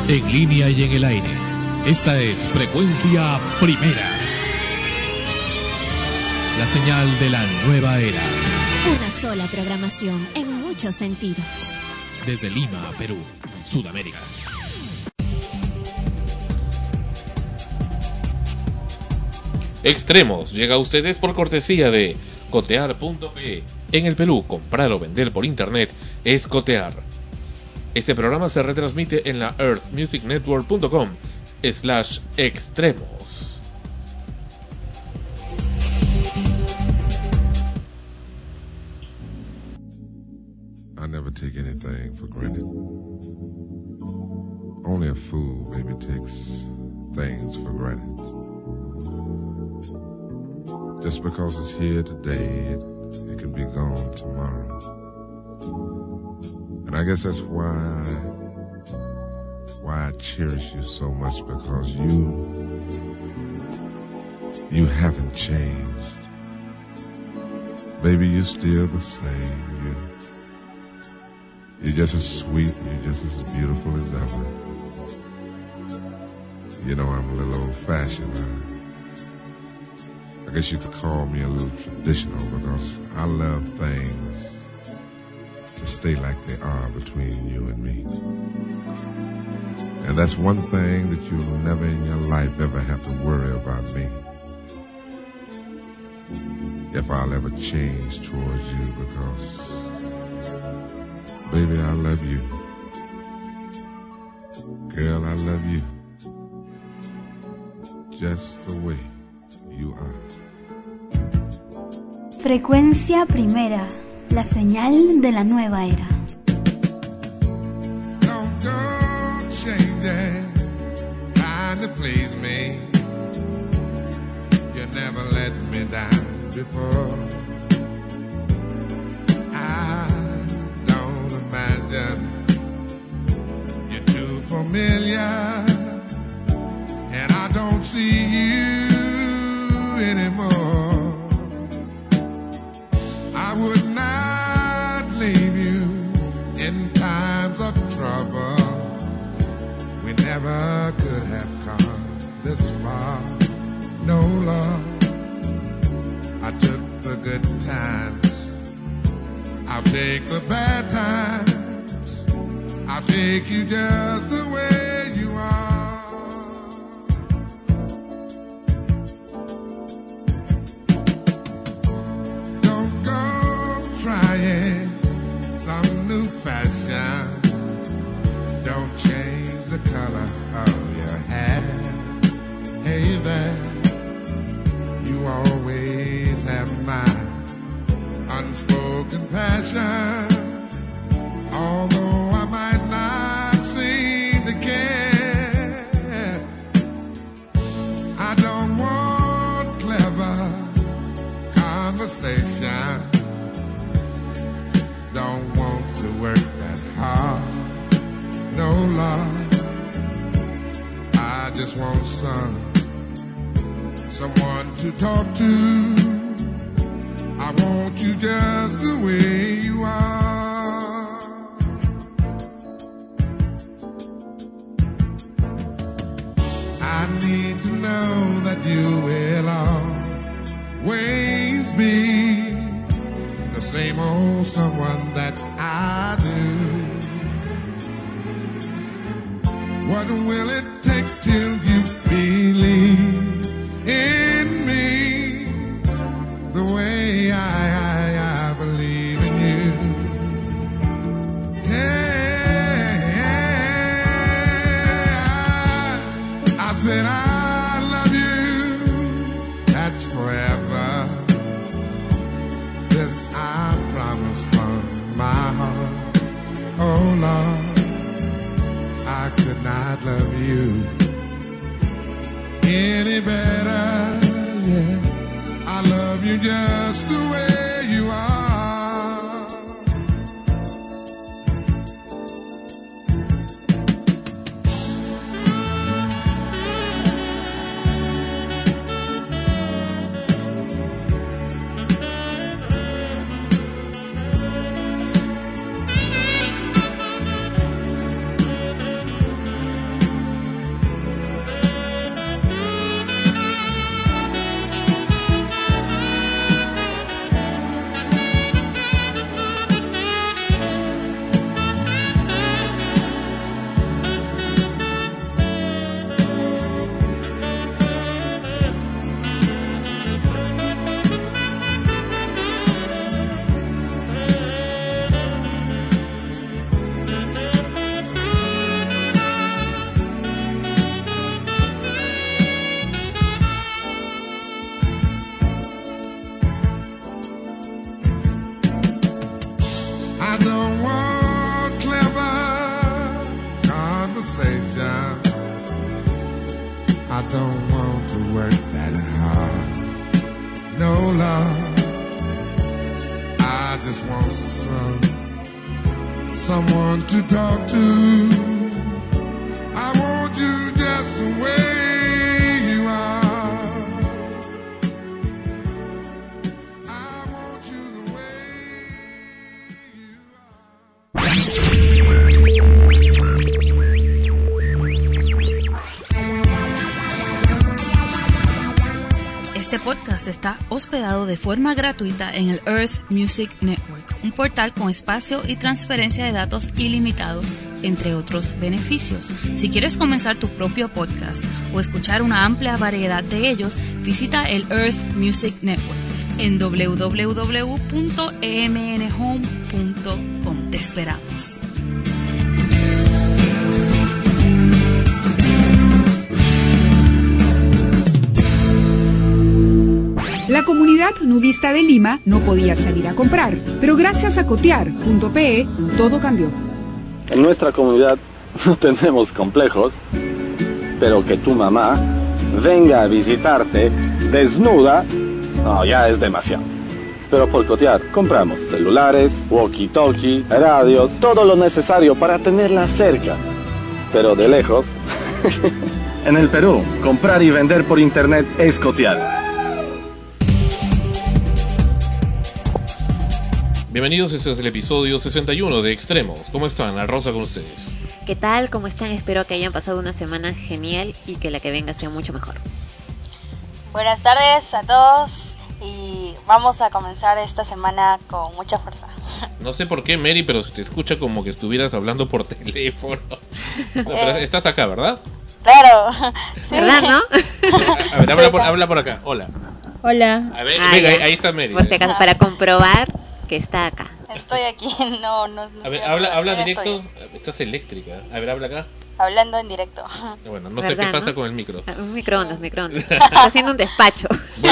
en línea y en el aire. Esta es Frecuencia Primera, la señal de la nueva era. Una sola programación en muchos sentidos. Desde Lima, Perú, Sudamérica. Extremos llega a ustedes por cortesía de cotear.pe. En el Perú, comprar o vender por internet es cotear. Este programa se retransmite en la earthmusicnetwork.com/extremos. I never take anything for granted. Only a fool maybe takes things for granted. Just because it's here today, it can be gone tomorrow. And I guess that's why I cherish you so much, because you haven't changed. Baby, you're still the same. You're just as sweet, you're just as beautiful as ever. You know, I'm a little old-fashioned. I guess you could call me a little traditional, because I love things to stay like they are between you and me. And that's one thing that you'll never in your life ever have to worry about me. If I'll ever change towards you, because, baby, I love you. Girl, I love you. Just the way you are. Frecuencia Primera, la señal de la nueva era. Don't change it, trying to please me. You never let me down before. I don't imagine you're too familiar, and I don't see you anymore. I would not leave you in times of trouble. We never could have come this far. No, love, I took the good times, I'll take the bad times, I'll take you just the way you are. Trying some new fashion. Don't change the color of your hair. Hey there, you always have my unspoken passion. Although I might not seem to care, I don't want clever conversation. Don't want to work that hard, no love. I just want someone to talk to. I want you just the way you are. I need to know that you will always be the same old someone that I do. What will it take till you believe in me the way I believe in you? Yeah, I said I love you, that's forever. This I promise from my heart. Oh Lord, I could not love you any better. Yeah, I love you just the way you are. want clever conversation. I don't want to work that hard. No, love. I just want someone to talk to. I want you just the way you are. I want you the way you are. Este podcast está hospedado de forma gratuita en el Earth Music Network, un portal con espacio y transferencia de datos ilimitados, entre otros beneficios. Si quieres comenzar tu propio podcast o escuchar una amplia variedad de ellos, visita el Earth Music Network en www.emnhome.com. Te esperamos. La comunidad nudista de Lima no podía salir a comprar, pero gracias a cotear.pe todo cambió. En nuestra comunidad no tenemos complejos, pero que tu mamá venga a visitarte desnuda, no, ya es demasiado. Pero por Cotear compramos celulares, walkie-talkie, radios, todo lo necesario para tenerla cerca, pero de lejos. En el Perú, comprar y vender por internet es Cotear. Bienvenidos, este es el episodio 61 de Extremos. ¿Cómo están? La Rosa con ustedes. ¿Qué tal? ¿Cómo están? Espero que hayan pasado una semana genial y que la que venga sea mucho mejor. Buenas tardes a todos y vamos a comenzar esta semana con mucha fuerza. No sé por qué, Mary, pero se te escucha como que estuvieras hablando por teléfono. No, pero estás acá, ¿verdad? Claro, sí. ¿Verdad, no? A ver, habla por acá. Hola. Hola. A ver, Ah, venga, ya. ahí está Mary. Por si acaso, para comprobar que está acá. Estoy aquí, no A ver, habla directo. Estás eléctrica. A ver, habla acá. Hablando en directo. Bueno, no sé ¿Verdad, qué pasa no? con el micro. Un microondas. Está haciendo un despacho.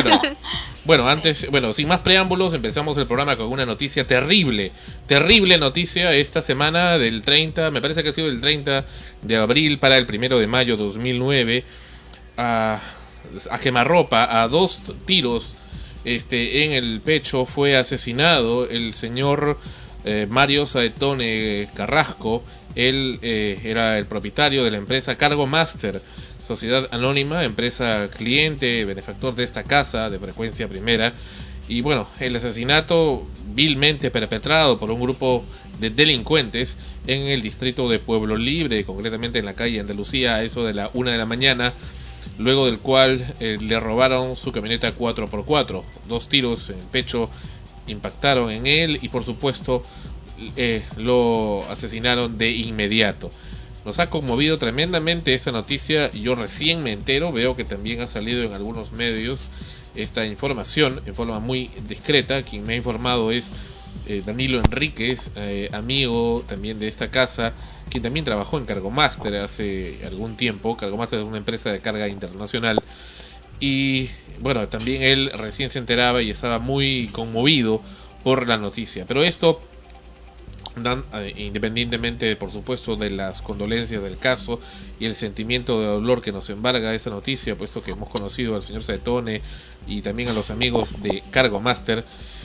Bueno, sin más preámbulos, empezamos el programa con una noticia terrible noticia esta semana del 30, me parece que ha sido el 30 de abril para el 1 de mayo 2009, a quemarropa, a 2 tiros en el pecho fue asesinado el señor Mario Saetone Carrasco. Él era el propietario de la empresa Cargo Master, sociedad anónima, empresa cliente, benefactor de esta casa de frecuencia primera. Y bueno, el asesinato vilmente perpetrado por un grupo de delincuentes en el distrito de Pueblo Libre, concretamente en la calle Andalucía, a eso de la 1 de la mañana, luego del cual le robaron su camioneta 4x4. 2 tiros en el pecho impactaron en él y por supuesto lo asesinaron de inmediato. Nos ha conmovido tremendamente esta noticia. Yo recién me entero, veo que también ha salido en algunos medios esta información en forma muy discreta. Quien me ha informado es Danilo Enríquez, amigo también de esta casa, quien también trabajó en Cargomaster hace algún tiempo. Cargomaster es una empresa de carga internacional y bueno, también él recién se enteraba y estaba muy conmovido por la noticia. Pero esto, independientemente por supuesto de las condolencias del caso y el sentimiento de dolor que nos embarga esa noticia, puesto que hemos conocido al señor Saetone y también a los amigos de Cargo Master,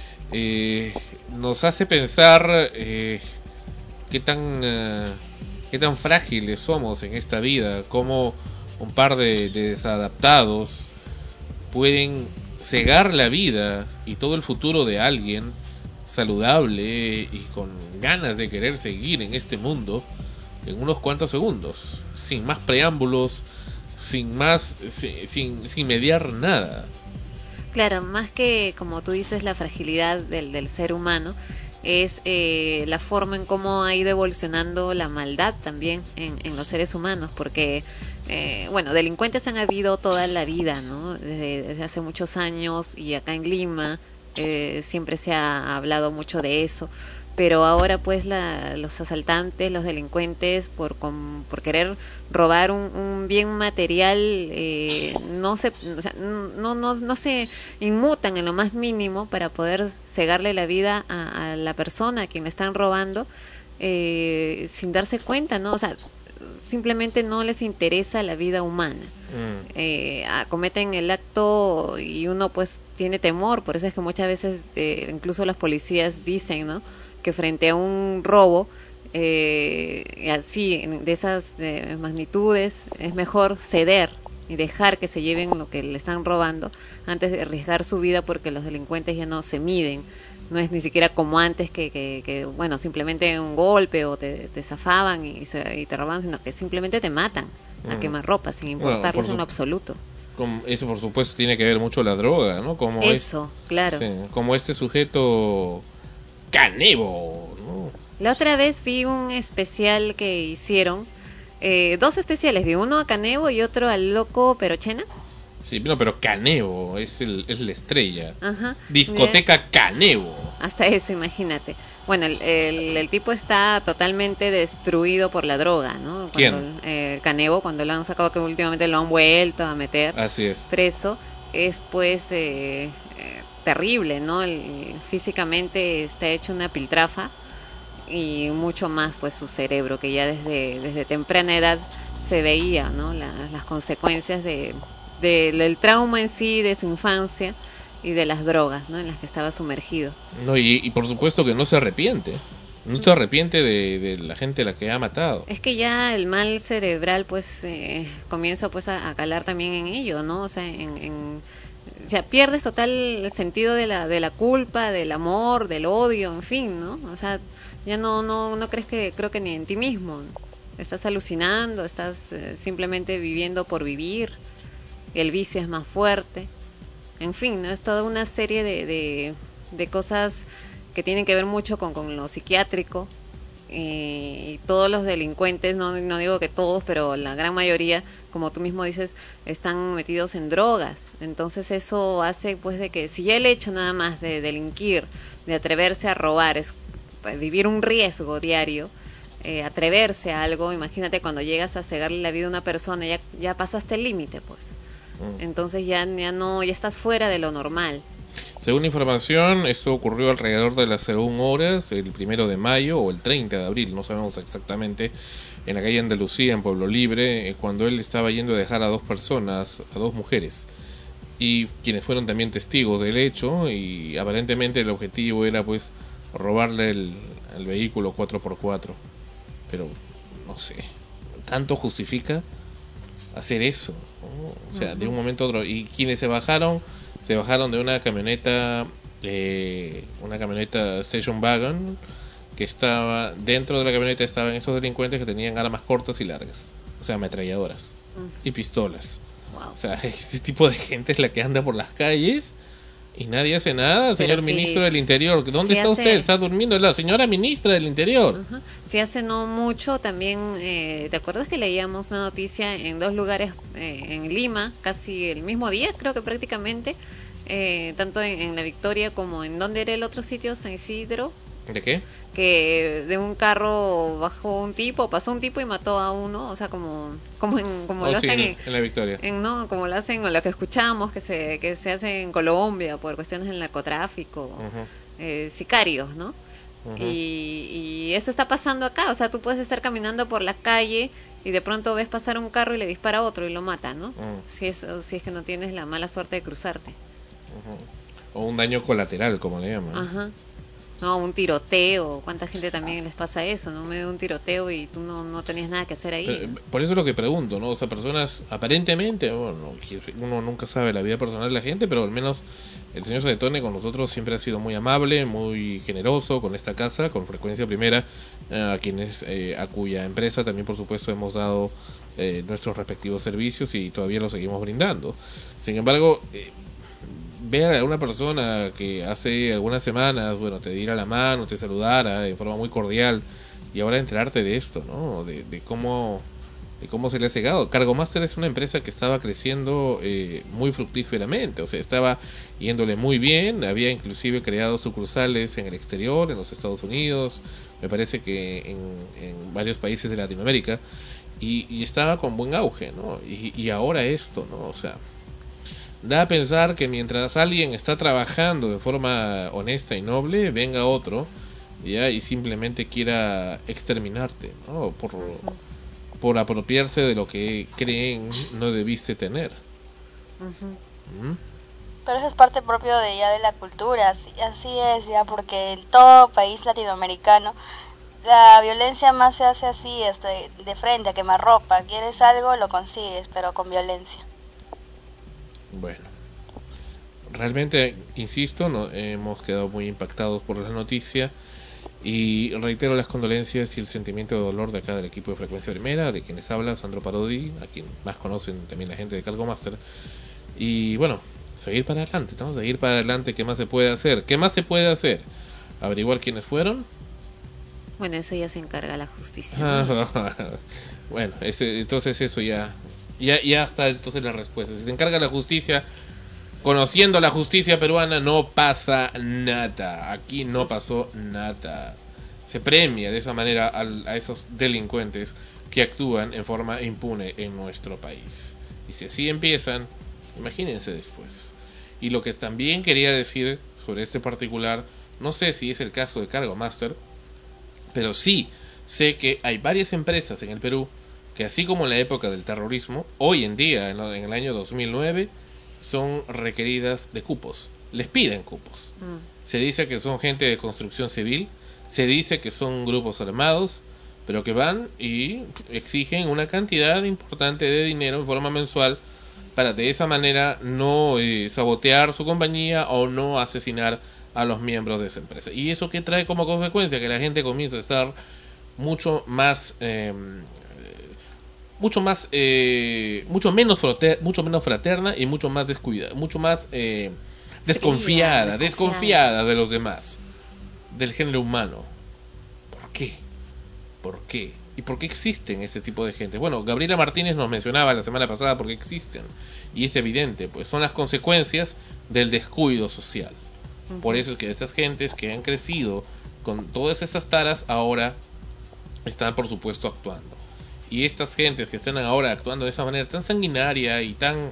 nos hace pensar qué tan frágiles somos en esta vida, cómo un par de desadaptados pueden cegar la vida y todo el futuro de alguien saludable y con ganas de querer seguir en este mundo en unos cuantos segundos, sin más preámbulos, sin mediar nada. Claro, más que, como tú dices, la fragilidad del ser humano, es la forma en cómo ha ido evolucionando la maldad también en los seres humanos, porque delincuentes han habido toda la vida, ¿no? Desde hace muchos años, y acá en Lima siempre se ha hablado mucho de eso, pero ahora pues los asaltantes, los delincuentes, por querer robar un bien material, no se inmutan en lo más mínimo para poder cegarle la vida a la persona a quien le están robando, sin darse cuenta, ¿no? O sea, simplemente no les interesa la vida humana. Cometen el acto y uno pues tiene temor, por eso es que muchas veces incluso los policías dicen, ¿no?, que frente a un robo así, de esas magnitudes, es mejor ceder y dejar que se lleven lo que le están robando antes de arriesgar su vida, porque los delincuentes ya no se miden. No es ni siquiera como antes que bueno, simplemente un golpe o te zafaban y te robaban, sino que simplemente te matan a quemarropa sin importarles en lo absoluto. Eso por supuesto tiene que ver mucho la droga, ¿no? Como eso, claro. Sí, como este sujeto Canevo, ¿no? La otra vez vi un especial que hicieron, 2 especiales, vi uno a Canevo y otro al loco Perochena. Sí, no, pero Canevo es la estrella. Ajá. Discoteca Canevo. Hasta eso, imagínate. Bueno, el tipo está totalmente destruido por la droga, ¿no? Canevo, cuando lo han sacado, que últimamente lo han vuelto a meter. Así es. Preso, es pues terrible, ¿no? Físicamente está hecho una piltrafa, y mucho más pues su cerebro, que ya desde temprana edad se veía, ¿no?, las consecuencias del trauma en sí, de su infancia y de las drogas, ¿no?, en las que estaba sumergido. No, y por supuesto que no se arrepiente. No se arrepiente de la gente a la que ha matado. Es que ya el mal cerebral pues comienza pues a calar también en ello, ¿no? O sea, o sea, pierdes total el sentido de la culpa, del amor, del odio, en fin, ¿no? O sea, ya no crees creo que ni en ti mismo. Estás alucinando, estás simplemente viviendo por vivir. El vicio es más fuerte. En fin, ¿no? Es toda una serie de cosas que tienen que ver mucho con lo psiquiátrico. Y todos los delincuentes, no digo que todos, pero la gran mayoría, como tú mismo dices, están metidos en drogas. Entonces eso hace pues de que si ya el hecho nada más de delinquir, de atreverse a robar, es vivir un riesgo diario, atreverse a algo, imagínate cuando llegas a cegarle la vida a una persona, ya pasaste el límite, pues. Entonces ya estás fuera de lo normal. Según información, esto ocurrió alrededor de las 1 horas, el 1 de mayo o el 30 de abril, no sabemos exactamente, en la calle Andalucía, en Pueblo Libre, cuando él estaba yendo a dejar a 2 personas, a 2 mujeres, y quienes fueron también testigos del hecho, y aparentemente el objetivo era pues robarle el vehículo 4x4, pero no sé, ¿tanto justifica hacer eso? ¿No? O sea, de un momento a otro, y quienes se bajaron de una camioneta station wagon, que estaba dentro de la camioneta, estaban esos delincuentes que tenían armas cortas y largas, o sea, ametralladoras y pistolas. Wow. O sea, este tipo de gente es la que anda por las calles y nadie hace nada. Señor ministro del Interior, ¿dónde está usted? Está durmiendo la señora ministra del Interior. Sí, hace no mucho también, ¿te acuerdas que leíamos una noticia en 2 lugares en Lima, casi el mismo día, creo que prácticamente, tanto en La Victoria como en, ¿dónde era el otro sitio? San Isidro. ¿De qué? Que de un carro pasó un tipo y mató a uno, o sea, como lo hacen en La Victoria. Como lo hacen, o lo que escuchamos que se hace en Colombia por cuestiones del narcotráfico, sicarios, ¿no? Y eso está pasando acá, o sea, tú puedes estar caminando por la calle y de pronto ves pasar un carro y le dispara a otro y lo mata, ¿no? Si es que no tienes la mala suerte de cruzarte. O un daño colateral, como le llaman. No, un tiroteo. ¿Cuánta gente también les pasa eso? No me dio un tiroteo y tú no tenías nada que hacer ahí. Pero, por eso es lo que pregunto, ¿no? O sea, personas, aparentemente, bueno, uno nunca sabe la vida personal de la gente, pero al menos el señor Saetone con nosotros siempre ha sido muy amable, muy generoso con esta casa, con Frecuencia Primera, a cuya empresa también, por supuesto, hemos dado nuestros respectivos servicios y todavía los seguimos brindando. Sin embargo, ver a una persona que hace algunas semanas, bueno, te diera la mano, te saludara de forma muy cordial, y ahora enterarte de esto, ¿no? De cómo se le ha cegado. Cargomaster es una empresa que estaba creciendo muy fructíferamente, o sea, estaba yéndole muy bien, había inclusive creado sucursales en el exterior, en los Estados Unidos, me parece que en varios países de Latinoamérica, y estaba con buen auge, ¿no? Y ahora esto, ¿no? O sea, da a pensar que mientras alguien está trabajando de forma honesta y noble, venga otro ¿ya? Y simplemente quiera exterminarte, ¿no? Por apropiarse de lo que creen no debiste tener. Pero eso es parte propio de ya de la cultura, así es ya, porque en todo país latinoamericano la violencia más se hace así, de frente, a quemarropa. Quieres algo, lo consigues, pero con violencia. Bueno, realmente, insisto, hemos quedado muy impactados por la noticia y reitero las condolencias y el sentimiento de dolor de acá del equipo de Frecuencia Primera, de quienes habla Sandro Parodi, a quien más conocen también la gente de Cargo Master. Y bueno, seguir para adelante, ¿no? Seguir para adelante, ¿qué más se puede hacer? ¿Qué más se puede hacer? ¿Averiguar quiénes fueron? Bueno, eso ya se encarga la justicia, ¿no? Bueno, entonces eso ya está entonces la respuesta. Si se encarga la justicia, conociendo la justicia peruana, no pasa nada. Aquí no pasó nada. Se premia de esa manera a esos delincuentes que actúan en forma impune en nuestro país. Y si así empiezan, imagínense después. Y lo que también quería decir sobre este particular, no sé si es el caso de Cargo Master, pero sí sé que hay varias empresas en el Perú que, así como en la época del terrorismo, hoy en día, en el año 2009, son requeridas de cupos. Les piden cupos. Se dice que son gente de construcción civil, se dice que son grupos armados, pero que van y exigen una cantidad importante de dinero en forma mensual para de esa manera no sabotear su compañía o no asesinar a los miembros de esa empresa. Y eso que trae como consecuencia que la gente comienza a estar mucho menos fraterna y mucho más descuidada, mucho más desconfiada de los demás, del género humano. ¿Por qué? ¿Y por qué existen este tipo de gente? Bueno, Gabriela Martínez nos mencionaba la semana pasada por qué existen, y es evidente, pues son las consecuencias del descuido social. Por eso es que esas gentes que han crecido con todas esas taras ahora están, por supuesto, actuando. Y estas gentes que están ahora actuando de esa manera tan sanguinaria y tan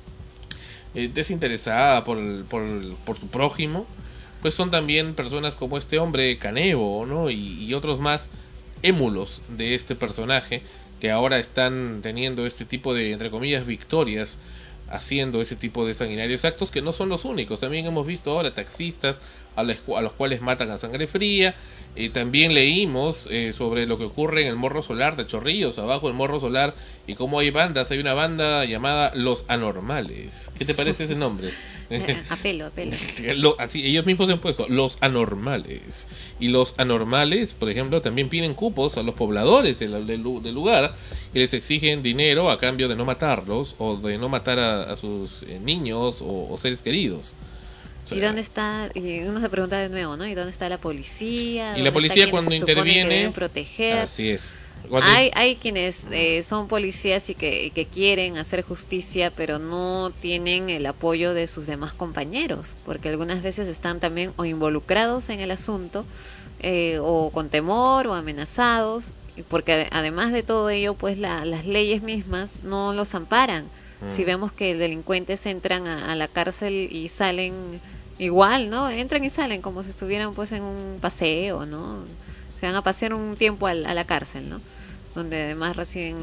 desinteresada por su prójimo, pues son también personas como este hombre Canevo, ¿no? Y otros más émulos de este personaje que ahora están teniendo este tipo de, entre comillas, victorias, haciendo ese tipo de sanguinarios actos, que no son los únicos. También hemos visto ahora taxistas a los cuales matan a sangre fría. También leímos sobre lo que ocurre en el Morro Solar de Chorrillos, abajo del Morro Solar, y cómo hay bandas. Hay una banda llamada Los Anormales. ¿Qué te parece ese nombre? Apelo. Así, ellos mismos han puesto Los Anormales. Y los anormales, por ejemplo, también piden cupos a los pobladores del lugar y les exigen dinero a cambio de no matarlos o de no matar a sus niños o seres queridos. O sea, ¿y dónde está? Y uno se pregunta de nuevo, ¿no? ¿Y dónde está la policía? Y la policía cuando interviene, deben proteger? Así es. Hay quienes son policías y que quieren hacer justicia, pero no tienen el apoyo de sus demás compañeros, porque algunas veces están también o involucrados en el asunto, o con temor o amenazados, porque además de todo ello, pues las leyes mismas no los amparan. Si vemos que delincuentes entran a la cárcel y salen igual, ¿no? Entran y salen como si estuvieran pues en un paseo, ¿no? Se van a pasear un tiempo a la cárcel, ¿no? Donde además reciben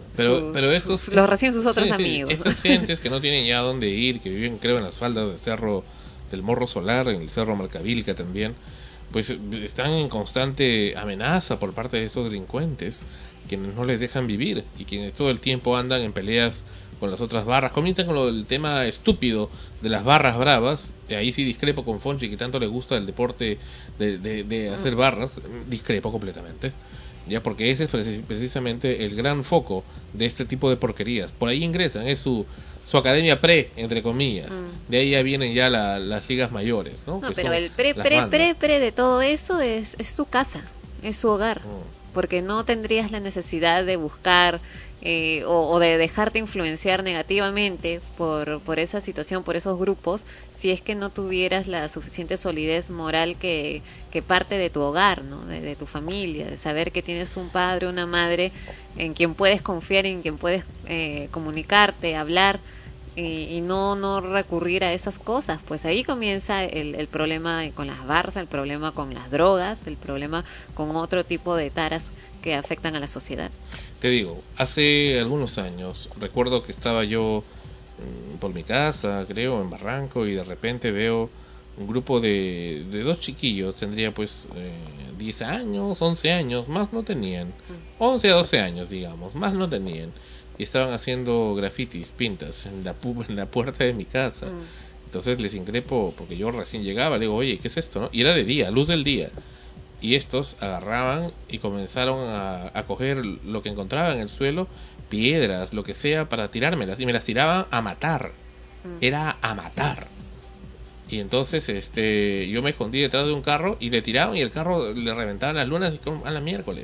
los reciben sus otros amigos. Estas gentes que no tienen ya dónde ir, que viven, creo, en las faldas del cerro del Morro Solar, en el cerro Marcavilca también, pues están en constante amenaza por parte de estos delincuentes, quienes no les dejan vivir y quienes todo el tiempo andan en peleas con las otras barras. Comienzan con el tema estúpido de las barras bravas. Ahí sí discrepo con Fonchi, que tanto le gusta el deporte de hacer barras. Discrepo completamente, ya, porque ese es precisamente el gran foco de este tipo de porquerías. Por ahí ingresan, es su academia pre, entre comillas. De ahí ya vienen ya las ligas mayores, ¿no? No, pero el pre de todo eso es tu casa, es su hogar, porque no tendrías la necesidad de buscar o de dejarte influenciar negativamente por esa situación, por esos grupos, si es que no tuvieras la suficiente solidez moral que parte de tu hogar, ¿no? De tu familia, de saber que tienes un padre, una madre en quien puedes confiar, en quien puedes comunicarte, hablar, y no recurrir a esas cosas. Pues ahí comienza el problema con las barras, el problema con las drogas, el problema con otro tipo de taras que afectan a la sociedad. Te digo, hace algunos años recuerdo que estaba yo por mi casa, creo, en Barranco, y de repente veo un grupo de dos chiquillos, tendría pues 10 años, 11 años, más no tenían, 11 a 12 años digamos, más no tenían, y estaban haciendo grafitis, pintas en la puerta de mi casa. Entonces les increpo, porque yo recién llegaba, le digo, oye, ¿qué es esto? ¿No? Y era de día, luz del día, y estos agarraban y comenzaron a coger lo que encontraban en el suelo, piedras, lo que sea, para tirármelas, y me las tiraban a matar. Era a matar. Y entonces yo me escondí detrás de un carro y le tiraban, y el carro le reventaban las lunas, y a la miércoles.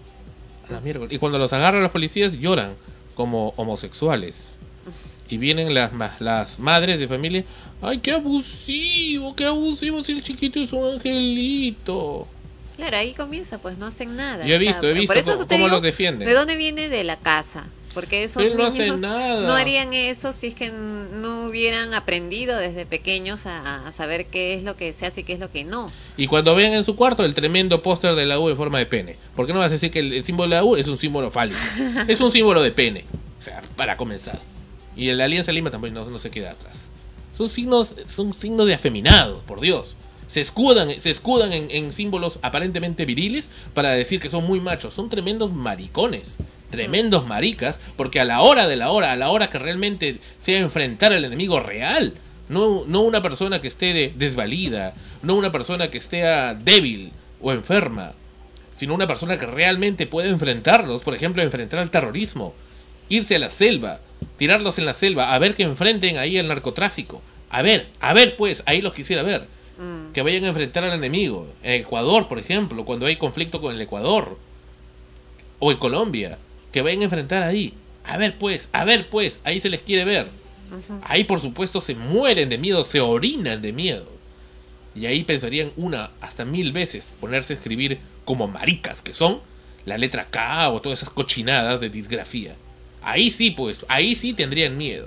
Y cuando los agarran los policías lloran como homosexuales. Y vienen las madres de familia, ay, qué abusivo, si el chiquito es un angelito. Claro, ahí comienza, pues no hacen nada. Yo he visto por eso cómo los defienden. ¿De dónde viene? De la casa. Porque esos Pero no niños hacen nada. no harían eso si es que no hubieran aprendido desde pequeños a saber qué es lo que se hace y qué es lo que no. Y cuando vean en su cuarto el tremendo póster de la U en forma de pene, ¿por qué no vas a decir que el símbolo de la U es un símbolo fálico? Es un símbolo de pene, o sea, para comenzar. Y la Alianza Lima también no se queda atrás. Son signos de afeminados, por Dios. Se escudan en símbolos aparentemente viriles para decir que son muy machos. Son tremendos maricones, tremendos maricas, porque a la hora que realmente sea enfrentar al enemigo real, no una persona que esté desvalida, no una persona que esté débil o enferma, sino una persona que realmente puede enfrentarlos, por ejemplo, enfrentar al terrorismo, irse a la selva, tirarlos en la selva, a ver que enfrenten ahí el narcotráfico. A ver, pues, ahí los quisiera ver. Que vayan a enfrentar al enemigo. En Ecuador, por ejemplo, cuando hay conflicto con el Ecuador, o en Colombia, que vayan a enfrentar ahí. A ver pues, ahí se les quiere ver. Ahí por supuesto se mueren de miedo, se orinan de miedo. Y ahí pensarían hasta 1000 veces ponerse a escribir como maricas que son, la letra K o todas esas cochinadas de disgrafía. Ahí sí pues, ahí sí tendrían miedo.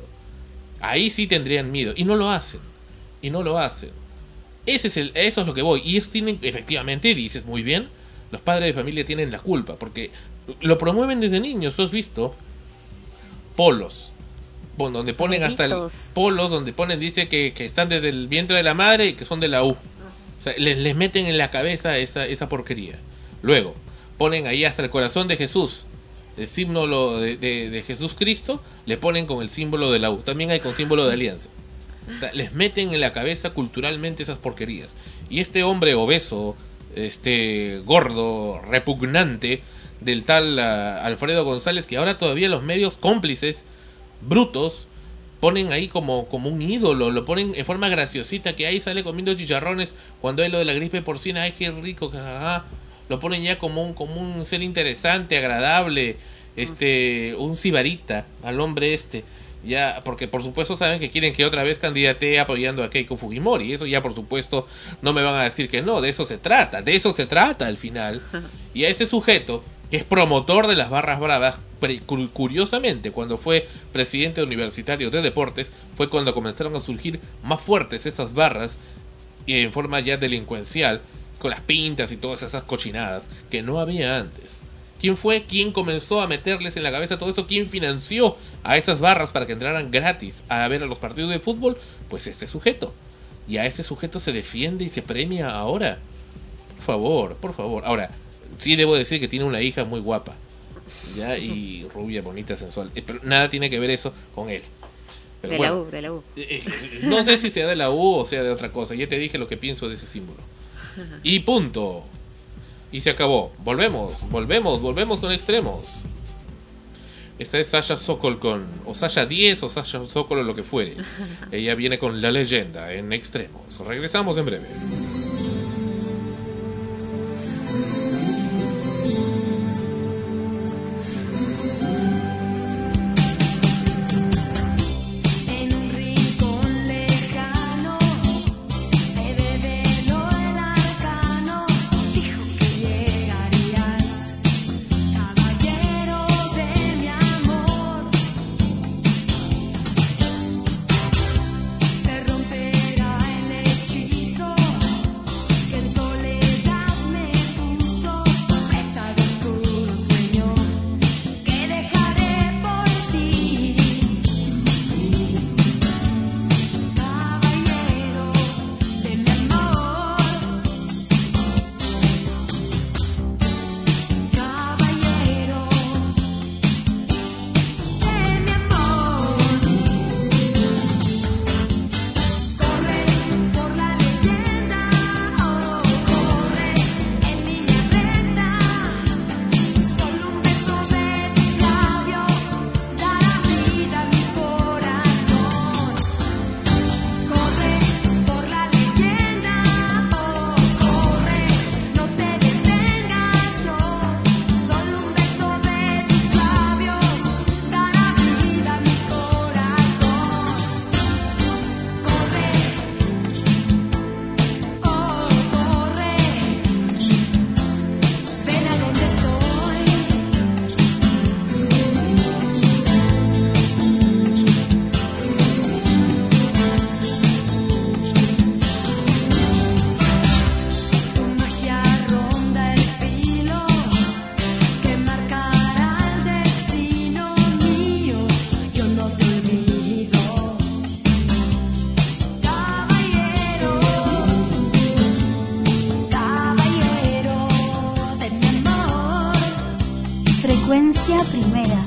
Y no lo hacen. Eso es lo que voy. Y efectivamente, dices muy bien, los padres de familia tienen la culpa, porque lo promueven desde niños. ¿Tú has visto? Polos, donde ponen hasta polos, donde ponen, dice que están desde el vientre de la madre y que son de la U. O sea, les meten en la cabeza esa porquería. Luego, ponen ahí hasta el corazón de Jesús, el símbolo de Jesús Cristo, le ponen con el símbolo de la U. También hay con símbolo de alianza. O sea, les meten en la cabeza culturalmente esas porquerías. Y este hombre obeso, gordo, repugnante, del tal Alfredo González, que ahora todavía los medios cómplices, brutos, ponen ahí como un ídolo, lo ponen en forma graciosita, que ahí sale comiendo chicharrones cuando hay lo de la gripe porcina, ay, qué rico, jajaja. Lo ponen ya como un ser interesante, agradable, un sibarita al hombre ya, porque por supuesto saben que quieren que otra vez candidatee apoyando a Keiko Fujimori, y eso ya por supuesto no me van a decir que no, de eso se trata al final. Y a ese sujeto, que es promotor de las barras bravas, curiosamente cuando fue presidente universitario de deportes, fue cuando comenzaron a surgir más fuertes esas barras, y en forma ya delincuencial, con las pintas y todas esas cochinadas que no había antes. ¿Quién fue? ¿Quién comenzó a meterles en la cabeza todo eso? ¿Quién financió a esas barras para que entraran gratis a ver a los partidos de fútbol? Pues este sujeto. Y a este sujeto se defiende y se premia ahora. Por favor. Ahora, sí debo decir que tiene una hija muy guapa, ¿ya? Y rubia, bonita, sensual. Pero nada tiene que ver eso con él. Pero de la U. No sé si sea de la U o sea de otra cosa. Ya te dije lo que pienso de ese símbolo. Y punto. Y se acabó. Volvemos con extremos. Esta es Sasha Sokol o Sasha 10 o Sasha Sokol o lo que fuere. Ella viene con la leyenda en extremos. Regresamos en breve. Frecuencia primera.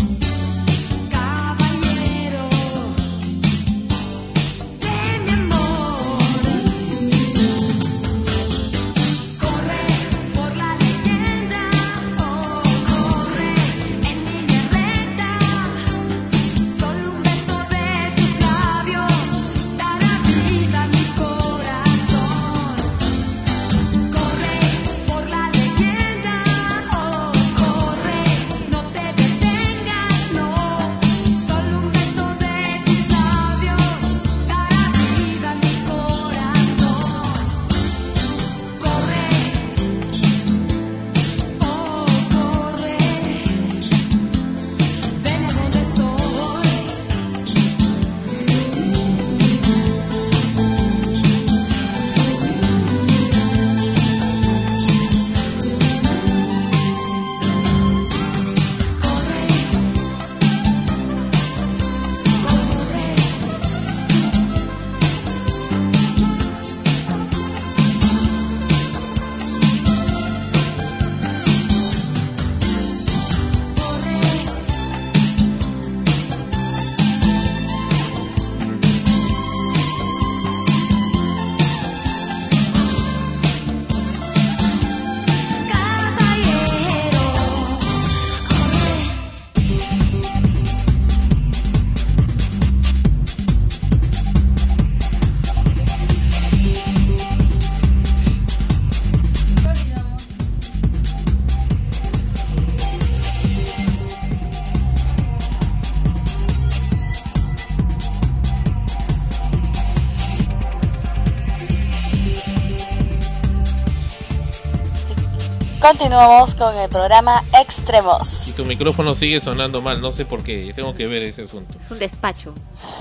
Continuamos con el programa Extremos. Y tu micrófono sigue sonando mal, no sé por qué, tengo que ver ese asunto. Es un despacho.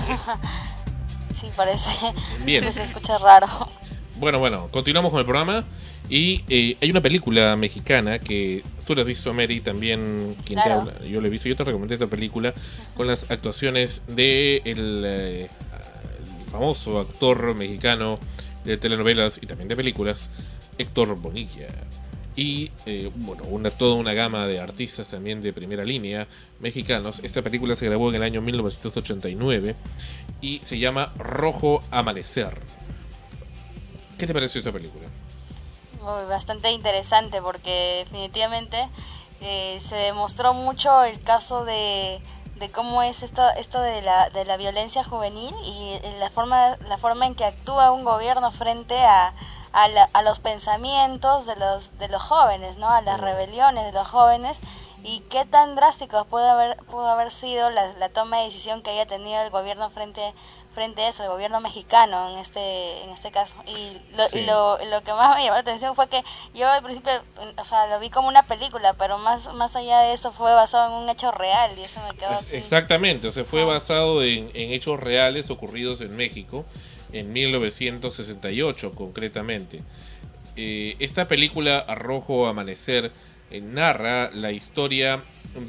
Sí, parece. Bien. Que se escucha raro. Bueno, continuamos con el programa. Y hay una película mexicana que tú la has visto, Mary, también quien Claro. te habla. Yo la he visto, yo te recomendé esta película con las actuaciones de el famoso actor mexicano de telenovelas y también de películas, Héctor Bonilla. Y toda una gama de artistas también de primera línea mexicanos. Esta película se grabó en el año 1989 y se llama Rojo Amanecer. ¿Qué te pareció esta película? Bastante interesante porque definitivamente se demostró mucho el caso de cómo es esto de la violencia juvenil y la forma en que actúa un gobierno frente a los pensamientos de los jóvenes, ¿no? A las rebeliones de los jóvenes, y qué tan drásticos pudo haber sido la toma de decisión que haya tenido el gobierno frente a eso, el gobierno mexicano en este caso. Y lo que más me llamó la atención fue que yo al principio, lo vi como una película, pero más allá de eso fue basado en un hecho real, y eso me quedó así. Exactamente, fue basado en hechos reales ocurridos en México en 1968 concretamente. Esta película, Rojo Amanecer, narra la historia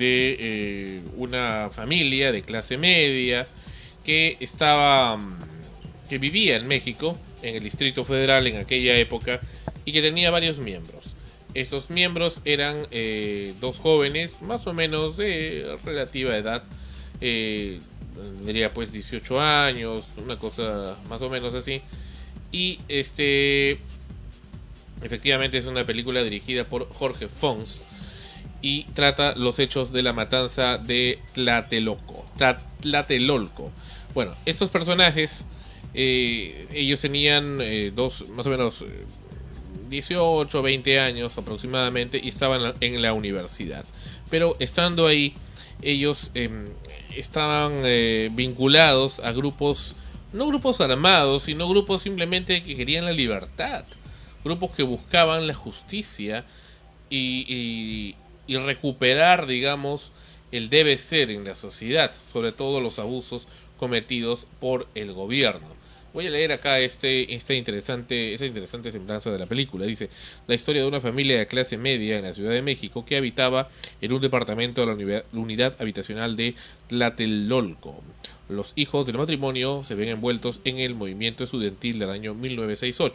de una familia de clase media que vivía en México, en el Distrito Federal en aquella época, y que tenía varios miembros. Estos miembros eran dos jóvenes, más o menos de relativa edad, diría pues 18 años, una cosa más o menos así. Y efectivamente es una película dirigida por Jorge Fons y trata los hechos de la matanza de Tlatelolco. Bueno, estos personajes, ellos tenían más o menos 18, 20 años aproximadamente, y estaban en la universidad. Pero estando ahí, ellos estaban vinculados a grupos, no grupos armados, sino grupos simplemente que querían la libertad, grupos que buscaban la justicia y recuperar, digamos, el debe ser en la sociedad, sobre todo los abusos cometidos por el gobierno. Voy a leer acá esa interesante semblanza de la película. Dice: la historia de una familia de clase media en la Ciudad de México que habitaba en un departamento de la unidad habitacional de Tlatelolco. Los hijos del matrimonio se ven envueltos en el movimiento estudiantil del año 1968.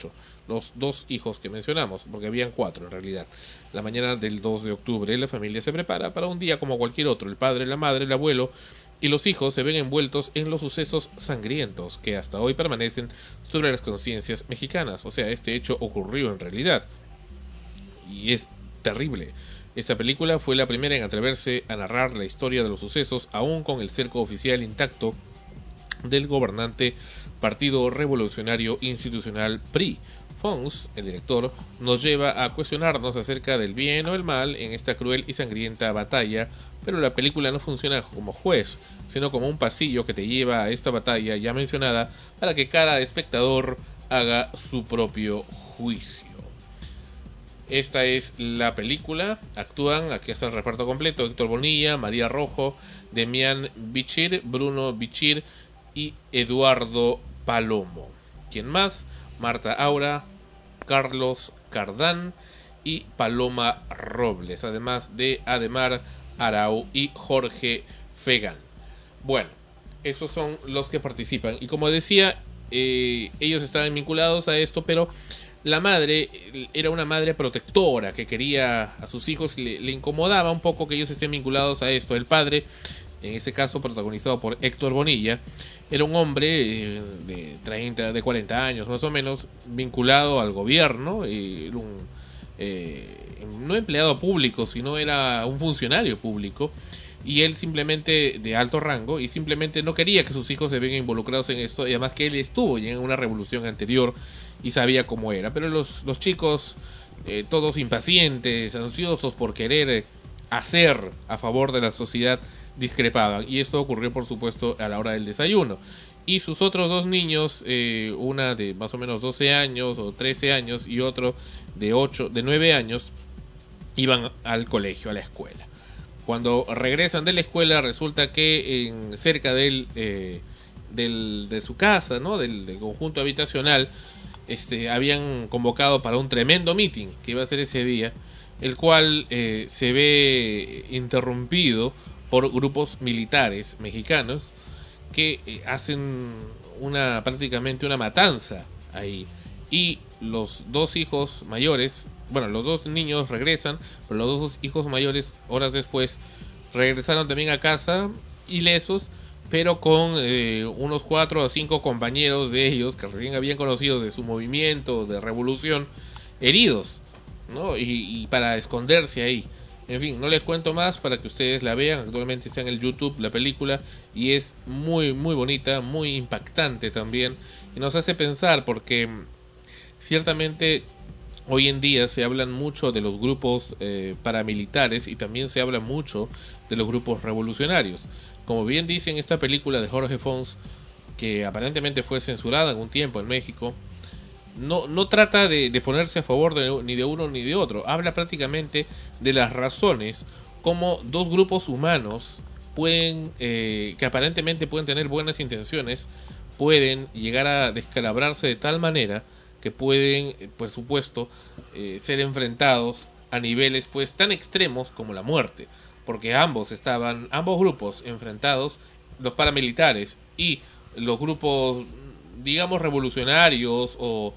los 2 hijos que mencionamos, porque habían 4 en realidad. La mañana del 2 de octubre la familia se prepara para un día como cualquier otro. El padre, la madre, el abuelo y los hijos se ven envueltos en los sucesos sangrientos que hasta hoy permanecen sobre las conciencias mexicanas. O sea, este hecho ocurrió en realidad y es terrible. Esta película fue la primera en atreverse a narrar la historia de los sucesos, aún con el cerco oficial intacto del gobernante Partido Revolucionario Institucional PRI. Fons, el director, nos lleva a cuestionarnos acerca del bien o el mal en esta cruel y sangrienta batalla, pero la película no funciona como juez, sino como un pasillo que te lleva a esta batalla ya mencionada para que cada espectador haga su propio juicio. Esta es la película. Actúan, aquí está el reparto completo: Héctor Bonilla, María Rojo, Demián Bichir, Bruno Bichir y Eduardo Palomo. ¿Quién más? Marta Aura, Carlos Cardán y Paloma Robles, además de Ademar Arau y Jorge Fegan. Bueno, esos son los que participan. Y como decía, ellos estaban vinculados a esto, pero la madre era una madre protectora que quería a sus hijos y le incomodaba un poco que ellos estén vinculados a esto. El padre, en este caso protagonizado por Héctor Bonilla, era un hombre de 40 años más o menos, vinculado al gobierno, no empleado público, sino era un funcionario público, y él simplemente de alto rango, y simplemente no quería que sus hijos se vean involucrados en esto, y además que él estuvo ya en una revolución anterior y sabía cómo era, pero los chicos, todos impacientes, ansiosos por querer hacer a favor de la sociedad, discrepaban, y esto ocurrió por supuesto a la hora del desayuno. Y sus otros 2 niños, una de más o menos 12 años o 13 años y otro de 9 años, iban al colegio, a la escuela. Cuando regresan de la escuela, resulta que cerca de su casa, ¿no? del conjunto habitacional, habían convocado para un tremendo meeting que iba a ser ese día, el cual se ve interrumpido por grupos militares mexicanos que hacen prácticamente una matanza ahí. Y los 2 hijos mayores, bueno, los 2 niños regresan, pero los 2 hijos mayores, horas después, regresaron también a casa ilesos, pero con unos 4 o 5 compañeros de ellos que recién habían conocido de su movimiento de revolución, heridos, ¿no? Y para esconderse ahí. En fin, no les cuento más para que ustedes la vean. Actualmente está en el YouTube la película y es muy muy bonita, muy impactante también, y nos hace pensar porque ciertamente hoy en día se hablan mucho de los grupos paramilitares y también se habla mucho de los grupos revolucionarios. Como bien dice en esta película de Jorge Fons, que aparentemente fue censurada en un tiempo en México, no trata de ponerse a favor ni de uno ni de otro. Habla prácticamente de las razones como 2 grupos humanos pueden, que aparentemente pueden tener buenas intenciones, pueden llegar a descalabrarse de tal manera que pueden, por supuesto, ser enfrentados a niveles pues tan extremos como la muerte, porque ambos grupos enfrentados, los paramilitares y los grupos, digamos, revolucionarios o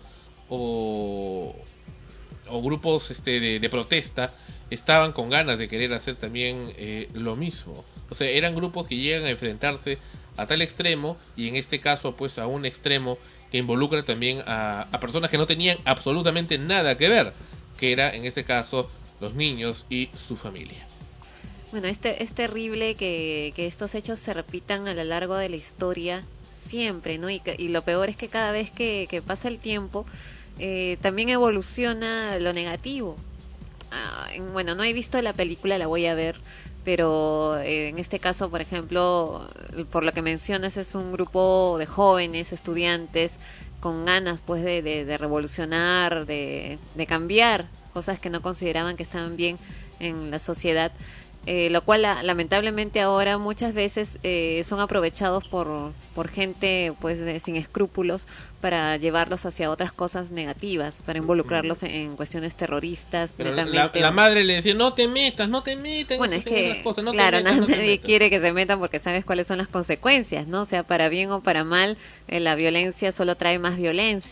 grupos de protesta, estaban con ganas de querer hacer también lo mismo. O sea, eran grupos que llegan a enfrentarse a tal extremo, y en este caso pues a un extremo que involucra también a personas que no tenían absolutamente nada que ver, que era en este caso los niños y su familia. Bueno, es terrible que estos hechos se repitan a lo largo de la historia siempre, ¿no? Y lo peor es que cada vez que pasa el tiempo, también evoluciona lo negativo. Bueno, no he visto la película, la voy a ver, pero en este caso, por ejemplo, por lo que mencionas, es un grupo de jóvenes, estudiantes, con ganas pues de revolucionar, de cambiar cosas que no consideraban que estaban bien en la sociedad. Lo cual lamentablemente ahora muchas veces son aprovechados por gente pues sin escrúpulos para llevarlos hacia otras cosas negativas, para involucrarlos en cuestiones terroristas. Pero la madre le decía, no te metas. Bueno, es que cosas, claro, nadie quiere que se metan porque sabes cuáles son las consecuencias, ¿no? O sea, para bien o para mal, la violencia solo trae más violencia.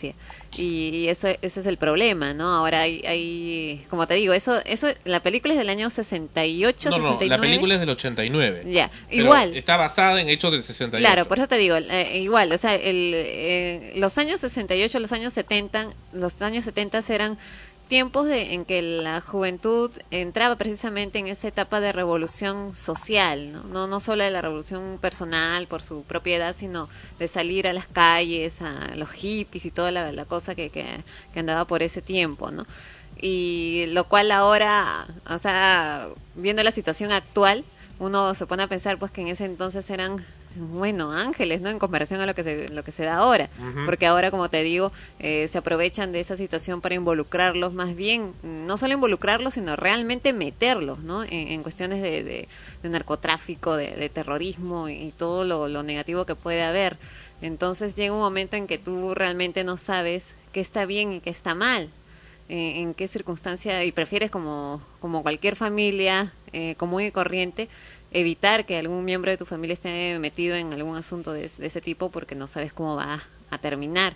Y ese es el problema, ¿no? Ahora hay como te digo, eso la película es del año 68, No, 69. la película es del 89. Ya, pero igual. Está basada en hechos del 68. Claro, por eso te digo, igual, o sea, los años 68, los años 70 eran tiempos en que la juventud entraba precisamente en esa etapa de revolución social, no solo de la revolución personal por su propiedad, sino de salir a las calles, a los hippies y toda la cosa que andaba por ese tiempo, ¿no? Y lo cual ahora, o sea, viendo la situación actual, uno se pone a pensar pues que en ese entonces eran, bueno, ángeles, ¿no? En comparación a lo que se da ahora. Ujú. Porque ahora, como te digo, se aprovechan de esa situación para involucrarlos, más bien, no solo involucrarlos, sino realmente meterlos, ¿no? En cuestiones de narcotráfico, de terrorismo y todo lo negativo que puede haber. Entonces llega un momento en que tú realmente no sabes qué está bien y qué está mal. En qué circunstancia, y prefieres como cualquier familia común y corriente, evitar que algún miembro de tu familia esté metido en algún asunto de ese tipo porque no sabes cómo va a terminar.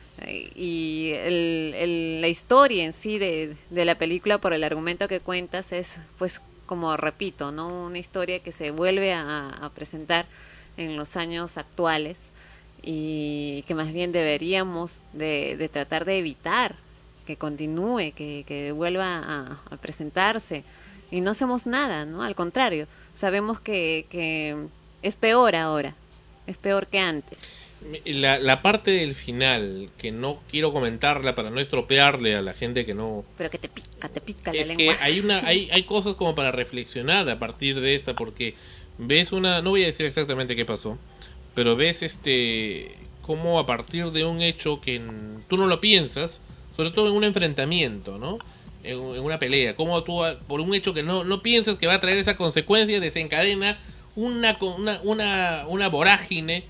Y la historia en sí de la película, por el argumento que cuentas, es pues como repito, ¿no? Una historia que se vuelve a presentar en los años actuales y que más bien deberíamos de tratar de evitar que continúe, que vuelva a presentarse, y no hacemos nada, ¿no? Al contrario, sabemos que es peor ahora, es peor que antes. La parte del final, que no quiero comentarla para no estropearle a la gente que no... Pero que te pica la Es lengua. que hay cosas como para reflexionar a partir de esa, porque ves no voy a decir exactamente qué pasó, pero ves cómo a partir de un hecho que tú no lo piensas, sobre todo en un enfrentamiento, ¿no? En una pelea, como tú por un hecho que no piensas que va a traer esa consecuencia, desencadena una vorágine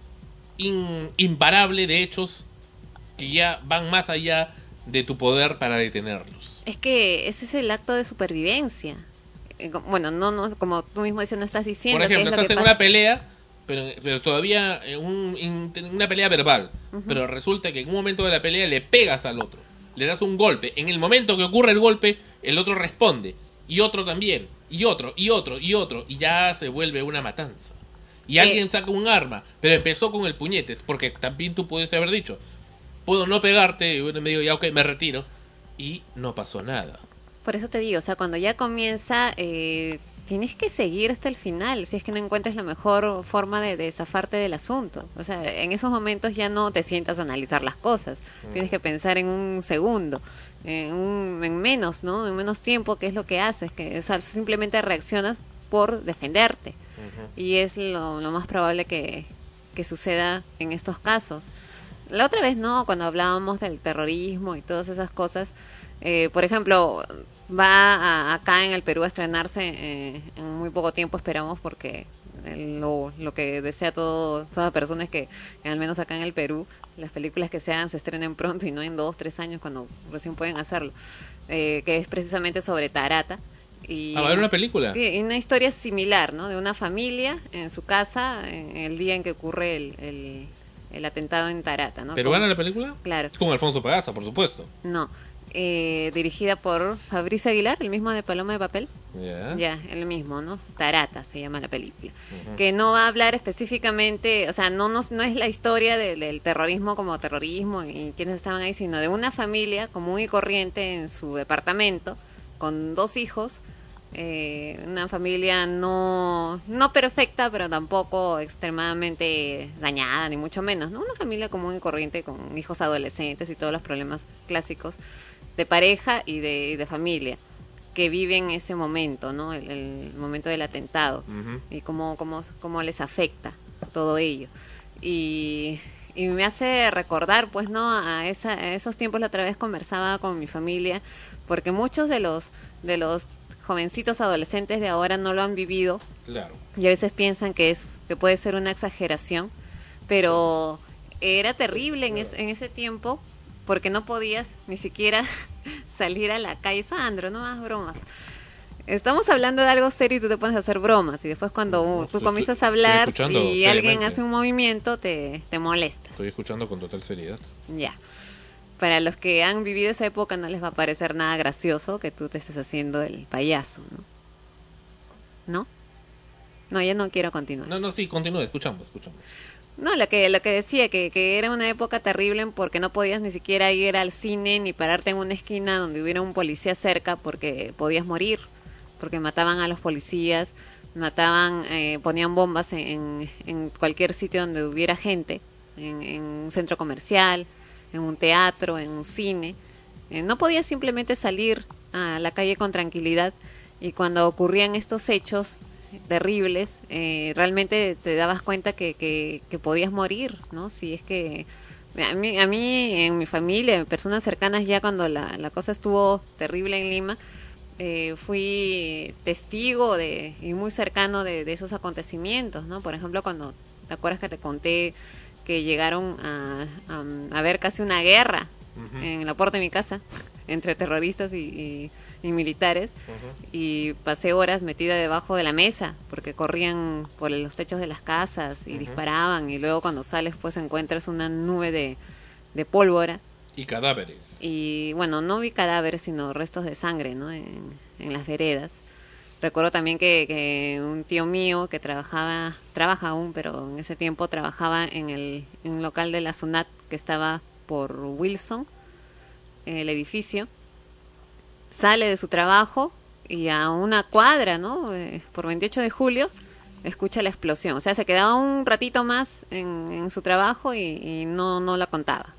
imparable de hechos que ya van más allá de tu poder para detenerlos. Es que ese es el acto de supervivencia. Bueno, no como tú mismo dices, no estás diciendo. Por ejemplo, qué es lo estás que en pasa. una pelea, pero todavía una pelea verbal, pero resulta que en un momento de la pelea le pegas al otro, le das un golpe. En el momento que ocurre el golpe, el otro responde, y otro también, y otro, y ya se vuelve una matanza. Y alguien saca un arma, pero empezó con el puñetes, porque también tú puedes haber dicho, puedo no pegarte, y me digo, ya ok, me retiro, y no pasó nada. Por eso te digo, o sea, cuando ya comienza, tienes que seguir hasta el final, si es que no encuentras la mejor forma de zafarte del asunto. O sea, en esos momentos ya no te sientas a analizar las cosas, tienes que pensar en un segundo, en menos, ¿no? En menos tiempo, ¿qué es lo que haces? O sea, simplemente reaccionas por defenderte. Y es lo más probable que suceda en estos casos. La otra vez, ¿no? Cuando hablábamos del terrorismo y todas esas cosas, por ejemplo, acá en el Perú a estrenarse en muy poco tiempo, esperamos, porque lo que desea toda persona es que al menos acá en el Perú las películas que se hagan se estrenen pronto y no en 2-3 años cuando recién pueden hacerlo, que es precisamente sobre Tarata. Y ¿Va a haber una película? Sí, una historia similar, ¿no? De una familia en su casa en el día en que ocurre el atentado en Tarata, ¿no? ¿Peruana la película? Claro. Con Alfonso Pagaza, por supuesto. No, dirigida por Fabricio Aguilar, el mismo de Paloma de Papel. Ya, el mismo, ¿no? Tarata se llama la película. Que no va a hablar específicamente, o sea, no es la historia del terrorismo como terrorismo y quienes estaban ahí, sino de una familia común y corriente en su departamento, con 2 hijos, una familia no perfecta, pero tampoco extremadamente dañada, ni mucho menos, ¿no? Una familia común y corriente con hijos adolescentes y todos los problemas clásicos de pareja y de familia que viven ese momento, ¿no? El momento del atentado y cómo les afecta todo ello. Y me hace recordar, pues, ¿no? A esos tiempos. La otra vez conversaba con mi familia, porque muchos de los jovencitos adolescentes de ahora no lo han vivido. Claro. Y a veces piensan que puede ser una exageración, pero era terrible en ese tiempo, porque no podías ni siquiera salir a la calle. Sandro, no más bromas. Estamos hablando de algo serio y tú te pones a hacer bromas, y después cuando tú comienzas a hablar y alguien hace un movimiento te molestas. Estoy escuchando con total seriedad. Ya. para los que han vivido esa época no les va a parecer nada gracioso que tú te estés haciendo el payaso, ¿no? ¿No? No, ya no quiero continuar. No, sí, continúa, escuchamos. No, lo que decía, que era una época terrible porque no podías ni siquiera ir al cine ni pararte en una esquina donde hubiera un policía cerca porque podías morir, porque mataban a los policías, ponían bombas en cualquier sitio donde hubiera gente, en un centro comercial, en un teatro, en un cine. No podías simplemente salir a la calle con tranquilidad, y cuando ocurrían estos hechos terribles, realmente te dabas cuenta que podías morir, ¿no? Si es que a mí en mi familia, en personas cercanas, ya cuando la cosa estuvo terrible en Lima, fui testigo y muy cercano de esos acontecimientos, ¿no? Por ejemplo, cuando te acuerdas que te conté que llegaron a ver casi una guerra en la puerta de mi casa entre terroristas y militares, y pasé horas metida debajo de la mesa porque corrían por los techos de las casas y disparaban, y luego cuando sales pues encuentras una nube de pólvora y cadáveres, y bueno, no vi cadáveres sino restos de sangre, ¿no? en las veredas. Recuerdo también que un tío mío que trabaja aún, pero en ese tiempo trabajaba en un local de la SUNAT que estaba por Wilson, el edificio, sale de su trabajo y a una cuadra, ¿no? Por 28 de julio, escucha la explosión. O sea, se quedaba un ratito más en su trabajo y no la contaba.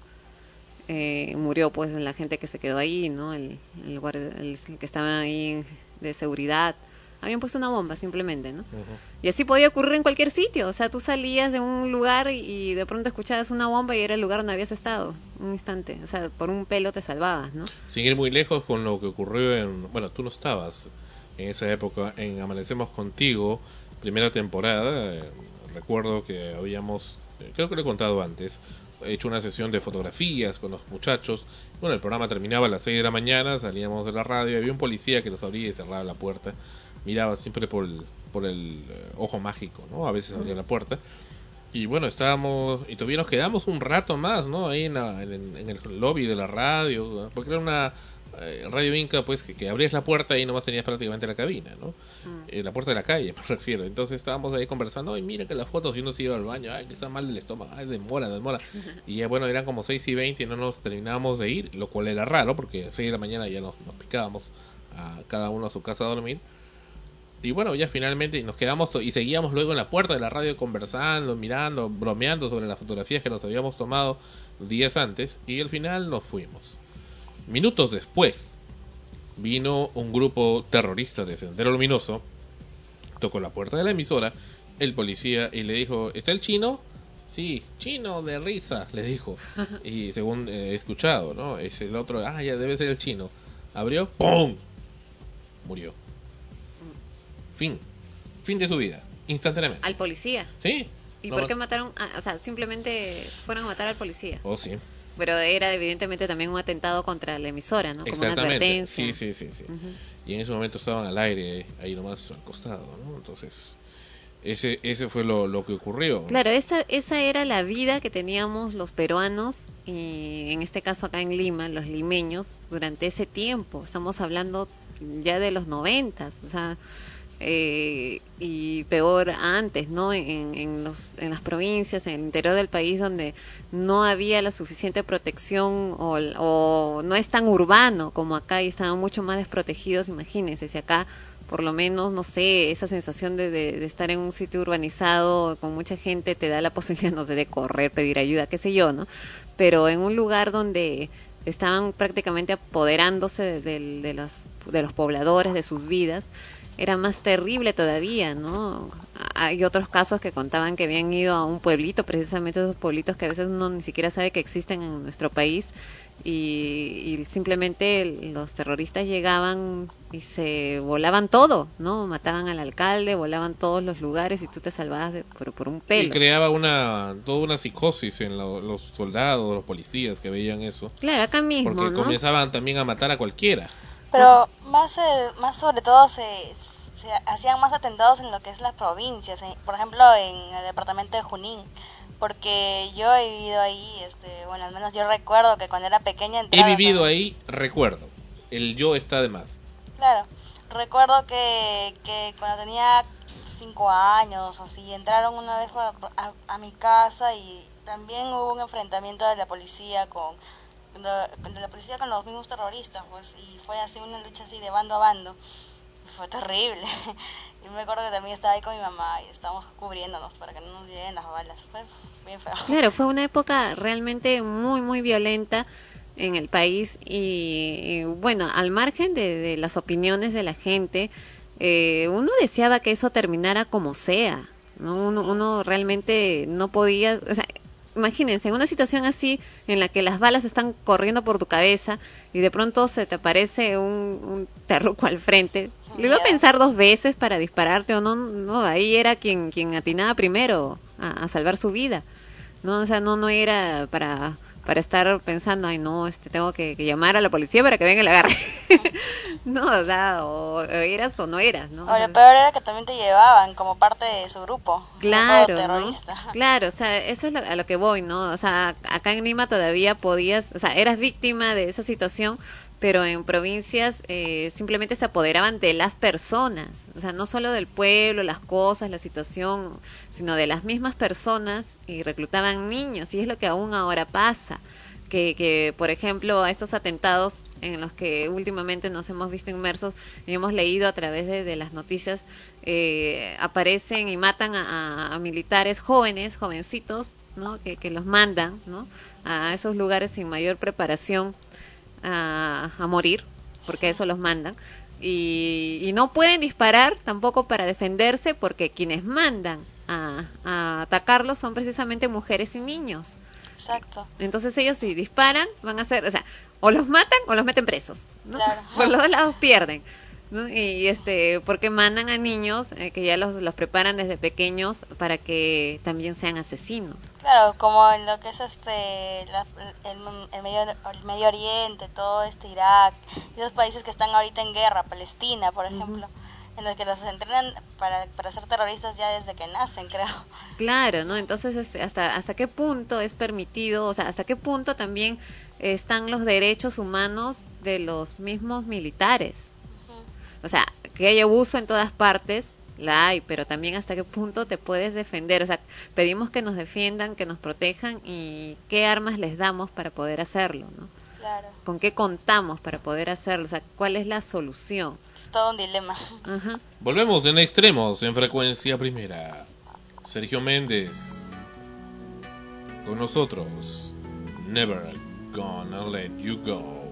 Murió pues la gente que se quedó ahí, ¿no? El que estaba ahí de seguridad. Habían puesto una bomba simplemente, ¿no? Y así podía ocurrir en cualquier sitio. O sea, tú salías de un lugar y de pronto escuchabas una bomba y era el lugar donde habías estado un instante. O sea, por un pelo te salvabas, ¿no? Sin ir muy lejos con lo que ocurrió bueno, tú no estabas en esa época en Amanecemos Contigo, primera temporada. Recuerdo que habíamos, creo que lo he contado antes, hecho una sesión de fotografías con los muchachos. Bueno, el programa terminaba a las 6 de la mañana, salíamos de la radio, había un policía que nos abría y cerraba la puerta. Miraba siempre por el ojo mágico, ¿no? A veces abría la puerta. Y bueno, estábamos, y todavía nos quedamos un rato más, ¿no? Ahí en el lobby de la radio, ¿no? Porque era una Radio Inca, pues, que abrías la puerta y nomás tenías prácticamente la cabina, ¿no? La puerta de la calle, me refiero. Entonces estábamos ahí conversando, ay, mira que las fotos, y uno se iba al baño, ay, que está mal del estómago, ay, demora. Y ya, bueno, eran como 6:20 y no nos terminábamos de ir, lo cual era raro, porque a 6 de la mañana ya nos picábamos a cada uno a su casa a dormir. Y bueno, ya finalmente nos quedamos y seguíamos luego en la puerta de la radio conversando, mirando, bromeando sobre las fotografías que nos habíamos tomado días antes, y al final nos fuimos. Minutos después vino un grupo terrorista de Sendero Luminoso, tocó la puerta de la emisora, el policía, y le dijo, ¿está el chino? Sí, chino de risa, le dijo. Y según he escuchado, ¿no? Es el otro, ya debe ser el chino. Abrió, ¡pum! Murió. Fin de su vida, instantáneamente. ¿Al policía? Sí. ¿Y por qué mataron? O sea, simplemente fueron a matar al policía. Oh, sí. Pero era evidentemente también un atentado contra la emisora, ¿no? Como una advertencia. Sí. Y en ese momento estaban al aire, ahí nomás al costado, ¿no? Entonces, ese fue lo que ocurrió. Claro, esa era la vida que teníamos los peruanos, y en este caso acá en Lima, los limeños, durante ese tiempo. Estamos hablando ya de los 90, o sea... y peor antes, ¿no? En las provincias, en el interior del país, donde no había la suficiente protección o no es tan urbano como acá y estaban mucho más desprotegidos. Imagínense, si acá por lo menos, no sé, esa sensación de estar en un sitio urbanizado con mucha gente te da la posibilidad, no sé, de correr, pedir ayuda, qué sé yo, ¿no? Pero en un lugar donde estaban prácticamente apoderándose de los pobladores, de sus vidas, era más terrible todavía, ¿no? Hay otros casos que contaban que habían ido a un pueblito, precisamente esos pueblitos que a veces uno ni siquiera sabe que existen en nuestro país, y simplemente los terroristas llegaban y se volaban todo, ¿no? Mataban al alcalde, volaban todos los lugares y tú te salvabas por un pelo. Y creaba toda una psicosis en los soldados, los policías que veían eso. Claro, acá mismo, porque ¿no? comenzaban también a matar a cualquiera. Pero más sobre todo se hacían más atentados en lo que es las provincias, por ejemplo en el departamento de Junín, porque yo he vivido ahí, bueno, al menos yo recuerdo que cuando era pequeña He vivido ahí, recuerdo. El yo está de más. Claro, recuerdo que cuando tenía 5 años, así, entraron una vez a mi casa y también hubo un enfrentamiento de la policía con los mismos terroristas, pues, y fue así una lucha así de bando a bando. Fue terrible. Yo me acuerdo que también estaba ahí con mi mamá y estábamos cubriéndonos para que no nos lleguen las balas. Fue bien feo. Claro, fue una época realmente muy, muy violenta en el país y bueno, al margen de las opiniones de la gente, uno deseaba que eso terminara como sea, ¿no? Uno realmente no podía, o sea, imagínense, en una situación así en la que las balas están corriendo por tu cabeza y de pronto se te aparece un terruco al frente, le iba a pensar 2 veces para dispararte o no, no, ahí era quien atinaba primero a salvar su vida, ¿no? O sea, no era para estar pensando, ay no, tengo que llamar a la policía para que venga y la agarre. No, o sea, o eras o no eras, ¿no? O lo peor era que también te llevaban como parte de su grupo. Claro, terrorista. ¿no? Claro, o sea, eso es a lo que voy, ¿no? O sea, acá en Lima todavía podías, o sea, eras víctima de esa situación, pero en provincias simplemente se apoderaban de las personas, o sea, no solo del pueblo, las cosas, la situación, sino de las mismas personas y reclutaban niños, y es lo que aún ahora pasa, que por ejemplo, a estos atentados en los que últimamente nos hemos visto inmersos y hemos leído a través de las noticias, aparecen y matan a militares jóvenes, jovencitos, ¿no? Que los mandan, ¿no? A esos lugares sin mayor preparación, a morir, porque eso los mandan, y no pueden disparar tampoco para defenderse, porque quienes mandan a atacarlos son precisamente mujeres y niños. Exacto. Entonces ellos si disparan van a ser, o sea, o los matan o los meten presos, ¿no? Claro. Por los 2 lados pierden, ¿no? Y porque mandan a niños que ya los preparan desde pequeños para que también sean asesinos. Claro, como en lo que es el Medio Oriente, todo Irak, esos países que están ahorita en guerra, Palestina, por ejemplo, en los que los entrenan para ser terroristas ya desde que nacen, creo. Claro, ¿no? Entonces, ¿hasta qué punto es permitido, o sea, hasta qué punto también están los derechos humanos de los mismos militares? O sea, que hay abuso en todas partes, la hay, pero también hasta qué punto te puedes defender. O sea, pedimos que nos defiendan, que nos protejan, y qué armas les damos para poder hacerlo, ¿no? Claro. ¿Con qué contamos para poder hacerlo? O sea, ¿cuál es la solución? Es todo un dilema. Ajá. Volvemos en Extremos, en Frecuencia Primera. Sergio Méndez con nosotros. Never Gonna Let You Go.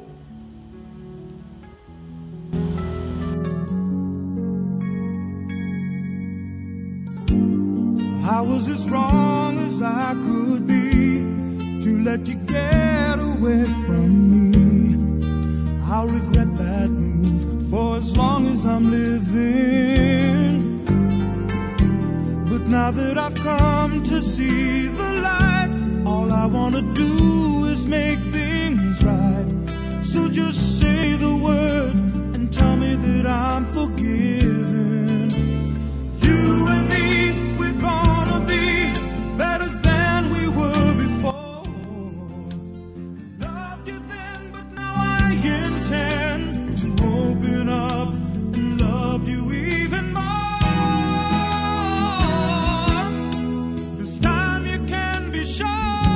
I was as wrong as I could be to let you get away from me. I'll regret that move for as long as I'm living. But now that I've come to see the light, all I want to do is make things right. So just say the word and tell me that I'm forgiven. You and me, we're gonna be better than we were before. Loved you then, but now I intend to open up and love you even more. This time you can be sure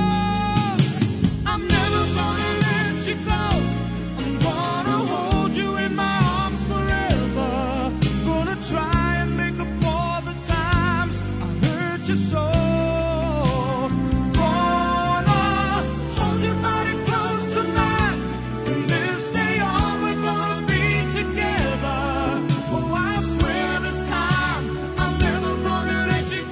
I'm never gonna let you go. I'm gonna hold you in my arms forever. Gonna try and make up for the times I hurt you so. Gonna hold your body close to mine. From this day on we're gonna be together. Oh, I swear this time I'm never gonna let you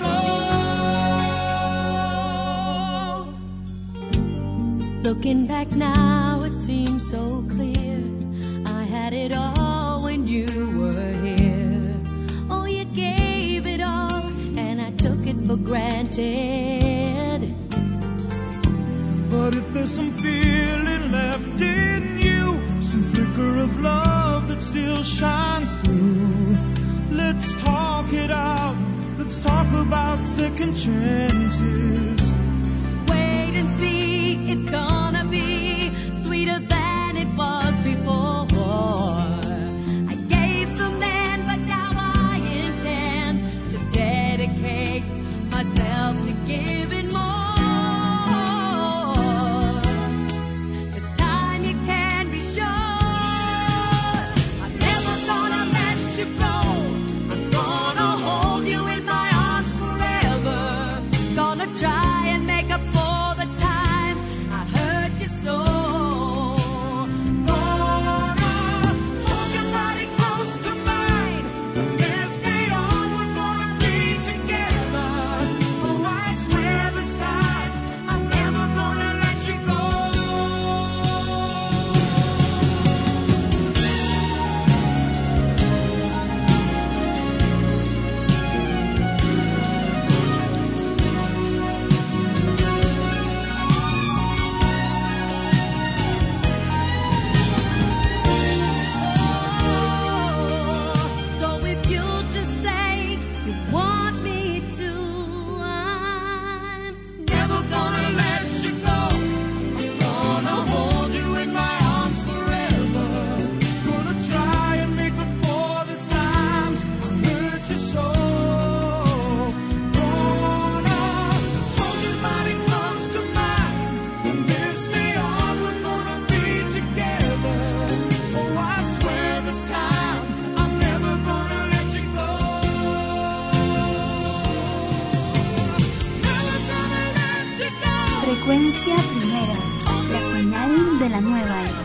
go. Looking back now, it seems so clear. I had it all when you were here. Oh, you gave it all, and I took it for granted. But if there's some feeling left in you, some flicker of love that still shines through, let's talk it out. Let's talk about second chances. Frecuencia primera, la señal de la nueva era.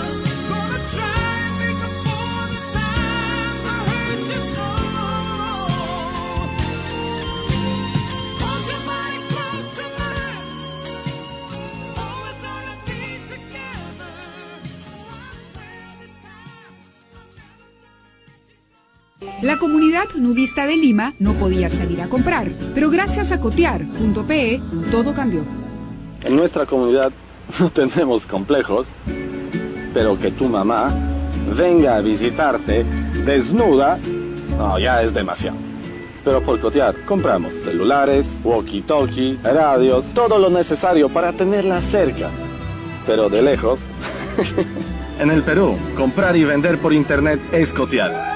La comunidad nudista de Lima no podía salir a comprar, pero gracias a cotear.pe todo cambió. En nuestra comunidad no tenemos complejos, pero que tu mamá venga a visitarte desnuda, no, ya es demasiado. Pero por Cotear compramos celulares, walkie-talkie, radios, todo lo necesario para tenerla cerca, pero de lejos. En el Perú, comprar y vender por internet es Cotear.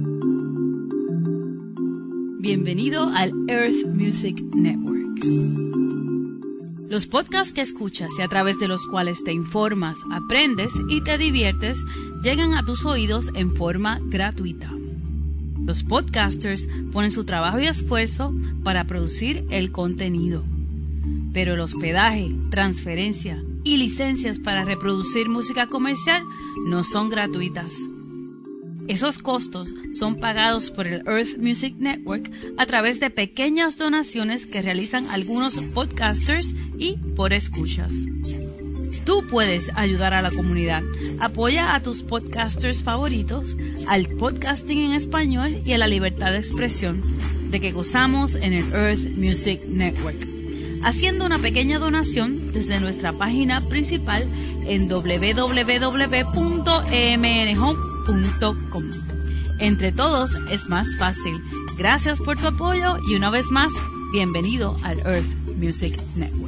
Bienvenido al Earth Music Network. Los podcasts que escuchas y a través de los cuales te informas, aprendes y te diviertes llegan a tus oídos en forma gratuita. Los podcasters ponen su trabajo y esfuerzo para producir el contenido. Pero el hospedaje, transferencia y licencias para reproducir música comercial no son gratuitas. Esos costos son pagados por el Earth Music Network a través de pequeñas donaciones que realizan algunos podcasters y por escuchas. Tú puedes ayudar a la comunidad. Apoya a tus podcasters favoritos, al podcasting en español y a la libertad de expresión de que gozamos en el Earth Music Network, haciendo una pequeña donación desde nuestra página principal en www.emnhome.com. Entre todos es más fácil. Gracias por tu apoyo y una vez más, bienvenido al Earth Music Network.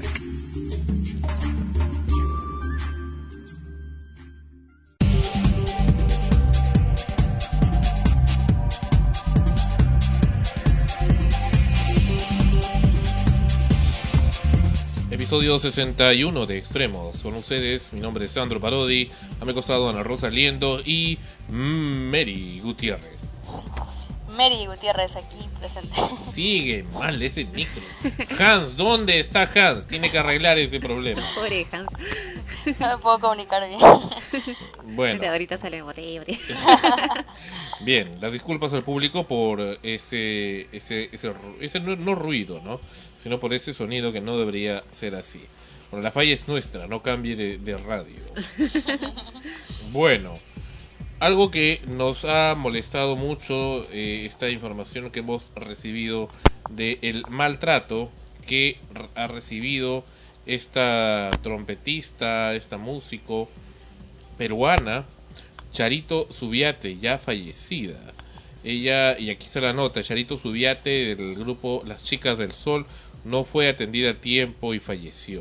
Episodio 61 de Extremos. Con ustedes, mi nombre es Sandro Parodi. A mi costado Ana Rosa Liendo y Mary Gutiérrez. Mary Gutiérrez aquí presente. Sigue mal ese micro. Hans, ¿dónde está Hans? Tiene que arreglar ese problema. Pobre Hans. No me puedo comunicar bien. Bueno. Ahorita sale botella. Bien, las disculpas al público por ese no ruido, ¿no? Sino por ese sonido que no debería ser así. Bueno, la falla es nuestra, no cambie de radio. Bueno, algo que nos ha molestado mucho, esta información que hemos recibido del maltrato que ha recibido esta trompetista, esta músico peruana, Charito Subiate, ya fallecida. Ella, y aquí está la nota, Charito Subiate del grupo Las Chicas del Sol no fue atendida a tiempo y falleció.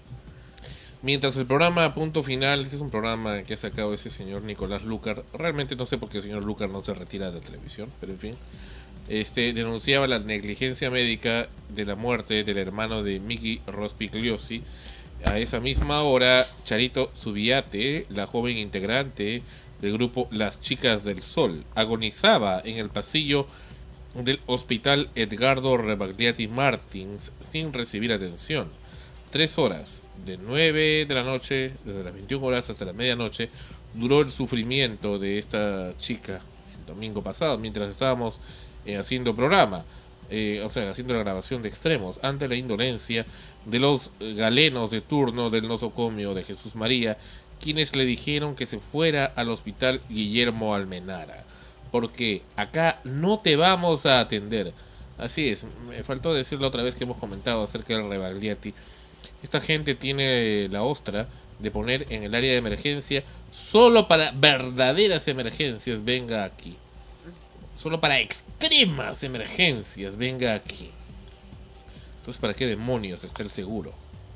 Mientras el programa Punto Final, este es un programa que ha sacado ese señor Nicolás Lucar, realmente no sé por qué el señor Lucar no se retira de la televisión, pero en fin, denunciaba la negligencia médica de la muerte del hermano de Miki Rospigliosi. A esa misma hora, Charito Subiate, la joven integrante del grupo Las Chicas del Sol, agonizaba en el pasillo del hospital Edgardo Rebagliati Martins sin recibir atención. 3 horas, de 9 de la noche, desde las 21 horas hasta la medianoche, duró el sufrimiento de esta chica el domingo pasado, mientras estábamos haciendo programa, haciendo la grabación de Extremos, ante la indolencia de los galenos de turno del nosocomio de Jesús María, quienes le dijeron que se fuera al hospital Guillermo Almenara, porque acá no te vamos a atender. Así es, me faltó decirlo otra vez que hemos comentado acerca del Rebagliati. Esta gente tiene la ostra de poner en el área de emergencia solo para verdaderas emergencias, venga aquí. Solo para extremas emergencias, venga aquí. Entonces, ¿para qué demonios está el seguro?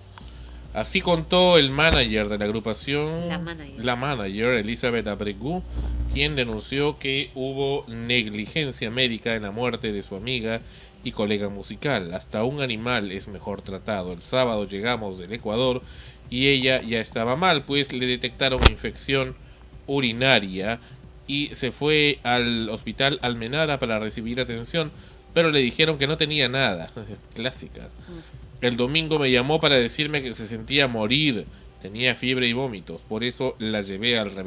Así contó el manager de la agrupación, la manager Elizabeth Abregu, quien denunció que hubo negligencia médica en la muerte de su amiga y colega musical. Hasta un animal es mejor tratado. El sábado llegamos del Ecuador y ella ya estaba mal, pues le detectaron infección urinaria y se fue al hospital Almenara para recibir atención, pero le dijeron que no tenía nada. Clásica. El domingo me llamó para decirme que se sentía morir, tenía fiebre y vómitos, por eso la llevé al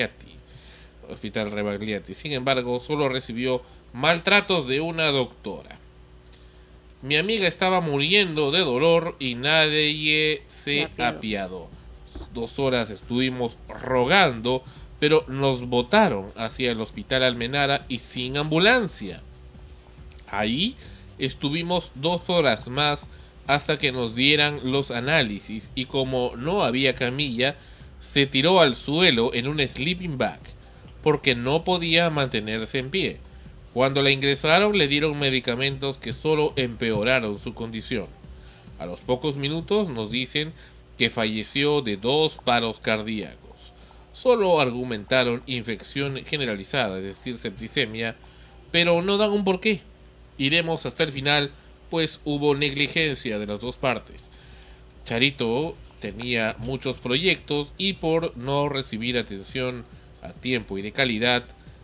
Hospital Rebagliati. Sin embargo, solo recibió maltratos de una doctora. Mi amiga estaba muriendo de dolor y nadie se apiadó. 2 horas estuvimos rogando, pero nos botaron hacia el Hospital Almenara y sin ambulancia. Ahí estuvimos 2 horas más hasta que nos dieran los análisis y como no había camilla, se tiró al suelo en un sleeping bag porque no podía mantenerse en pie. Cuando la ingresaron le dieron medicamentos que solo empeoraron su condición. A los pocos minutos nos dicen que falleció de 2 paros cardíacos. Solo argumentaron infección generalizada, es decir, septicemia, pero no dan un porqué. Iremos hasta el final, pues hubo negligencia de las 2 partes. Charito tenía muchos proyectos y por no recibir atención a tiempo y de calidad,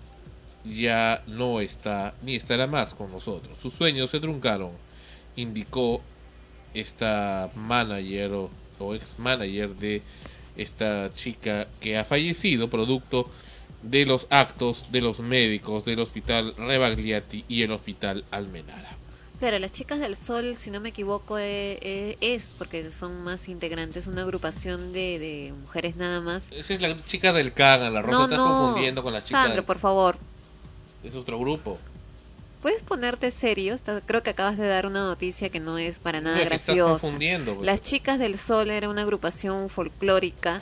ya no está ni estará más con nosotros. Sus sueños se truncaron, indicó esta manager o ex manager de esta chica que ha fallecido producto de los actos de los médicos del Hospital Rebagliati y el Hospital Almenara. Claro, las Chicas del Sol, si no me equivoco, es porque son más integrantes, una agrupación de mujeres nada más. Esa es la chica del Caga, la Rosa, estás confundiendo con la chica. Sandro, por favor. Es otro grupo. ¿Puedes ponerte serio? Creo que acabas de dar una noticia que no es para nada graciosa. Estás confundiendo. Pues. Las Chicas del Sol era una agrupación folclórica.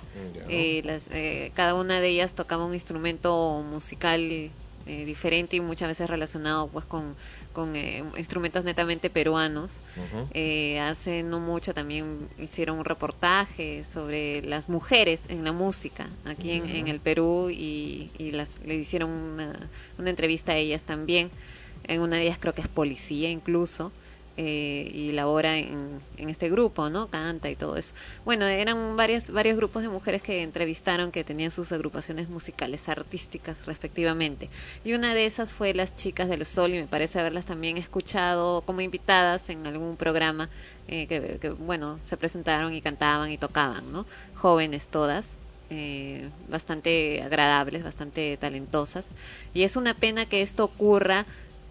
Cada una de ellas tocaba un instrumento musical diferente y muchas veces relacionado pues con instrumentos netamente peruanos. Hace no mucho también hicieron un reportaje sobre las mujeres en la música aquí en el Perú y le hicieron una entrevista a ellas también. En una de ellas creo que es policía incluso, y labora en este grupo, ¿no? Canta y todo eso. Bueno, eran varios grupos de mujeres que entrevistaron que tenían sus agrupaciones musicales, artísticas respectivamente. Y una de esas fue Las Chicas del Sol, y me parece haberlas también escuchado como invitadas en algún programa que bueno, se presentaron y cantaban y tocaban, ¿no? Jóvenes todas. Bastante agradables, bastante talentosas. Y es una pena que esto ocurra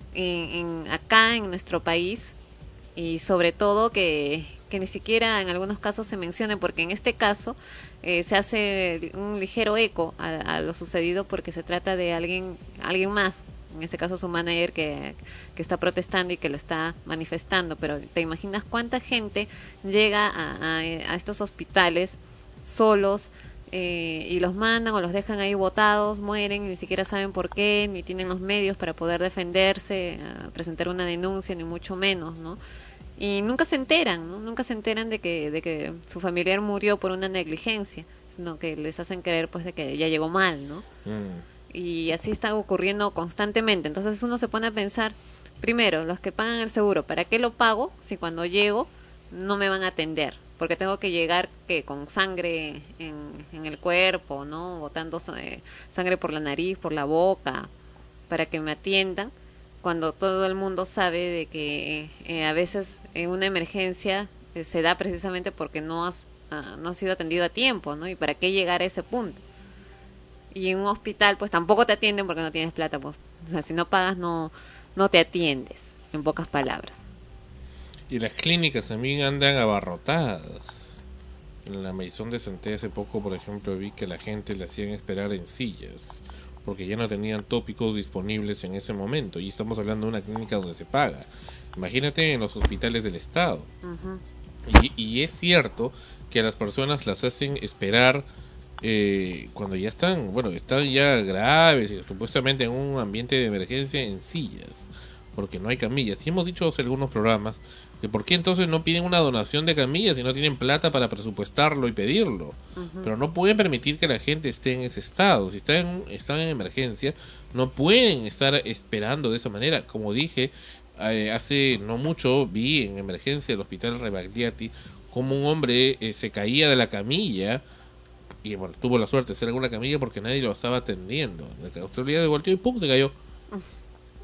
acá en nuestro país y sobre todo que ni siquiera en algunos casos se mencione, porque en este caso se hace un ligero eco a lo sucedido porque se trata de alguien más, en este caso su manager que está protestando y que lo está manifestando, pero te imaginas cuánta gente llega a estos hospitales solos y los mandan o los dejan ahí botados, mueren y ni siquiera saben por qué, ni tienen los medios para poder defenderse, presentar una denuncia, ni mucho menos, ¿no? Y nunca se enteran, ¿no? Nunca se enteran de que su familiar murió por una negligencia, sino que les hacen creer pues de que ya llegó mal, ¿no? Y así está ocurriendo constantemente. Entonces uno se pone a pensar, primero, los que pagan el seguro, ¿para qué lo pago si cuando llego no me van a atender? Porque tengo que llegar con sangre en el cuerpo, ¿no? Botando sangre por la nariz, por la boca, para que me atiendan, cuando todo el mundo sabe de que a veces una emergencia se da precisamente porque no has sido atendido a tiempo, ¿no? Y para qué llegar a ese punto. Y en un hospital pues tampoco te atienden porque no tienes plata, pues. O sea, si no pagas no te atiendes, en pocas palabras. Y las clínicas también andan abarrotadas. En la Maison de Santé hace poco, por ejemplo, vi que la gente le hacían esperar en sillas porque ya no tenían tópicos disponibles en ese momento. Y estamos hablando de una clínica donde se paga. Imagínate en los hospitales del Estado. Y es cierto que a las personas las hacen esperar cuando ya están ya graves y supuestamente en un ambiente de emergencia en sillas, porque no hay camillas. Y hemos dicho en algunos programas que por qué entonces no piden una donación de camillas si no tienen plata para presupuestarlo y pedirlo. Pero no pueden permitir que la gente esté en ese estado. Si están en emergencia, no pueden estar esperando de esa manera. Como dije, hace no mucho vi en emergencia del Hospital Rebagliati como un hombre se caía de la camilla y bueno, tuvo la suerte de ser alguna camilla porque nadie lo estaba atendiendo. La autoridad de volteó y ¡pum! Se cayó.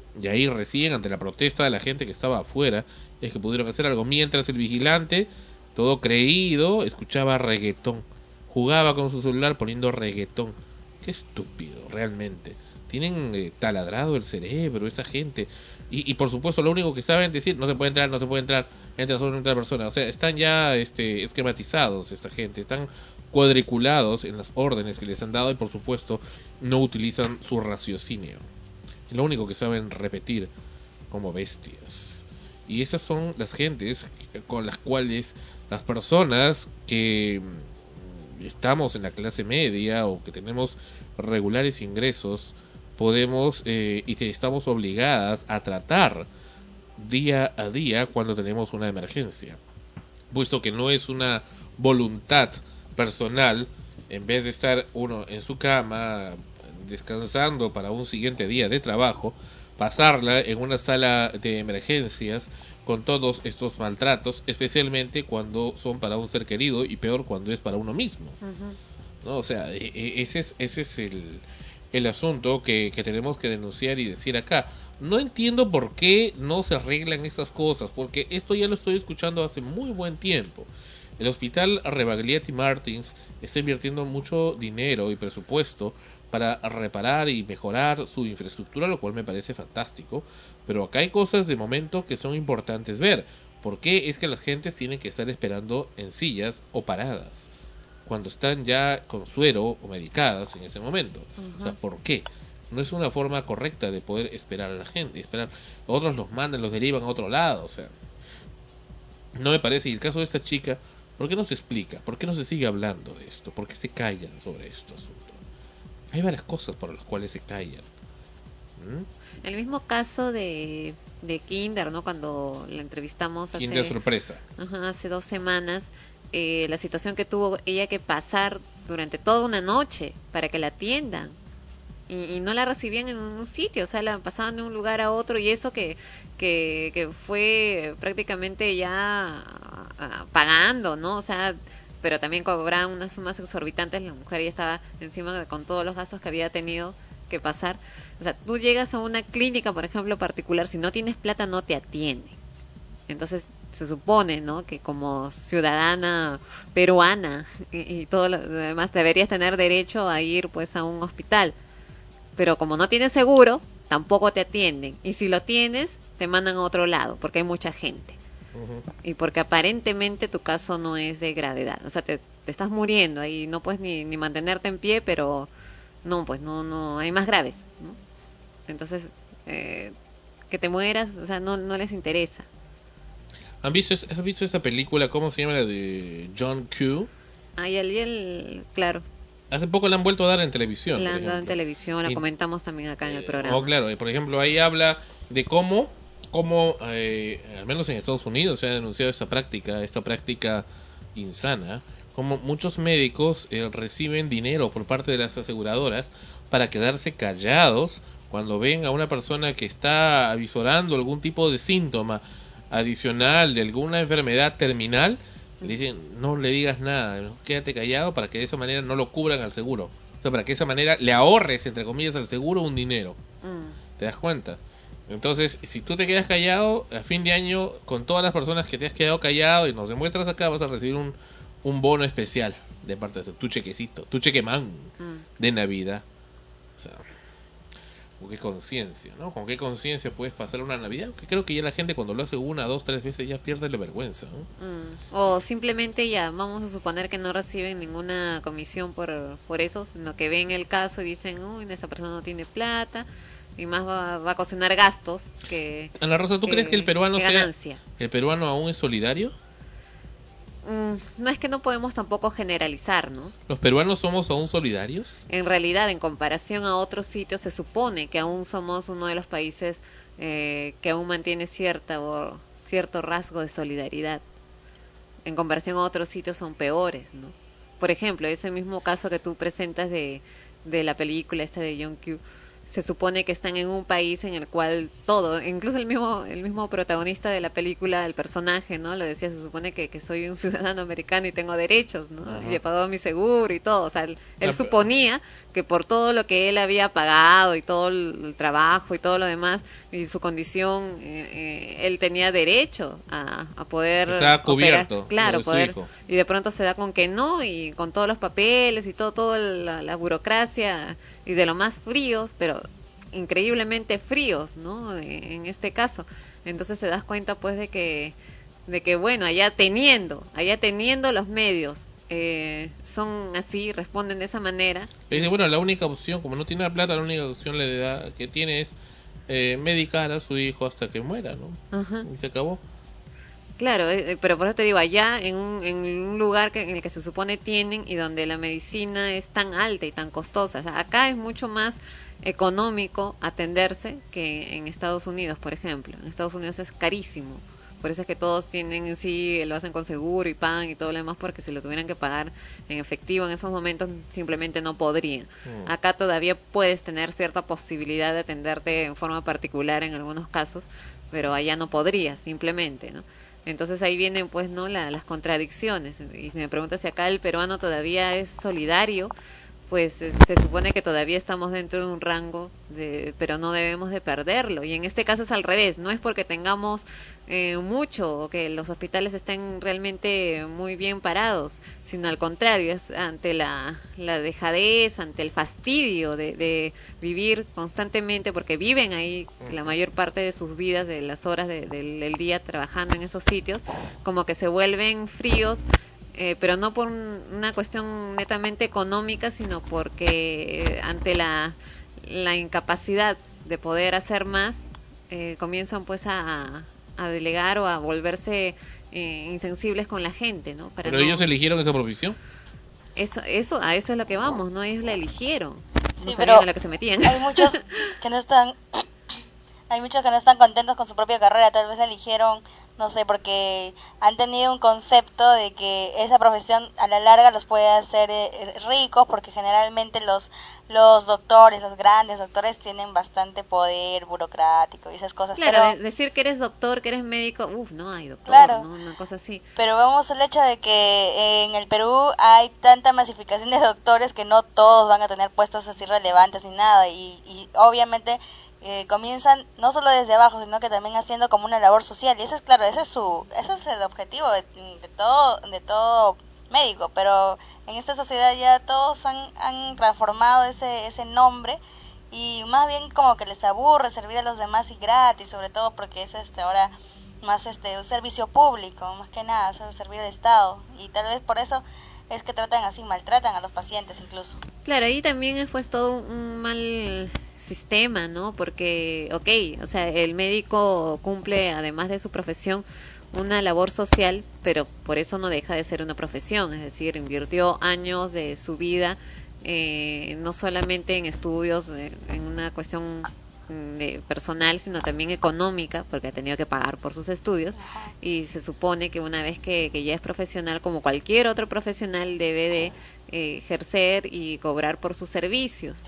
Y ahí recién, ante la protesta de la gente que estaba afuera, es que pudieron hacer algo. Mientras el vigilante, todo creído, escuchaba reggaetón. Jugaba con su celular poniendo reggaetón. Qué estúpido, realmente. Tienen taladrado el cerebro esa gente. Y por supuesto lo único que saben decir, no se puede entrar, entra solo otra persona. O sea, están ya esquematizados esta gente, están cuadriculados en las órdenes que les han dado y por supuesto no utilizan su raciocinio. Es lo único que saben repetir como bestias. Y esas son las gentes con las cuales las personas que estamos en la clase media o que tenemos regulares ingresos podemos y que estamos obligadas a tratar día a día cuando tenemos una emergencia, puesto que no es una voluntad personal, en vez de estar uno en su cama descansando para un siguiente día de trabajo, pasarla en una sala de emergencias con todos estos maltratos, especialmente cuando son para un ser querido y peor cuando es para uno mismo. ¿No? O sea, ese es el asunto que tenemos que denunciar y decir acá. No entiendo por qué no se arreglan esas cosas, porque esto ya lo estoy escuchando hace muy buen tiempo. El hospital Rebagliati Martins está invirtiendo mucho dinero y presupuesto para reparar y mejorar su infraestructura, lo cual me parece fantástico, pero acá hay cosas de momento que son importantes ver. ¿Por qué es que las gentes tienen que estar esperando en sillas o paradas cuando están ya con suero o medicadas en ese momento? O sea, ¿por qué? No es una forma correcta de poder esperar a la gente, otros los mandan, los derivan a otro lado, o sea, no me parece. Y el caso de esta chica, ¿por qué no se explica? ¿Por qué no se sigue hablando de esto? ¿Por qué se callan sobre esto asunto? Hay varias cosas por las cuales se callan. El mismo caso de Kinder, ¿no? Cuando la entrevistamos Kinder sorpresa. Hace 2 semanas, la situación que tuvo ella que pasar durante toda una noche para que la atiendan. Y no la recibían en un sitio, o sea, la pasaban de un lugar a otro, y eso que fue prácticamente ya pagando, ¿no? O sea, pero también cobraban unas sumas exorbitantes, la mujer ya estaba encima con todos los gastos que había tenido que pasar. O sea, tú llegas a una clínica, por ejemplo, particular, si no tienes plata no te atienden. Entonces, se supone, ¿no?, que como ciudadana peruana y todo lo demás deberías tener derecho a ir pues a un hospital. Pero como no tienes seguro, tampoco te atienden. Y si lo tienes, te mandan a otro lado, porque hay mucha gente. Y porque aparentemente tu caso no es de gravedad. O sea, te estás muriendo y no puedes ni mantenerte en pie, pero no, pues no hay más graves, ¿no? Entonces, que te mueras, o sea, no les interesa. ¿Has visto esta película? ¿Cómo se llama? La de John Q. Claro. Hace poco la han vuelto a dar en televisión. La han dado en televisión, la comentamos también acá en el programa. Oh, claro. Por ejemplo, ahí habla de cómo al menos en Estados Unidos se ha denunciado esta práctica insana, como muchos médicos reciben dinero por parte de las aseguradoras para quedarse callados cuando ven a una persona que está avisorando algún tipo de síntoma adicional de alguna enfermedad terminal. Le dicen, no le digas nada, quédate callado, para que de esa manera no lo cubran al seguro. O sea, para que de esa manera le ahorres, entre comillas, al seguro un dinero. ¿Te das cuenta? Entonces, si tú te quedas callado, a fin de año, con todas las personas que te has quedado callado y nos demuestras acá, vas a recibir un bono especial de parte de tu chequecito, tu chequemán de Navidad. O sea, ¿con qué conciencia, no? ¿Con qué conciencia puedes pasar una Navidad? Que creo que ya la gente cuando lo hace 1, 2, 3 veces ya pierde la vergüenza, ¿no? O simplemente ya, vamos a suponer que no reciben ninguna comisión por eso, sino que ven el caso y dicen, uy, esa persona no tiene plata, y más va a cocinar gastos que Ana Rosa, ¿tú crees que el peruano ganancia? ¿El peruano aún es solidario? No es que no podemos tampoco generalizar, ¿no? ¿Los peruanos somos aún solidarios? En realidad, en comparación a otros sitios, se supone que aún somos uno de los países que aún mantiene cierto rasgo de solidaridad. En comparación a otros sitios son peores, ¿no? Por ejemplo, ese mismo caso que tú presentas de la película esta de John Q, se supone que están en un país en el cual todo, incluso el mismo protagonista de la película, el personaje, ¿no? Lo decía, se supone que soy un ciudadano americano y tengo derechos, ¿no? Y he pagado mi seguro y todo, o sea, él suponía que por todo lo que él había pagado y todo el trabajo y todo lo demás y su condición, él tenía derecho a poder estaba cubierto, claro, poder, y de pronto se da con que no, y con todos los papeles y toda la burocracia, y de lo más fríos, pero increíblemente fríos, ¿no? En este caso. Entonces te das cuenta pues de que bueno, allá teniendo los medios, son así, responden de esa manera. Y dice, bueno, la única opción, como no tiene la plata, la única opción que tiene es medicar a su hijo hasta que muera, ¿no? Ajá. Y se acabó. Claro, pero por eso te digo, allá en un lugar en el que se supone tienen y donde la medicina es tan alta y tan costosa. O sea, acá es mucho más económico atenderse que en Estados Unidos, por ejemplo. En Estados Unidos es carísimo. Por eso es que todos tienen en sí, lo hacen con seguro y pagan y todo lo demás, porque si lo tuvieran que pagar en efectivo en esos momentos simplemente no podrían. Acá todavía puedes tener cierta posibilidad de atenderte en forma particular en algunos casos, pero allá no podrías simplemente, ¿no? Entonces ahí vienen pues no las contradicciones. Y si me preguntas si acá el peruano todavía es solidario, pues se supone que todavía estamos dentro de un rango, pero no debemos de perderlo. Y en este caso es al revés, no es porque tengamos mucho o que los hospitales estén realmente muy bien parados, sino al contrario, es ante la dejadez, ante el fastidio de vivir constantemente, porque viven ahí la mayor parte de sus vidas, de las horas del día trabajando en esos sitios, como que se vuelven fríos. Pero no por una cuestión netamente económica, sino porque ante la incapacidad de poder hacer más, comienzan pues a delegar o a volverse insensibles con la gente, ¿no? Pero ellos eligieron esa profesión. A eso es lo que vamos, ¿no? Ellos la eligieron, sí, no sabían a lo que se metían. Hay muchos que no están contentos con su propia carrera, tal vez la eligieron, no sé, porque han tenido un concepto de que esa profesión a la larga los puede hacer ricos, porque generalmente los doctores, los grandes doctores tienen bastante poder burocrático y esas cosas. Claro, pero decir que eres doctor, que eres médico, no hay doctor, claro, ¿no? Una cosa así. Pero vemos el hecho de que en el Perú hay tanta masificación de doctores que no todos van a tener puestos así relevantes ni nada, y obviamente comienzan no solo desde abajo, sino que también haciendo como una labor social, y eso es claro, ese es el objetivo de todo médico. Pero en esta sociedad ya todos han transformado ese nombre, y más bien como que les aburre servir a los demás y gratis, sobre todo porque es ahora más un servicio público, más que nada servir al Estado, y tal vez por eso es que tratan así, maltratan a los pacientes incluso. Claro, ahí también es pues todo un mal sistema, ¿no? Porque, o sea, el médico cumple, además de su profesión, una labor social, pero por eso no deja de ser una profesión, es decir, invirtió años de su vida, no solamente en estudios, en una cuestión personal, sino también económica, porque ha tenido que pagar por sus estudios. Ajá. Y se supone que una vez que ya es profesional, como cualquier otro profesional, debe de ejercer y cobrar por sus servicios.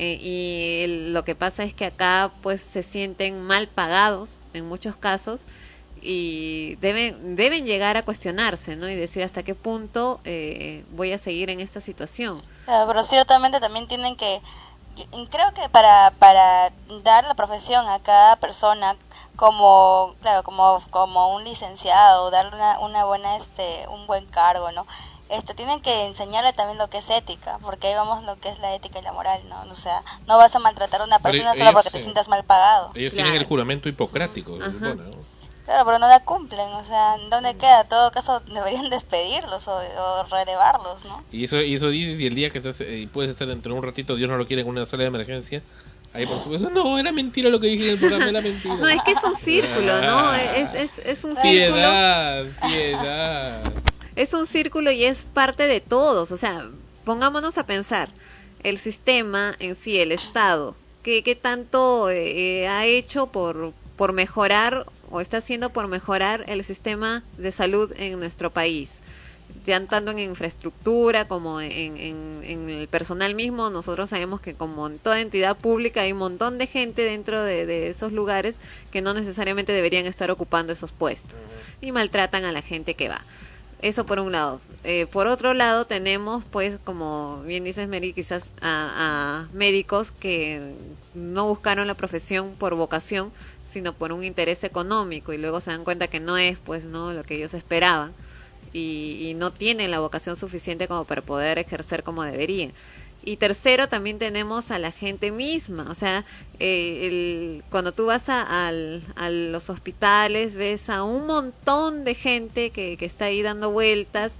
Y lo que pasa es que acá pues se sienten mal pagados en muchos casos, y deben llegar a cuestionarse, ¿no? Y decir hasta qué punto voy a seguir en esta situación. Pero ciertamente también tienen que, creo que para dar la profesión a cada persona como un licenciado, darle una buena un buen cargo, ¿no? Tienen que enseñarle también lo que es ética, porque ahí vamos lo que es la ética y la moral, ¿no? O sea, no vas a maltratar a una persona solo porque te sientas mal pagado. Ellos tienen el juramento hipocrático, se supone, ¿no? Claro, pero no la cumplen, o sea, ¿dónde queda? En todo caso deberían despedirlos o relevarlos, ¿no? Y eso dices, y el día que estás, puedes estar dentro de un ratito, Dios no lo quiere, en una sala de emergencia, ahí por supuesto, no, era mentira lo que dije en el programa, era mentira. No, es que es un círculo, ¿no? Es un piedad, círculo. Piedad. Es un círculo y es parte de todos, o sea, pongámonos a pensar, el sistema en sí, el Estado, ¿qué tanto ha hecho por mejorar o está haciendo por mejorar el sistema de salud en nuestro país? tanto en infraestructura como en el personal mismo. Nosotros sabemos que como en toda entidad pública hay un montón de gente dentro de esos lugares que no necesariamente deberían estar ocupando esos puestos y maltratan a la gente que va. Eso por un lado. Por otro lado tenemos, pues, como bien dices, Mary, quizás a médicos que no buscaron la profesión por vocación, sino por un interés económico, y luego se dan cuenta que no es, pues, no lo que ellos esperaban, y no tienen la vocación suficiente como para poder ejercer como deberían. Y tercero, también tenemos a la gente misma, o sea, cuando tú vas a los hospitales ves a un montón de gente que está ahí dando vueltas,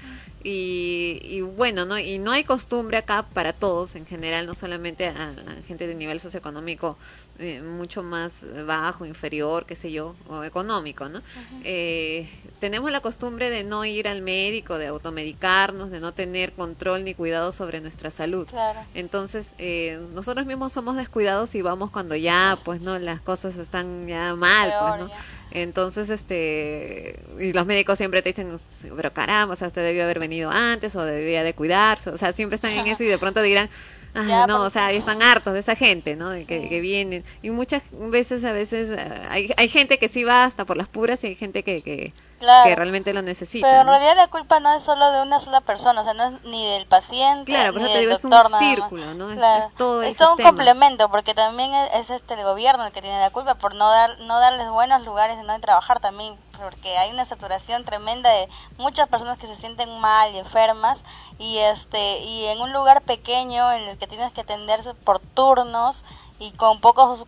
y bueno, ¿no? Y no hay costumbre acá para todos en general, no solamente a la gente de nivel socioeconómico mucho más bajo, inferior, qué sé yo, o económico, ¿no? Tenemos la costumbre de no ir al médico, de automedicarnos, de no tener control ni cuidado sobre nuestra salud. Claro. Entonces, nosotros mismos somos descuidados y vamos cuando ya, pues, no, las cosas están ya mal, Peor, pues, ¿no? ya. Entonces, y los médicos siempre te dicen, pero caramba, o sea, usted debió haber venido antes o debía de cuidarse, o sea, siempre están en eso y de pronto dirán, Ya, no, o sea, están hartos de esa gente, ¿no? De que vienen. Y muchas veces, hay gente que sí va hasta por las puras y hay gente que Claro. realmente lo necesita. Pero en ¿no? realidad la culpa no es solo de una sola persona, o sea, no es ni del paciente, Claro, por ni eso te del digo, es un doctor nada más. círculo, ¿no? Claro. Es todo el Es todo un sistema. complemento, porque también es el gobierno el que tiene la culpa por no darles buenos lugares en donde trabajar también, porque hay una saturación tremenda de muchas personas que se sienten mal y enfermas, y en un lugar pequeño en el que tienes que atenderse por turnos y con pocos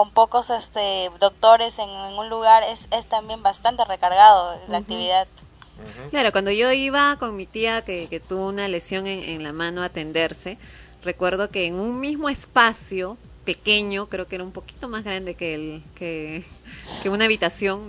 doctores en un lugar, es también bastante recargado la actividad. Claro, cuando yo iba con mi tía que tuvo una lesión en la mano a atenderse, recuerdo que en un mismo espacio pequeño, creo que era un poquito más grande que una habitación,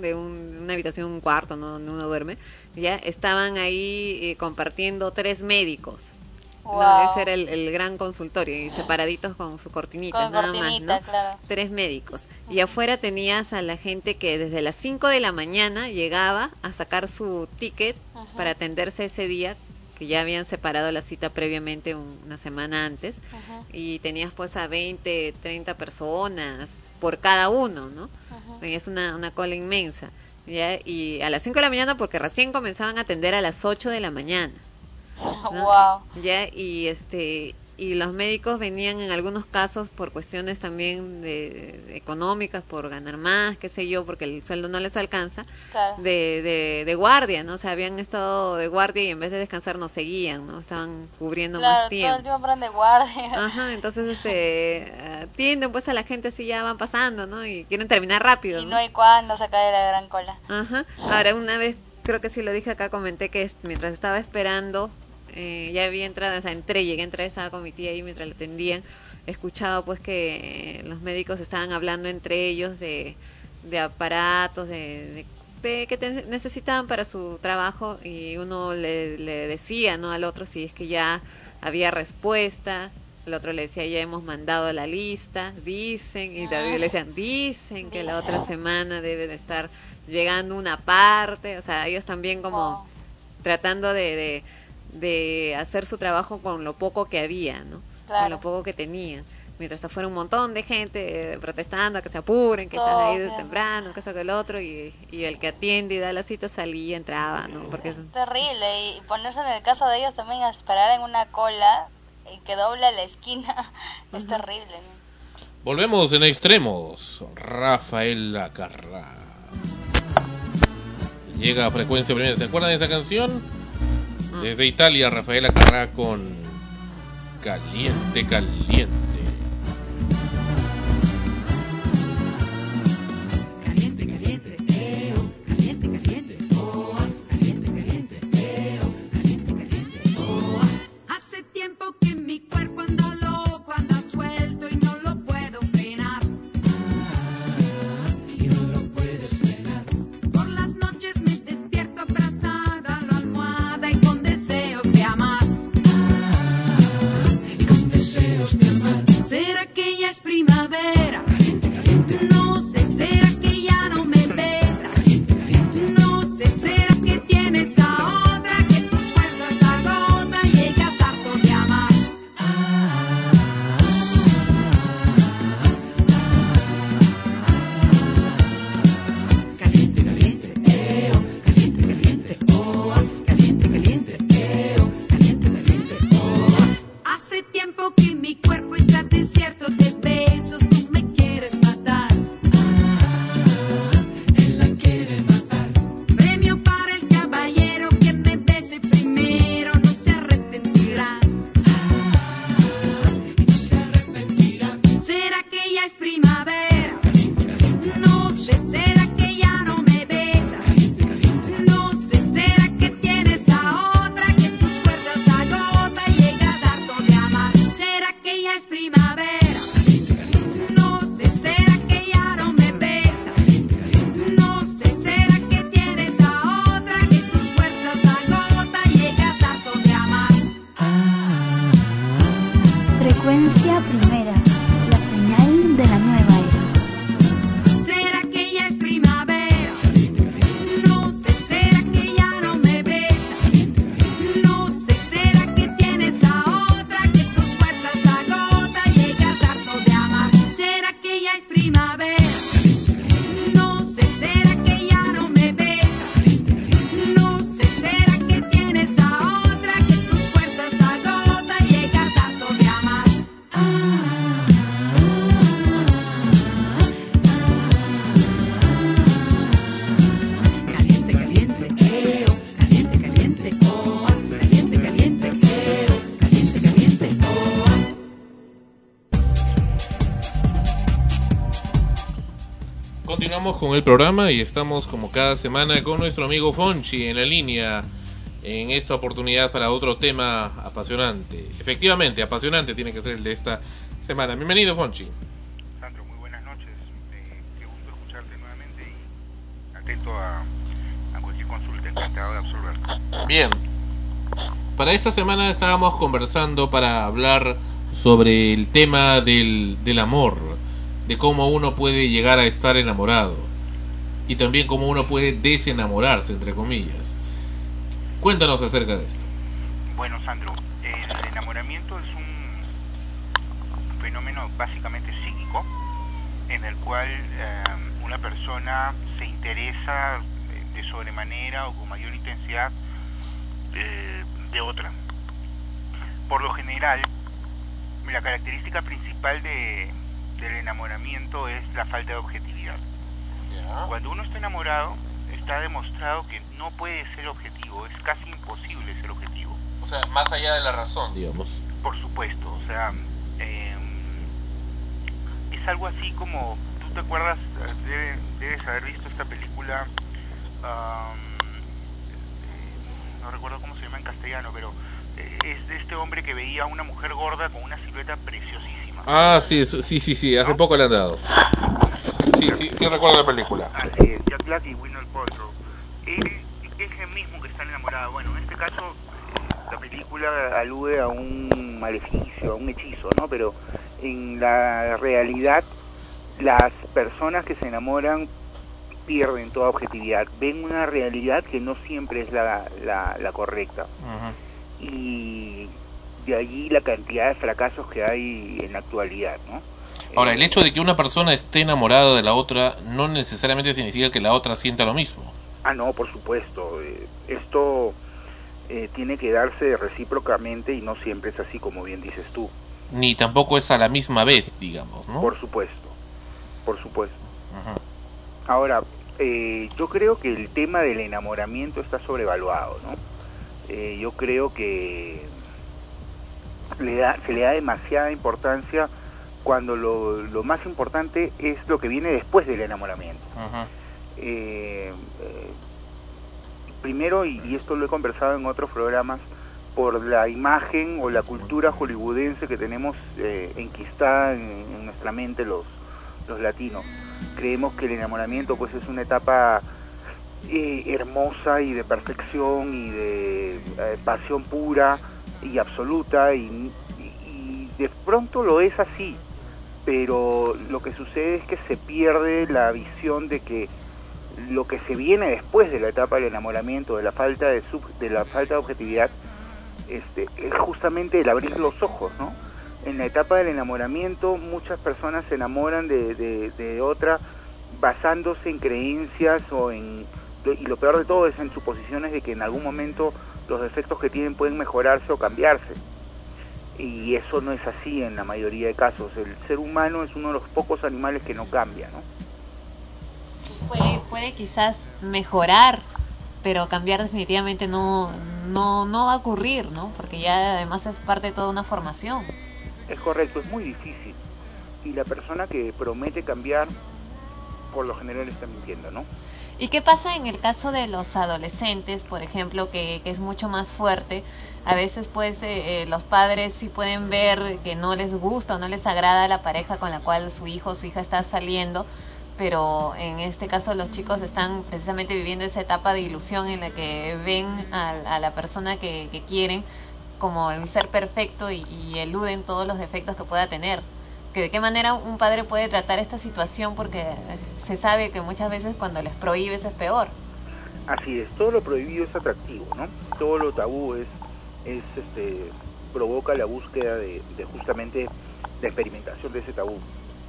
un cuarto, ¿no? Donde uno duerme, ya estaban ahí compartiendo 3 médicos. Wow. No, ese era el gran consultorio, y separaditos con su cortinita, Con nada cortinita, más, ¿no? claro. 3 médicos. Y afuera tenías a la gente que desde las 5 de la mañana llegaba a sacar su ticket para atenderse ese día, que ya habían separado la cita previamente una semana antes, y tenías pues a 20, 30 personas por cada uno, ¿no? Tenías una cola inmensa, ¿ya? Y a las 5 de la mañana, porque recién comenzaban a atender a las 8 de la mañana. ¿no? Wow. Ya, y los médicos venían en algunos casos por cuestiones también económicas, por ganar más, qué sé yo, porque el sueldo no les alcanza, Claro. de guardia, ¿no? O sea, habían estado de guardia y en vez de descansar nos seguían, ¿no? Estaban cubriendo Claro, más tiempo. todo el tiempo paran de guardia. Ajá, entonces atienden pues a la gente así, ya van pasando, ¿no? Y quieren terminar rápido, Y ¿no? no hay cuándo sacar de la gran cola. Ajá. Ahora, una vez, creo que sí lo dije acá, comenté que mientras estaba esperando, ya había entrado, o sea, llegué a entrar, estaba con mi tía ahí mientras la atendían, escuchaba pues que los médicos estaban hablando entre ellos de aparatos, de que necesitaban para su trabajo, y uno le decía, ¿no?, al otro si es que ya había respuesta. El otro le decía, ya hemos mandado la lista, dicen, y David le decían, dicen que la otra semana debe de estar llegando una parte. O sea, ellos también como tratando de hacer su trabajo con lo poco que había, ¿no? Claro. Con lo poco que tenían. Mientras afuera un montón de gente protestando, que se apuren, que Todo, están ahí de claro. temprano, que eso que el otro, y el que atiende y da la cita salía, entraba, ¿no? Porque es Terrible, y ponerse en el caso de ellos también a esperar en una cola y que dobla la esquina es terrible, ¿no? Volvemos en extremos. Rafael Acarrá llega a Frecuencia Primera. ¿Se acuerdan de esa canción? Desde Italia, Rafael Acarrá con Caliente, Caliente. Hace tiempo que mi cuerpo anda loco, anda suelto y no lo puedo frenar. Y no lo puedes frenar. Por las noches me despierto abrazada a la almohada y con deseos de amar. Y con deseos de amar. continuamos con el programa y estamos como cada semana con nuestro amigo Fonchi en la línea, en esta oportunidad para otro tema apasionante. Efectivamente, apasionante tiene que ser el de esta semana. Bienvenido, Fonchi. Sandro, muy buenas noches. Qué gusto escucharte nuevamente y atento a cualquier consulta, encantado de absorber. Bien. Para esta semana estábamos conversando para hablar sobre el tema del amor, de cómo uno puede llegar a estar enamorado y también cómo uno puede desenamorarse, entre comillas. Cuéntanos acerca de esto. Bueno, Sandro, el enamoramiento es un fenómeno básicamente psíquico en el cual una persona se interesa de sobremanera o con mayor intensidad de otra. Por lo general, la característica principal del enamoramiento es la falta de objetividad. Cuando uno está enamorado, está demostrado que no puede ser objetivo, es casi imposible ser objetivo. O sea, más allá de la razón, digamos. Por supuesto, o sea, es algo así como, ¿tú te acuerdas? Debes haber visto esta película, no recuerdo cómo se llama en castellano, pero es de este hombre que veía a una mujer gorda con una silueta preciosísima. Ah, sí, hace poco le han dado. Sí, recuerdo la película. Así es, Jack Black y Gwyneth Paltrow. Él es el mismo que está enamorado. Bueno, en este caso, la película alude a un maleficio, a un hechizo, ¿no? Pero en la realidad, las personas que se enamoran pierden toda objetividad. Ven una realidad que no siempre es la correcta. Uh-huh. Y de allí la cantidad de fracasos que hay en la actualidad, ¿no? Ahora, el hecho de que una persona esté enamorada de la otra no necesariamente significa que la otra sienta lo mismo. Ah, no, por supuesto. Esto tiene que darse recíprocamente y no siempre es así, como bien dices tú. Ni tampoco es a la misma vez, digamos, ¿no? Por supuesto. Uh-huh. Ahora, yo creo que el tema del enamoramiento está sobrevaluado, ¿no? Yo creo que se le da demasiada importancia cuando lo más importante es lo que viene después del enamoramiento. Uh-huh. Primero, y esto lo he conversado en otros programas, por la imagen o la cultura hollywoodense que tenemos enquistada en nuestra mente los latinos. Creemos que el enamoramiento pues es una etapa hermosa y de perfección y de pasión pura y absoluta y de pronto lo es así, pero lo que sucede es que se pierde la visión de que lo que se viene después de la etapa del enamoramiento, de la falta de objetividad, es justamente el abrir los ojos, ¿no? En la etapa del enamoramiento muchas personas se enamoran de otra basándose en creencias y lo peor de todo es en suposiciones de que en algún momento los defectos que tienen pueden mejorarse o cambiarse. Y eso no es así en la mayoría de casos. El ser humano es uno de los pocos animales que no cambia, ¿no? Puede quizás mejorar, pero cambiar definitivamente no va a ocurrir, ¿no? Porque ya además es parte de toda una formación. Es correcto, es muy difícil. Y la persona que promete cambiar, por lo general está mintiendo, ¿no? ¿Y qué pasa en el caso de los adolescentes, por ejemplo, que es mucho más fuerte? A veces pues los padres sí pueden ver que no les gusta o no les agrada la pareja con la cual su hijo o su hija está saliendo, pero en este caso los chicos están precisamente viviendo esa etapa de ilusión en la que ven a la persona que quieren como el ser perfecto y eluden todos los defectos que pueda tener. ¿De qué manera un padre puede tratar esta situación? Porque se sabe que muchas veces cuando les prohíbes es peor. Así es, todo lo prohibido es atractivo, ¿no? Todo lo tabú provoca la búsqueda de justamente la experimentación de ese tabú.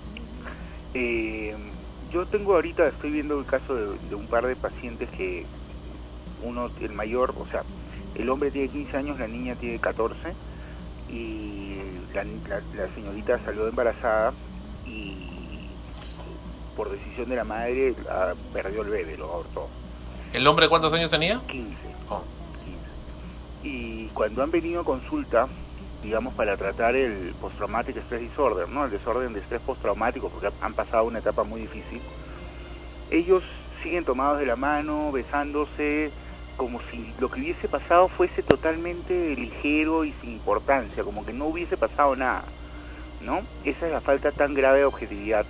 Yo estoy viendo el caso de un par de pacientes que el mayor, o sea, el hombre tiene 15 años, la niña tiene 14 y la señorita salió embarazada y por decisión de la madre perdió el bebé, lo abortó. ¿El hombre cuántos años tenía? 15. Y cuando han venido a consulta, digamos, para tratar el post-traumatic stress disorder, ¿no? El desorden de estrés postraumático, porque han pasado una etapa muy difícil, ellos siguen tomados de la mano, besándose, como si lo que hubiese pasado fuese totalmente ligero y sin importancia, como que no hubiese pasado nada, ¿no? Esa es la falta tan grave de objetividad.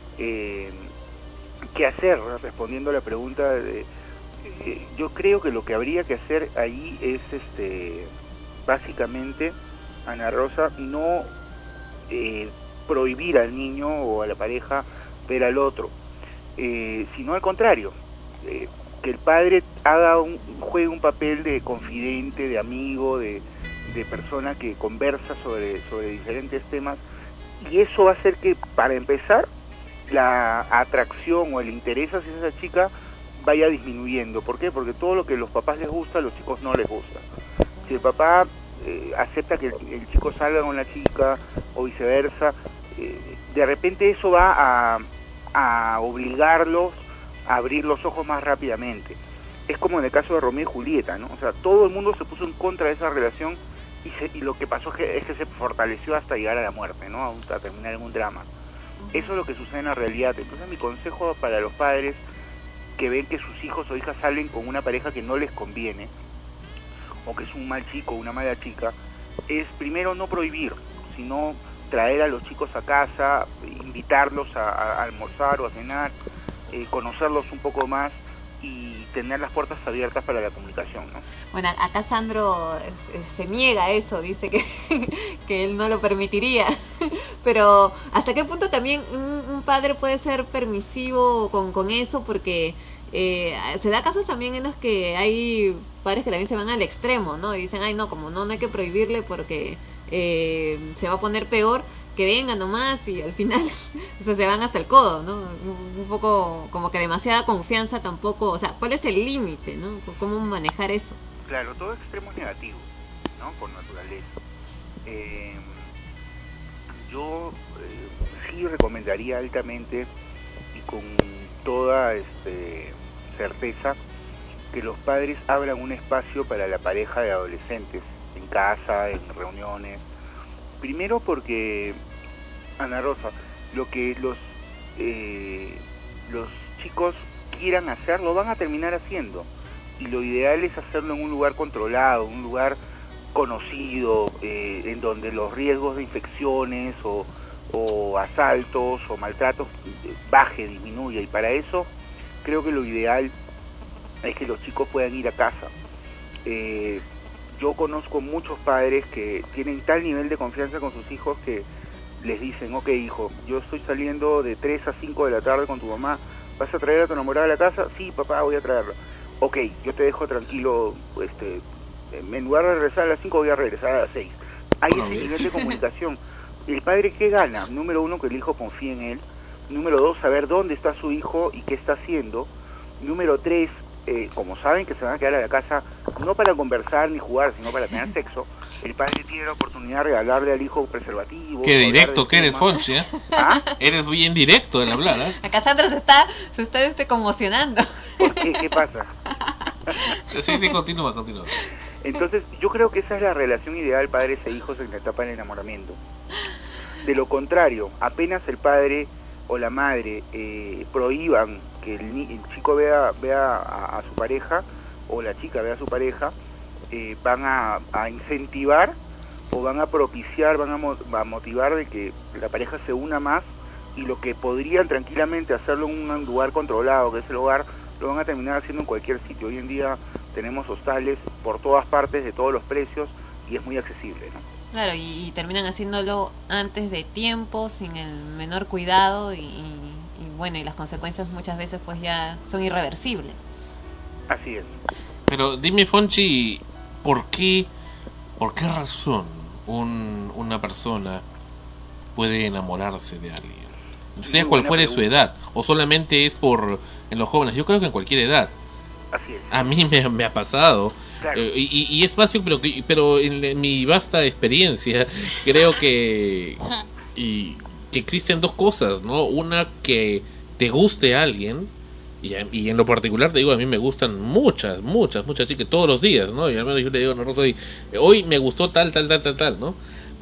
¿Qué hacer? Respondiendo a la pregunta, yo creo que lo que habría que hacer ahí es, básicamente, Ana Rosa, no prohibir al niño o a la pareja ver al otro, sino al contrario, que el padre juegue un papel de confidente, de amigo, de persona que conversa sobre diferentes temas, y eso va a hacer que, para empezar, la atracción o el interés hacia esa chica vaya disminuyendo. ¿Por qué? Porque todo lo que a los papás les gusta, a los chicos no les gusta. Si el papá acepta que el chico salga con la chica o viceversa, de repente eso va a obligarlos a abrir los ojos más rápidamente. Es como en el caso de Romeo y Julieta, ¿no? O sea, todo el mundo se puso en contra de esa relación y lo que pasó es que se fortaleció hasta llegar a la muerte, ¿no? A terminar en un drama. Eso es lo que sucede en la realidad. Entonces mi consejo para los padres que ven que sus hijos o hijas salen con una pareja que no les conviene, o que es un mal chico o una mala chica, es primero no prohibir, sino traer a los chicos a casa, invitarlos a almorzar o a cenar, conocerlos un poco más y tener las puertas abiertas para la comunicación, ¿no? Bueno, acá Sandro se niega a eso, dice que él no lo permitiría, pero ¿hasta qué punto también un padre puede ser permisivo con eso? Porque se da casos también en los que hay padres que también se van al extremo, ¿no? Y dicen, ay no, como no hay que prohibirle porque se va a poner peor, que venga nomás, y al final o sea, se van hasta el codo, ¿no? Un poco como que demasiada confianza tampoco, o sea, ¿cuál es el límite, no? ¿Cómo manejar eso? Claro, todo extremo es negativo, ¿no? Por naturaleza. Yo sí recomendaría altamente y con toda certeza que los padres abran un espacio para la pareja de adolescentes, en casa, en reuniones. Primero porque, Ana Rosa, lo que los chicos quieran hacer, lo van a terminar haciendo. Y lo ideal es hacerlo en un lugar controlado, un lugar conocido, en donde los riesgos de infecciones o asaltos o maltratos disminuya. Y para eso creo que lo ideal es que los chicos puedan ir a casa. Yo conozco muchos padres que tienen tal nivel de confianza con sus hijos que les dicen, ok hijo, yo estoy saliendo de 3 a 5 de la tarde con tu mamá, ¿vas a traer a tu enamorada a la casa? Sí, papá, voy a traerla. Ok, yo te dejo tranquilo, en lugar de regresar a las 5 voy a regresar a las 6. Hay ese nivel de comunicación. ¿El padre qué gana? Número 1, que el hijo confíe en él. Número 2, saber dónde está su hijo y qué está haciendo. Número 3, como saben que se van a quedar a la casa no para conversar ni jugar, sino para tener sexo, el padre tiene la oportunidad de regalarle al hijo preservativo. Qué directo que eres, Fonchi, ¿eh? ¿Ah? Eres bien directo en hablar, ¿eh? Acá Sandra se está conmocionando. ¿Por qué? ¿Qué pasa? Sí, continúa. Entonces, yo creo que esa es la relación ideal padres e hijos en la etapa del enamoramiento. De lo contrario, apenas el padre o la madre prohíban que el chico vea a su pareja o la chica vea a su pareja, van a incentivar o van a propiciar, van a motivar de que la pareja se una más, y lo que podrían tranquilamente hacerlo en un lugar controlado, que es el hogar, lo van a terminar haciendo en cualquier sitio. Hoy en día tenemos hostales por todas partes, de todos los precios, y es muy accesible, ¿no? Claro, y terminan haciéndolo antes de tiempo, sin el menor cuidado, y bueno, y las consecuencias muchas veces pues ya son irreversibles. Así es. Pero dime, Fonchi, ¿por qué razón una persona puede enamorarse de alguien? Sea cual fuere su edad, o solamente es en los jóvenes. Yo creo que en cualquier edad. Así es. A mí me ha pasado. Claro. Y es fácil, pero en mi vasta experiencia creo que existen dos cosas, ¿no? Una, que te guste a alguien, y en lo particular te digo, a mí me gustan muchas chicas todos los días, ¿no? Y al menos yo le digo, no, hoy me gustó tal, ¿no?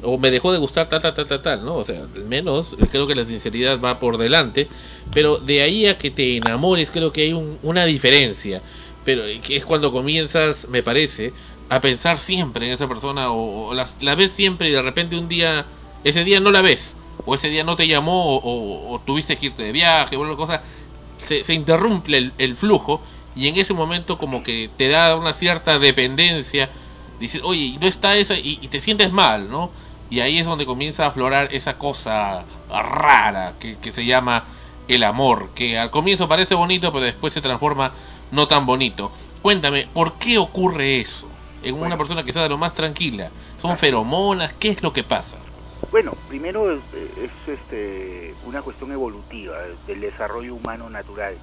o me dejó de gustar tal, ¿no? O sea, al menos creo que la sinceridad va por delante, pero de ahí a que te enamores creo que hay una diferencia, pero que es cuando comienzas, me parece, a pensar siempre en esa persona, o la ves siempre y de repente un día, ese día no la ves, o ese día no te llamó, o tuviste que irte de viaje, o alguna cosa, se interrumpe el flujo, y en ese momento como que te da una cierta dependencia, dices, oye, no está esa, y te sientes mal, ¿no? Y ahí es donde comienza a aflorar esa cosa rara que se llama el amor, que al comienzo parece bonito, pero después se transforma no tan bonito. Cuéntame, ¿por qué ocurre eso en una persona que está de lo más tranquila? ¿Son feromonas? ¿Qué es lo que pasa? Bueno, primero es una cuestión evolutiva del desarrollo humano natural.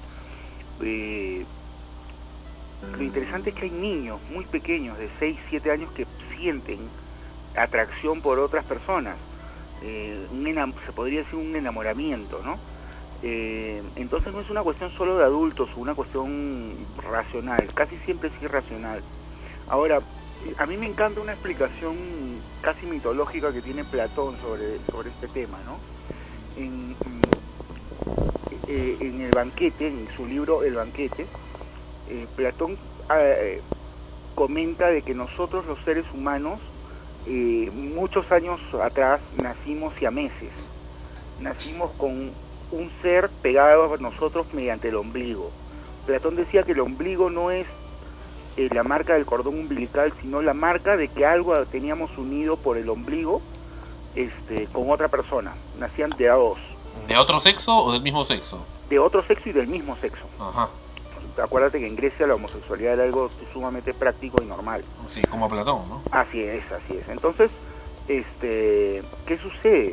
Lo interesante es que hay niños muy pequeños de 6, 7 años que sienten atracción por otras personas, se podría decir un enamoramiento, ¿no? Entonces no es una cuestión solo de adultos, una cuestión racional, casi siempre es irracional. Ahora, a mí me encanta una explicación casi mitológica que tiene Platón sobre este tema, ¿no? En el banquete, en su libro El banquete, Platón comenta de que nosotros los seres humanos muchos años atrás nacimos siameses, nacimos con un ser pegado a nosotros mediante el ombligo. Platón decía que el ombligo no es la marca del cordón umbilical, sino la marca de que algo teníamos unido por el ombligo con otra persona. Nacían de a dos. ¿De otro sexo o del mismo sexo? De otro sexo y del mismo sexo. Ajá. Acuérdate que en Grecia la homosexualidad era algo sumamente práctico y normal. Sí, como Platón, ¿no? Así es. Entonces, ¿qué sucede?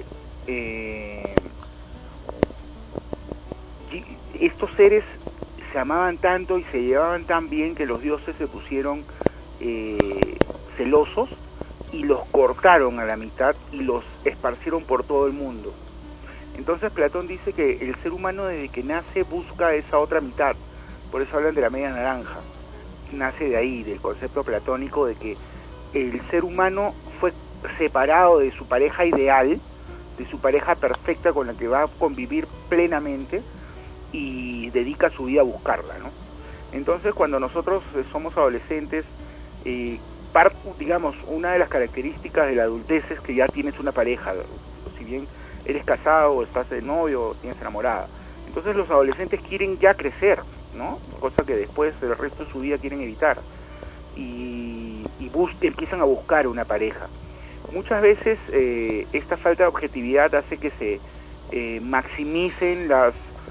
Estos seres se amaban tanto y se llevaban tan bien que los dioses se pusieron celosos y los cortaron a la mitad y los esparcieron por todo el mundo. Entonces Platón dice que el ser humano desde que nace busca esa otra mitad. Por eso hablan de la media naranja. Nace de ahí, del concepto platónico de que el ser humano fue separado de su pareja ideal, de su pareja perfecta con la que va a convivir plenamente, y dedica su vida a buscarla, ¿no? Entonces, cuando nosotros somos adolescentes, digamos, una de las características de la adultez es que ya tienes una pareja, si bien eres casado o estás de novio o tienes enamorada. Entonces los adolescentes quieren ya crecer, ¿no? Cosa que después el resto de su vida quieren evitar, y empiezan a buscar una pareja. Muchas veces esta falta de objetividad hace que se maximicen las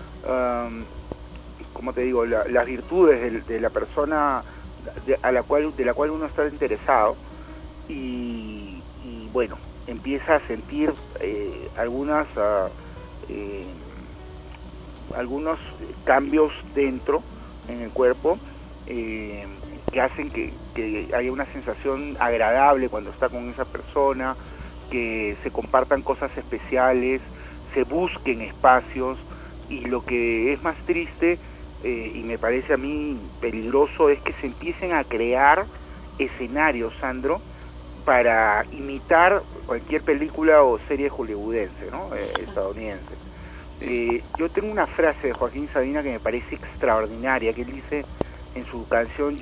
como te digo, las virtudes de la persona de la cual uno está interesado, y bueno, empieza a sentir algunos cambios dentro en el cuerpo que hacen que haya una sensación agradable cuando está con esa persona, que se compartan cosas especiales, se busquen espacios. Y lo que es más triste, y me parece a mí peligroso, es que se empiecen a crear escenarios, Sandro, para imitar cualquier película o serie hollywoodense, ¿no? Estadounidense. Yo tengo una frase de Joaquín Sabina que me parece extraordinaria, que él dice en su canción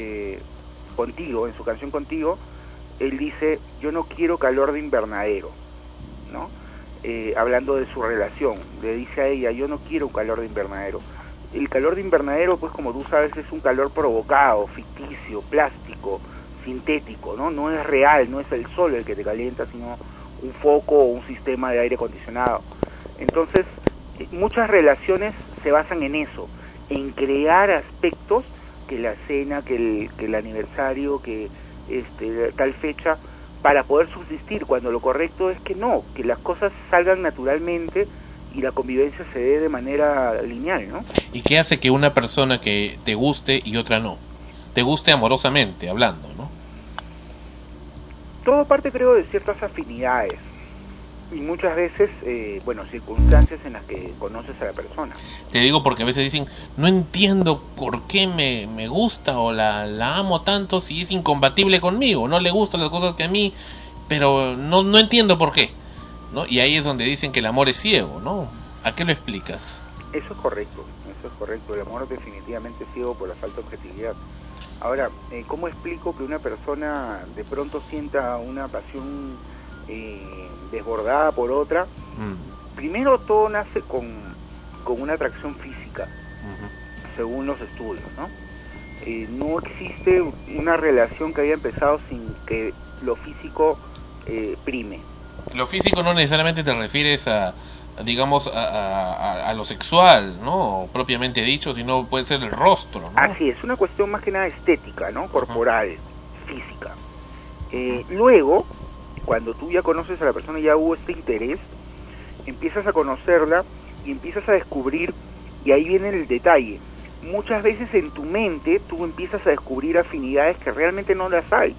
Contigo, él dice: yo no quiero calor de invernadero, ¿no? Hablando de su relación, le dice a ella: yo no quiero un calor de invernadero. El calor de invernadero, pues como tú sabes, es un calor provocado, ficticio, plástico, sintético, ¿no? No es real, no es el sol el que te calienta, sino un foco o un sistema de aire acondicionado. Entonces, muchas relaciones se basan en eso, en crear aspectos, que la cena, que el aniversario, que tal fecha, para poder subsistir, cuando lo correcto es que no, que las cosas salgan naturalmente y la convivencia se dé de manera lineal, ¿no? ¿Y qué hace que una persona que te guste y otra no? Te guste amorosamente, hablando, ¿no? Todo parte, creo, de ciertas afinidades y muchas veces, circunstancias en las que conoces a la persona. Te digo porque a veces dicen: no entiendo por qué me gusta o la amo tanto si es incompatible conmigo, no le gustan las cosas que a mí. pero no entiendo por qué, ¿no? Y ahí es donde dicen que el amor es ciego, ¿no? ¿A qué lo explicas? Eso es correcto, el amor definitivamente es ciego por la falta de objetividad. Ahora, ¿cómo explico que una persona de pronto sienta una pasión desbordada por otra? Primero, todo nace con una atracción física, según los estudios, ¿no? No existe una relación que haya empezado sin que lo físico prime. Lo físico no necesariamente te refieres a, digamos, a lo sexual, ¿no? Propiamente dicho, sino puede ser el rostro, ¿no? Así es, una cuestión más que nada estética, ¿no? Corporal, física. Luego, cuando tú ya conoces a la persona y ya hubo este interés, empiezas a conocerla y empiezas a descubrir, y ahí viene el detalle. Muchas veces en tu mente tú empiezas a descubrir afinidades que realmente no las hay.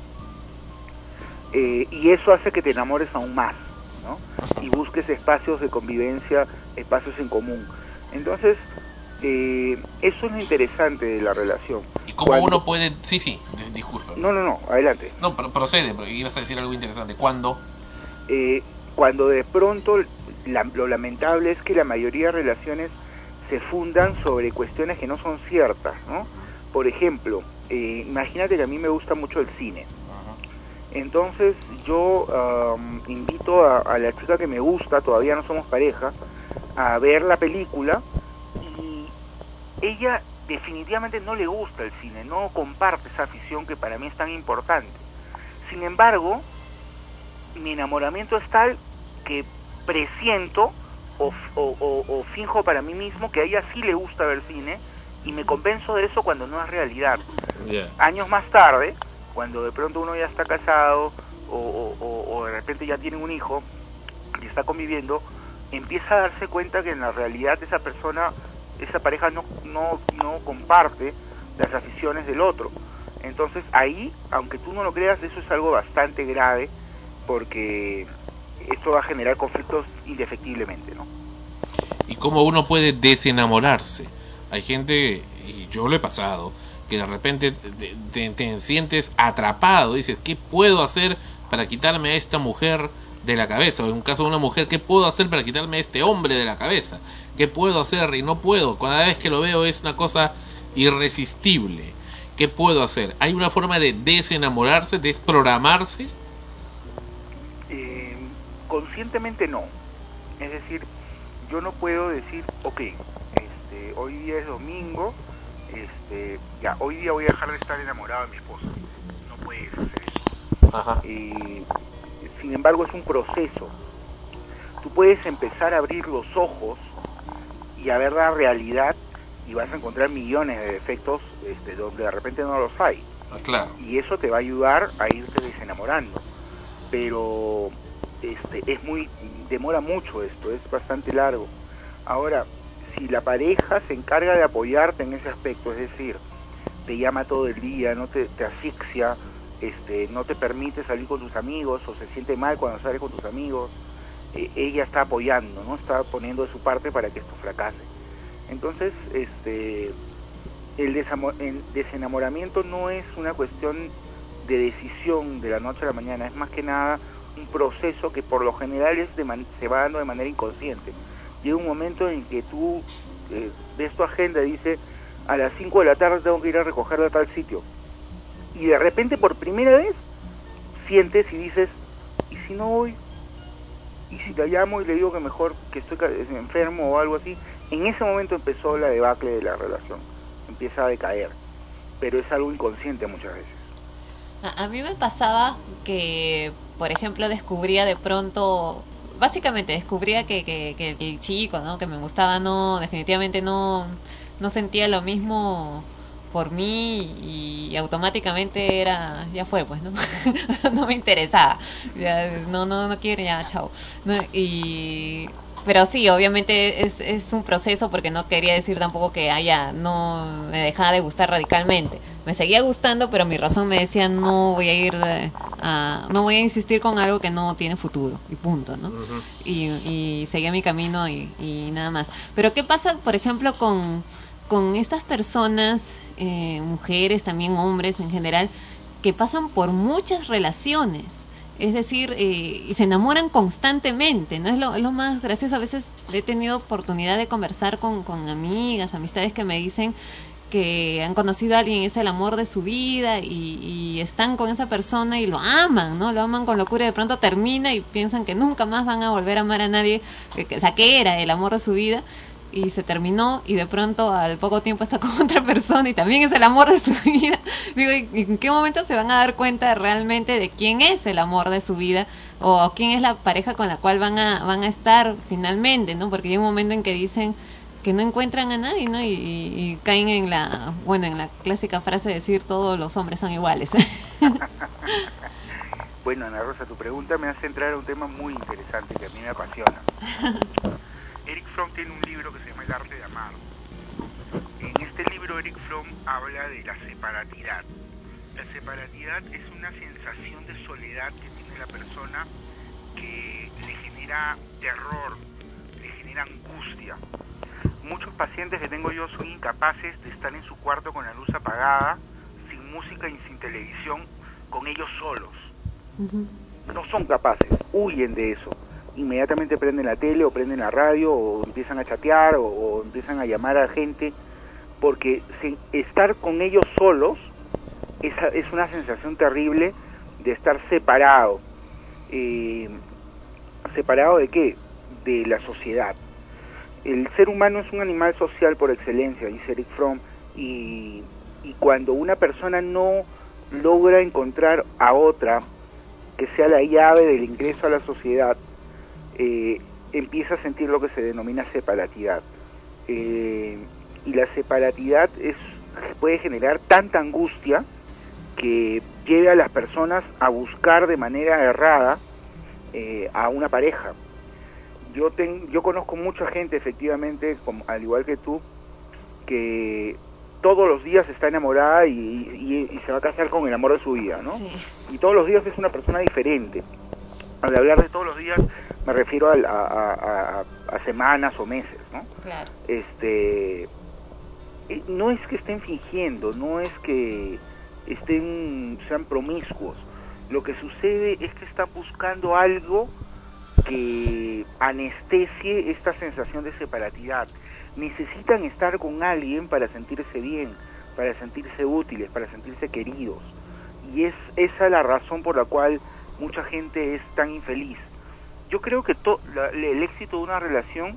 Y eso hace que te enamores aún más, ¿no? Y busques espacios de convivencia, espacios en común. Entonces, eso es lo interesante de la relación. ¿Y cómo uno puede...? Sí, disculpa. No, adelante. No, procede, porque ibas a decir algo interesante. ¿Cuándo? Cuando de pronto, lo lamentable es que la mayoría de relaciones se fundan sobre cuestiones que no son ciertas, ¿no? Por ejemplo, imagínate que a mí me gusta mucho el cine. Entonces yo invito a la chica que me gusta, todavía no somos pareja, a ver la película, y ella definitivamente no le gusta el cine, no comparte esa afición que para mí es tan importante. Sin embargo, mi enamoramiento es tal que presiento o finjo para mí mismo que a ella sí le gusta ver cine, y me convenzo de eso cuando no es realidad. Años más tarde, cuando de pronto uno ya está casado o de repente ya tiene un hijo y está conviviendo, empieza a darse cuenta que en la realidad esa pareja no comparte las aficiones del otro. Entonces ahí, aunque tú no lo creas, eso es algo bastante grave, porque esto va a generar conflictos indefectiblemente, ¿no? ¿Y cómo uno puede desenamorarse? Hay gente, y yo lo he pasado, que de repente te sientes atrapado, dices, ¿qué puedo hacer para quitarme a esta mujer de la cabeza? O en un caso de una mujer, ¿qué puedo hacer para quitarme a este hombre de la cabeza? ¿Qué puedo hacer? Y no puedo, cada vez que lo veo es una cosa irresistible. ¿Qué puedo hacer? ¿Hay una forma de desenamorarse, desprogramarse? Conscientemente no. Es decir, yo no puedo decir, ok, hoy día es domingo, ya, hoy día voy a dejar de estar enamorado de mi esposa. No puedes hacer eso. Sin embargo, es un proceso. Tú puedes empezar a abrir los ojos y a ver la realidad, y vas a encontrar millones de defectos donde de repente no los hay. Claro. Y eso te va a ayudar a irte desenamorando. Pero demora mucho esto, es bastante largo. Ahora, si la pareja se encarga de apoyarte en ese aspecto, es decir, te llama todo el día, no te asfixia, no te permite salir con tus amigos, o se siente mal cuando sale con tus amigos, ella está apoyando, ¿no? Está poniendo de su parte para que esto fracase. Entonces, el desenamoramiento no es una cuestión de decisión de la noche a la mañana, es más que nada un proceso que por lo general se va dando de manera inconsciente. Llega un momento en que tú ves tu agenda y dice, a las 5 de la tarde tengo que ir a recogerla a tal sitio, y de repente por primera vez sientes y dices, ¿y si no voy? ¿Y si la llamo y le digo que mejor que estoy enfermo o algo así? En ese momento empezó la debacle de la relación, empieza a decaer, pero es algo inconsciente muchas veces. A mí me pasaba que, por ejemplo, descubría de pronto, básicamente descubría que el chico, ¿no?, que me gustaba, definitivamente no sentía lo mismo por mí, y automáticamente ya fue, pues, ¿no? No me interesaba, ya, no quiero, ya, chao. Pero sí, obviamente es un proceso, porque no quería decir tampoco que no me dejaba de gustar radicalmente. Me seguía gustando, pero mi razón me decía, no voy a insistir con algo que no tiene futuro, y punto, ¿no? Uh-huh. Y seguía mi camino y nada más. Pero ¿qué pasa, por ejemplo, con estas personas, mujeres, también hombres en general, que pasan por muchas relaciones? Es decir, y se enamoran constantemente, ¿no? Es lo más gracioso. A veces he tenido oportunidad de conversar con amigas, amistades que me dicen que han conocido a alguien, es el amor de su vida y están con esa persona y lo aman, ¿no? Lo aman con locura y de pronto termina y piensan que nunca más van a volver a amar a nadie, o sea, que era el amor de su vida y se terminó y de pronto al poco tiempo está con otra persona y también es el amor de su vida. Digo, ¿y en qué momento se van a dar cuenta realmente de quién es el amor de su vida o quién es la pareja con la cual van a estar finalmente, ¿no? Porque hay un momento en que dicen que no encuentran a nadie, ¿no? Y caen en la clásica frase de decir todos los hombres son iguales. Bueno, Ana Rosa, tu pregunta me hace entrar a un tema muy interesante que a mí me apasiona. Erich Fromm tiene un libro que se llama El arte de amar. En este libro Erich Fromm habla de la separatidad. La separatidad es una sensación de soledad que tiene la persona que le genera terror, le genera angustia. Muchos pacientes que tengo yo son incapaces de estar en su cuarto con la luz apagada, sin música y sin televisión, con ellos solos. No son capaces, huyen de eso. Inmediatamente prenden la tele o prenden la radio o empiezan a chatear o empiezan a llamar a gente, porque estar con ellos solos es una sensación terrible de estar separado. ¿Separado de qué? De la sociedad. El ser humano es un animal social por excelencia, dice Erich Fromm, y cuando una persona no logra encontrar a otra que sea la llave del ingreso a la sociedad, empieza a sentir lo que se denomina separatidad. Y la separatidad puede generar tanta angustia que lleve a las personas a buscar de manera errada a una pareja. Yo conozco mucha gente, efectivamente, al igual que tú, que todos los días está enamorada y se va a casar con el amor de su vida, ¿no? Sí. Y todos los días es una persona diferente. Al hablar de todos los días me refiero a semanas o meses, ¿no? Claro. No es que estén fingiendo, no es que sean promiscuos. Lo que sucede es que están buscando algo que anestesie esta sensación de separatidad. Necesitan estar con alguien para sentirse bien, para sentirse útiles, para sentirse queridos. Y es esa la razón por la cual mucha gente es tan infeliz. Yo creo que el éxito de una relación,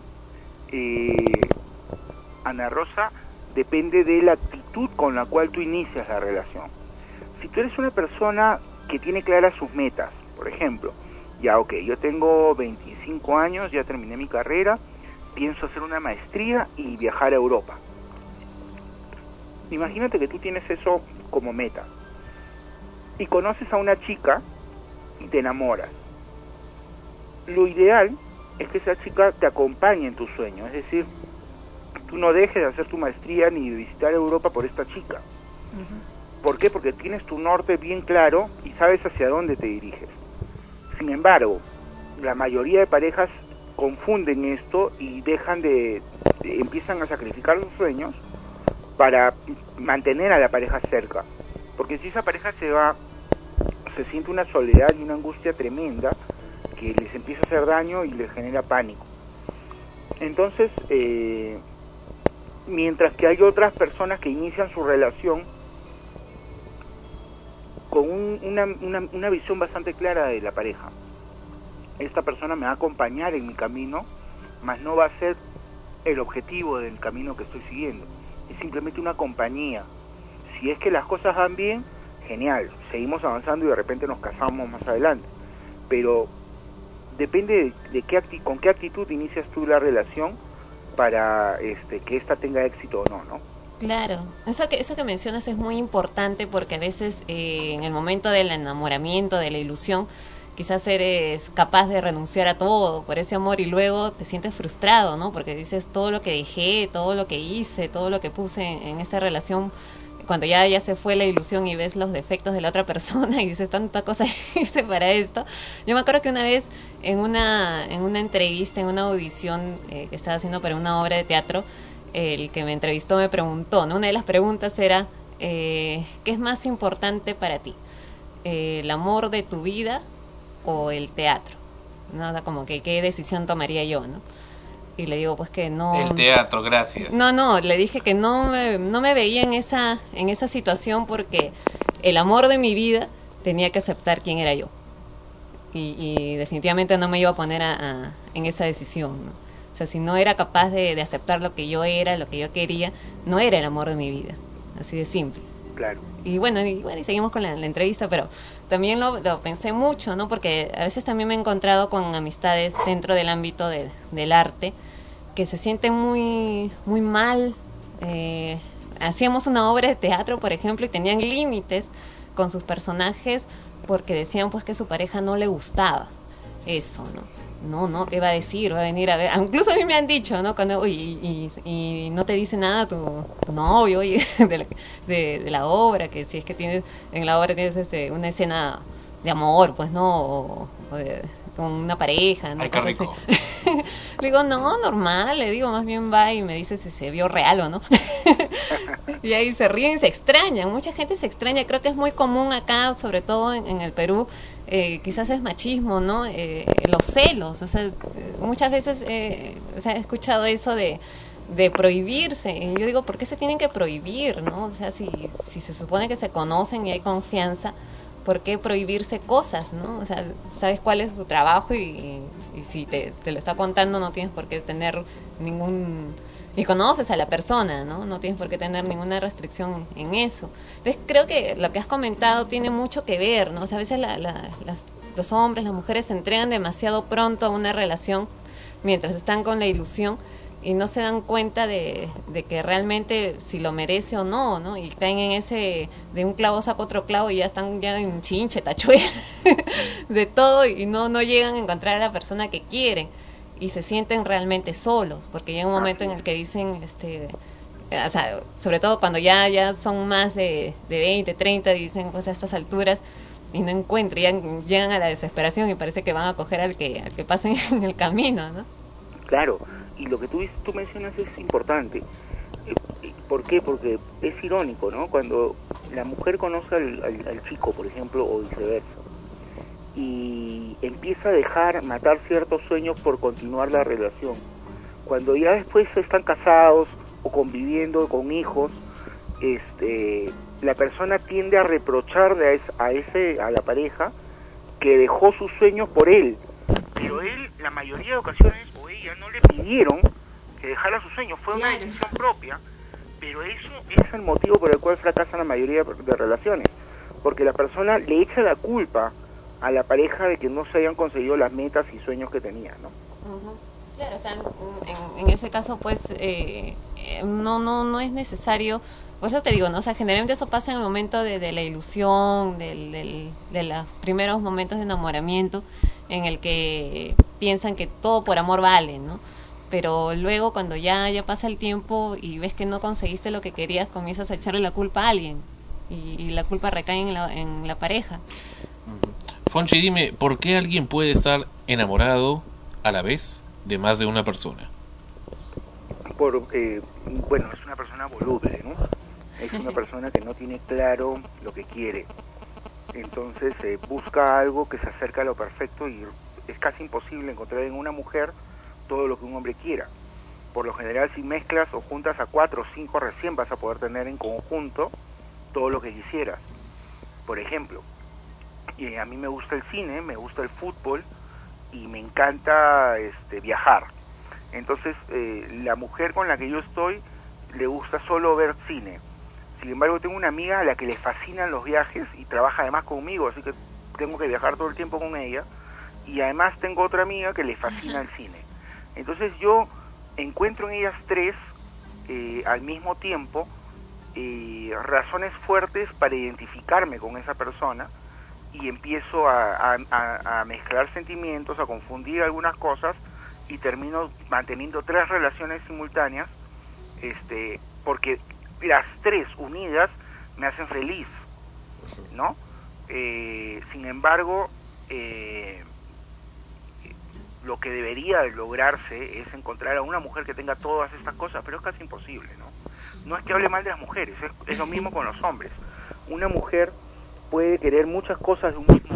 Ana Rosa, depende de la actitud con la cual tú inicias la relación. Si tú eres una persona que tiene claras sus metas, por ejemplo, ya yo tengo 25 años, ya terminé mi carrera, pienso hacer una maestría y viajar a Europa. Imagínate que tú tienes eso como meta y conoces a una chica y te enamoras. Lo ideal es que esa chica te acompañe en tu sueño, es decir, tú no dejes de hacer tu maestría ni de visitar Europa por esta chica. ¿Por qué? Porque tienes tu norte bien claro y sabes hacia dónde te diriges. Sin embargo, la mayoría de parejas confunden esto y empiezan a sacrificar sus sueños para mantener a la pareja cerca. Porque si esa pareja se va, se siente una soledad y una angustia tremenda que les empieza a hacer daño y les genera pánico. Entonces, mientras que hay otras personas que inician su relación con una visión bastante clara de la pareja. Esta persona me va a acompañar en mi camino, mas no va a ser el objetivo del camino que estoy siguiendo. Es simplemente una compañía. Si es que las cosas van bien, genial, seguimos avanzando y de repente nos casamos más adelante. Pero depende de con qué actitud inicias tú la relación para que esta tenga éxito o no, ¿no? Claro, eso que mencionas es muy importante porque a veces en el momento del enamoramiento, de la ilusión, quizás eres capaz de renunciar a todo por ese amor y luego te sientes frustrado, ¿no? Porque dices todo lo que dejé, todo lo que hice, todo lo que puse en esta relación, cuando ya se fue la ilusión y ves los defectos de la otra persona y dices tanta cosa hice para esto. Yo me acuerdo que una vez en una entrevista, en una audición que estaba haciendo para una obra de teatro, el que me entrevistó me preguntó, ¿no? Una de las preguntas era, ¿qué es más importante para ti? ¿El amor de tu vida o el teatro, ¿no? O sea, como que qué decisión tomaría yo, ¿no? Y le digo, pues que no... El teatro, gracias. No, le dije que no me veía en esa situación porque el amor de mi vida tenía que aceptar quién era yo. Y definitivamente no me iba a poner en esa decisión, ¿no? O sea, si no era capaz de aceptar lo que yo era, lo que yo quería, no era el amor de mi vida. Así de simple. Claro. Y bueno, y seguimos con la entrevista, pero también lo pensé mucho, ¿no? Porque a veces también me he encontrado con amistades dentro del ámbito del arte que se sienten muy, muy mal. Hacíamos una obra de teatro, por ejemplo, y tenían límites con sus personajes porque decían pues que su pareja no le gustaba eso, ¿no? No, ¿qué va a decir? Va a venir a ver. Incluso a mí me han dicho, ¿no? Cuando, oye, y no te dice nada tu novio, oye, de la obra, que si es que tienes, en la obra tienes una escena de amor, pues, ¿no? Con una pareja, ¿no? Ay, qué rico. Le digo, no, normal, le digo, más bien va y me dice si se vio real o no. Y ahí se ríen y se extrañan, mucha gente se extraña, creo que es muy común acá, sobre todo en el Perú, quizás es machismo, ¿no? Los celos, o sea, muchas veces se ha escuchado eso de prohibirse, y yo digo, ¿por qué se tienen que prohibir, no? O sea, si se supone que se conocen y hay confianza, ¿por qué prohibirse cosas, no? O sea, sabes cuál es tu trabajo y si te lo está contando no tienes por qué tener y conoces a la persona, ¿no? No tienes por qué tener ninguna restricción en eso. Entonces creo que lo que has comentado tiene mucho que ver, ¿no? O sea, a veces los hombres, las mujeres se entregan demasiado pronto a una relación mientras están con la ilusión y no se dan cuenta de que realmente si lo merece o no, ¿no? Y están en ese de un clavo saca otro clavo y ya están ya en chinche, tachuela, de todo y no llegan a encontrar a la persona que quieren y se sienten realmente solos, porque llega un momento en el que dicen, o sea, sobre todo cuando ya son más de 20, 30, dicen pues a estas alturas y no encuentran, llegan a la desesperación y parece que van a coger al que pasen en el camino, ¿no? Claro. Y lo que tú mencionas es importante. ¿Por qué? Porque es irónico, ¿no? Cuando la mujer conoce al chico, por ejemplo, o viceversa, y empieza a dejar matar ciertos sueños por continuar la relación. Cuando ya después están casados o conviviendo con hijos, la persona tiende a reprocharle a la pareja que dejó sus sueños por él. Pero él, la mayoría de ocasiones, o ella, no le pidieron que dejara sus sueños, fue una decisión propia, pero eso es el motivo por el cual fracasan la mayoría de relaciones, porque la persona le echa la culpa a la pareja de que no se hayan conseguido las metas y sueños que tenían, ¿no? Uh-huh. Claro, o sea, en ese caso, pues, no es necesario. Por eso te digo, ¿no? O sea, generalmente eso pasa en el momento de la ilusión, de los primeros momentos de enamoramiento, en el que piensan que todo por amor vale, ¿no? Pero luego cuando ya pasa el tiempo y ves que no conseguiste lo que querías, comienzas a echarle la culpa a alguien y la culpa recae en la pareja. Fonchi, dime, ¿por qué alguien puede estar enamorado a la vez de más de una persona? Bueno, es una persona voluble, ¿no? Es una persona que no tiene claro lo que quiere. Entonces busca algo que se acerca a lo perfecto y es casi imposible encontrar en una mujer todo lo que un hombre quiera. Por lo general, si mezclas o juntas a 4 o 5, recién vas a poder tener en conjunto todo lo que quisieras. Por ejemplo, a mí me gusta el cine, me gusta el fútbol y me encanta viajar. Entonces, la mujer con la que yo estoy le gusta solo ver cine. Sin embargo, tengo una amiga a la que le fascinan los viajes y trabaja además conmigo, así que tengo que viajar todo el tiempo con ella. Y además tengo otra amiga que le fascina el cine. Entonces yo encuentro en ellas tres al mismo tiempo razones fuertes para identificarme con esa persona y empiezo a mezclar sentimientos, a confundir algunas cosas y termino manteniendo 3 relaciones simultáneas, porque las 3 unidas me hacen feliz, ¿no? Sin embargo, lo que debería lograrse es encontrar a una mujer que tenga todas estas cosas, pero es casi imposible, ¿no? No es que hable mal de las mujeres, es lo mismo con los hombres. Una mujer puede querer muchas cosas de un mismo hombre, pero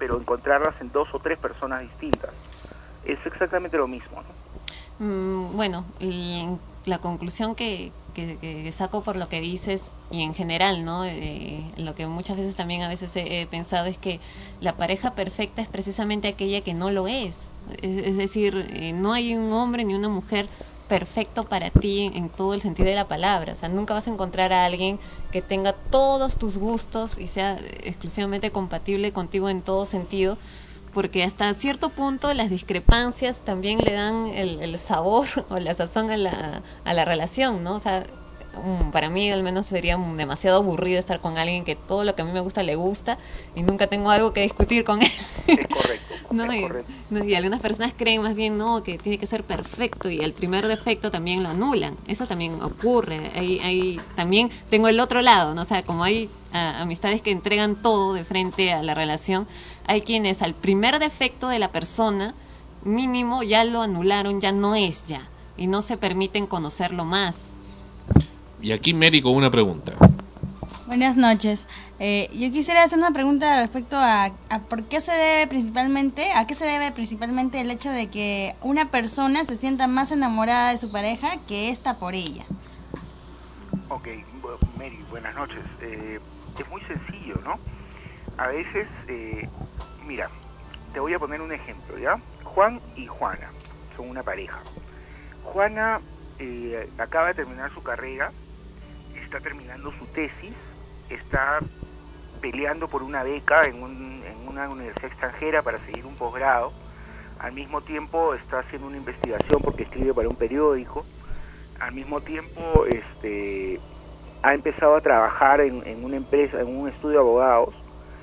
pero encontrarlas en 2 o 3 personas distintas. Es exactamente lo mismo, ¿no? Bueno, la conclusión que saco por lo que dices y en general, ¿no? Lo que muchas veces también a veces he pensado es que la pareja perfecta es precisamente aquella que no lo es. Es decir, no hay un hombre ni una mujer perfecto para ti en todo el sentido de la palabra. O sea, nunca vas a encontrar a alguien que tenga todos tus gustos y sea exclusivamente compatible contigo en todo sentido, porque hasta cierto punto las discrepancias también le dan el sabor o la sazón a la relación, ¿no? O sea, para mí al menos sería demasiado aburrido estar con alguien que todo lo que a mí me gusta le gusta y nunca tengo algo que discutir con él. Es correcto. ¿No? Es correcto. Y algunas personas creen más bien no, que tiene que ser perfecto y el primer defecto también lo anulan. Eso también ocurre. Ahí también tengo el otro lado, ¿no? O sea, como hay amistades que entregan todo de frente a la relación, hay quienes al primer defecto de la persona mínimo ya lo anularon, ya no es ya, y no se permiten conocerlo más. Y aquí Mary con una pregunta. Buenas noches. Yo quisiera hacer una pregunta respecto a por qué se debe principalmente, a qué se debe principalmente el hecho de que una persona se sienta más enamorada de su pareja que ésta por ella. Ok, Mary, buenas noches. Es muy sencillo, ¿no? A veces, mira, te voy a poner un ejemplo, ¿ya? Juan y Juana son una pareja. Juana acaba de terminar su carrera, está terminando su tesis, está peleando por una beca en una universidad extranjera para seguir un posgrado. Al mismo tiempo está haciendo una investigación porque escribe para un periódico. Al mismo tiempo ha empezado a trabajar en una empresa, en un estudio de abogados,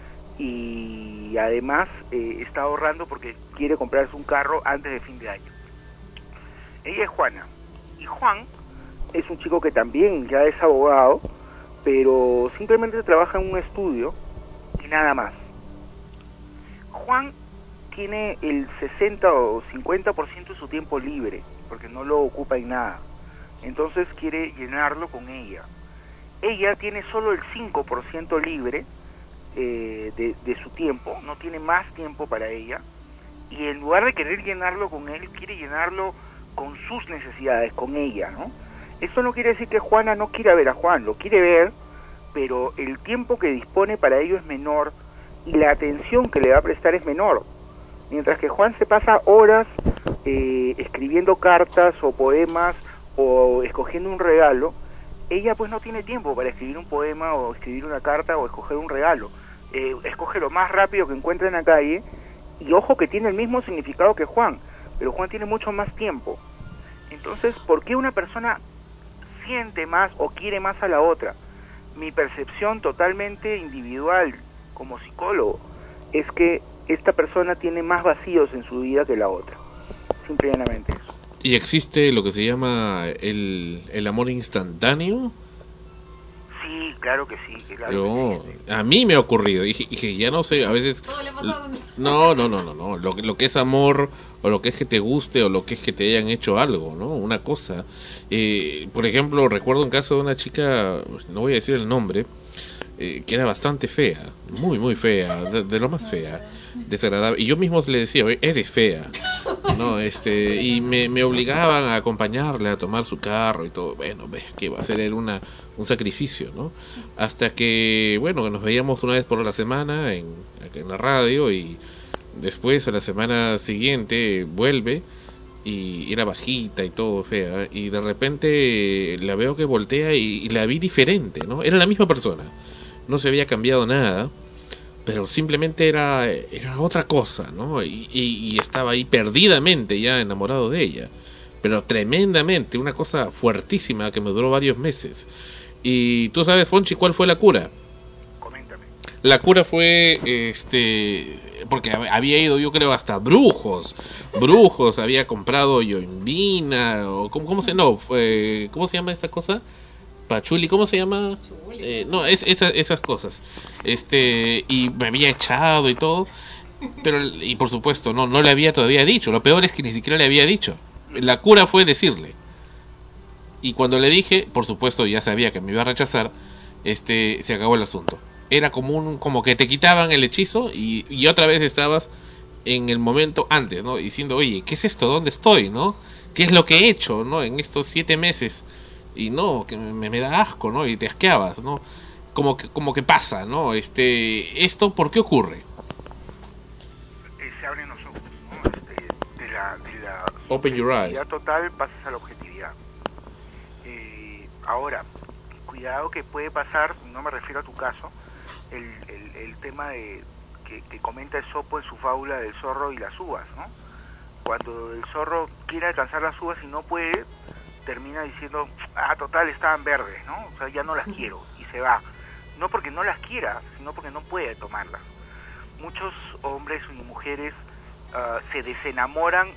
y además está ahorrando porque quiere comprarse un carro antes de fin de año. Ella es Juana, y Juan es un chico que también ya es abogado, pero simplemente trabaja en un estudio y nada más. Juan tiene el 60 o 50% de su tiempo libre, porque no lo ocupa en nada. Entonces quiere llenarlo con ella. Ella tiene solo el 5% libre de su tiempo, no tiene más tiempo para ella, y en lugar de querer llenarlo con él, quiere llenarlo con sus necesidades, con ella, ¿no? Eso no quiere decir que Juana no quiera ver a Juan, lo quiere ver, pero el tiempo que dispone para ello es menor y la atención que le va a prestar es menor. Mientras que Juan se pasa horas escribiendo cartas o poemas o escogiendo un regalo, ella pues no tiene tiempo para escribir un poema o escribir una carta o escoger un regalo. Escoge lo más rápido que encuentra en la calle, y ojo que tiene el mismo significado que Juan, pero Juan tiene mucho más tiempo. Entonces, ¿por qué una persona siente más o quiere más a la otra? Mi percepción totalmente individual como psicólogo es que esta persona tiene más vacíos en su vida que la otra. Simplemente eso. ¿Y existe lo que se llama el amor instantáneo? Sí, claro que sí. Claro No, que sí. a mí me ha ocurrido y que ya no sé, a veces no, lo que es amor o lo que es que te guste o lo que es que te hayan hecho algo, ¿no? Una cosa. Por ejemplo, recuerdo un caso de una chica, no voy a decir el nombre, que era bastante fea, muy fea, de lo más fea, desagradable, y yo mismo le decía, oye, eres fea, ¿no? Y me obligaban a acompañarle a tomar su carro y todo. Bueno, que iba a ser él un sacrificio, ¿no? Hasta que, bueno, nos veíamos una vez por la semana en la radio, y después a la semana siguiente vuelve y era bajita y todo fea, y de repente la veo que voltea y la vi diferente, ¿no? Era la misma persona, no se había cambiado nada, pero simplemente era otra cosa, ¿no? Y estaba ahí perdidamente ya enamorado de ella, pero tremendamente, una cosa fuertísima que me duró varios meses. Y tú sabes, Fonchi, ¿cuál fue la cura? Coméntame. La cura fue, porque había ido, yo creo, hasta brujos, había comprado yoimbina, o ¿cómo se llama esta cosa? Pachuli, ¿cómo se llama? No, esas cosas. Y me había echado y todo, pero, y por supuesto, no le había todavía dicho. Lo peor es que ni siquiera le había dicho. La cura fue decirle. Y cuando le dije, por supuesto, ya sabía que me iba a rechazar, se acabó el asunto. era como que te quitaban el hechizo y otra vez estabas en el momento antes, ¿no? Diciendo, oye, ¿qué es esto? ¿Dónde estoy? ¿No? ¿Qué es lo que he hecho, ¿no? En estos 7 meses. Y no, que me da asco, ¿no? Y te asqueabas, ¿no? Como que pasa, ¿no? ¿Esto por qué ocurre? Se abren los ojos, ¿no? De la Open your eyes. Total pasas a la objetividad. Ahora, cuidado que puede pasar, no me refiero a tu caso, el tema de que comenta Esopo en su fábula del zorro y las uvas, ¿no? Cuando el zorro quiere alcanzar las uvas y no puede, termina diciendo, total, estaban verdes, ¿no? O sea, ya no las quiero, y se va. No porque no las quiera, sino porque no puede tomarlas. Muchos hombres y mujeres se desenamoran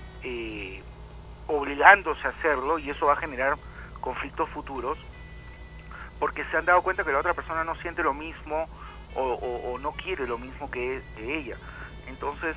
obligándose a hacerlo, y eso va a generar conflictos futuros, porque se han dado cuenta que la otra persona no siente lo mismo o no quiere lo mismo que ella. Entonces,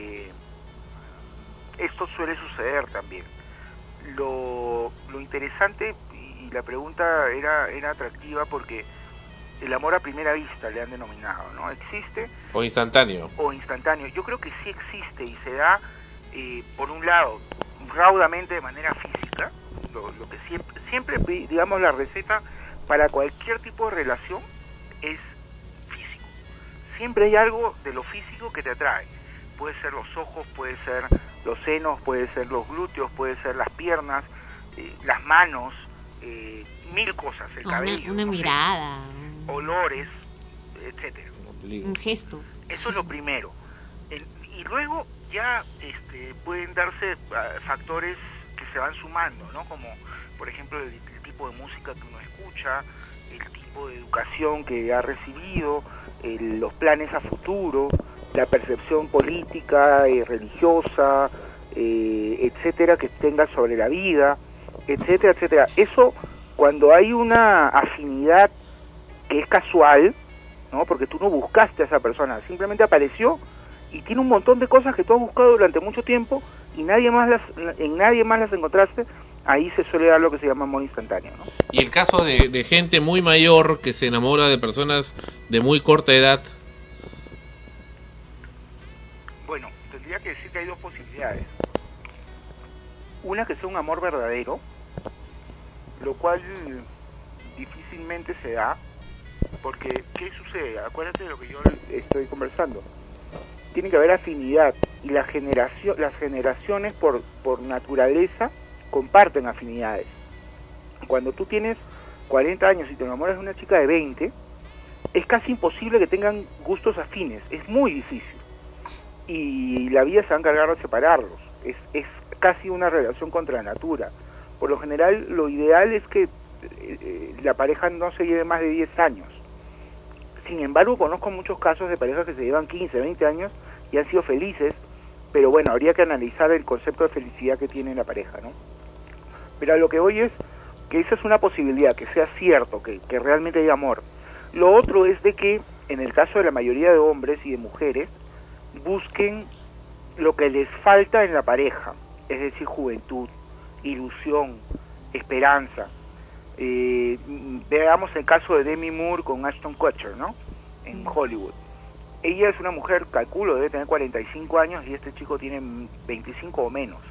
esto suele suceder también. Lo interesante, y la pregunta era atractiva porque el amor a primera vista le han denominado, ¿no? ¿Existe? O instantáneo. Yo creo que sí existe y se da, por un lado, raudamente de manera física, lo que siempre, digamos, la receta para cualquier tipo de relación es físico. Siempre hay algo de lo físico que te atrae. Puede ser los ojos, puede ser los senos, puede ser los glúteos, puede ser las piernas, las manos, mil cosas, el cabello. Una mirada. Olores, etcétera. Un gesto. Eso es lo primero. Y luego ya pueden darse factores que se van sumando, ¿no? Como, por ejemplo, el tipo de música que uno escucha, el tipo de educación que ha recibido, los planes a futuro, la percepción política, religiosa, etcétera, que tenga sobre la vida, etcétera, etcétera. Eso, cuando hay una afinidad que es casual, ¿no? Porque tú no buscaste a esa persona, simplemente apareció y tiene un montón de cosas que tú has buscado durante mucho tiempo y en nadie más las encontraste. Ahí se suele dar lo que se llama amor instantáneo, ¿no? Y el caso de gente muy mayor que se enamora de personas de muy corta edad. Bueno, tendría que decir que hay dos posibilidades. Una, que sea un amor verdadero, lo cual difícilmente se da, porque ¿qué sucede? Acuérdate de lo que yo estoy conversando. Tiene que haber afinidad, y las generaciones por naturaleza comparten afinidades. Cuando tú tienes 40 años y te enamoras de una chica de 20, es casi imposible que tengan gustos afines, es muy difícil. Y la vida se va a encargar de separarlos. Es casi una relación contra la natura. Por lo general, lo ideal es que la pareja no se lleve más de 10 años. Sin embargo, conozco muchos casos de parejas que se llevan 15, 20 años y han sido felices, pero bueno, habría que analizar el concepto de felicidad que tiene la pareja, ¿no? Pero a lo que voy es que esa es una posibilidad, que sea cierto, que realmente hay amor. Lo otro es de que, en el caso de la mayoría de hombres y de mujeres, busquen lo que les falta en la pareja, es decir, juventud, ilusión, esperanza. Veamos el caso de Demi Moore con Ashton Kutcher, ¿no? En Hollywood. Ella es una mujer, calculo, debe tener 45 años y este chico tiene 25 o menos.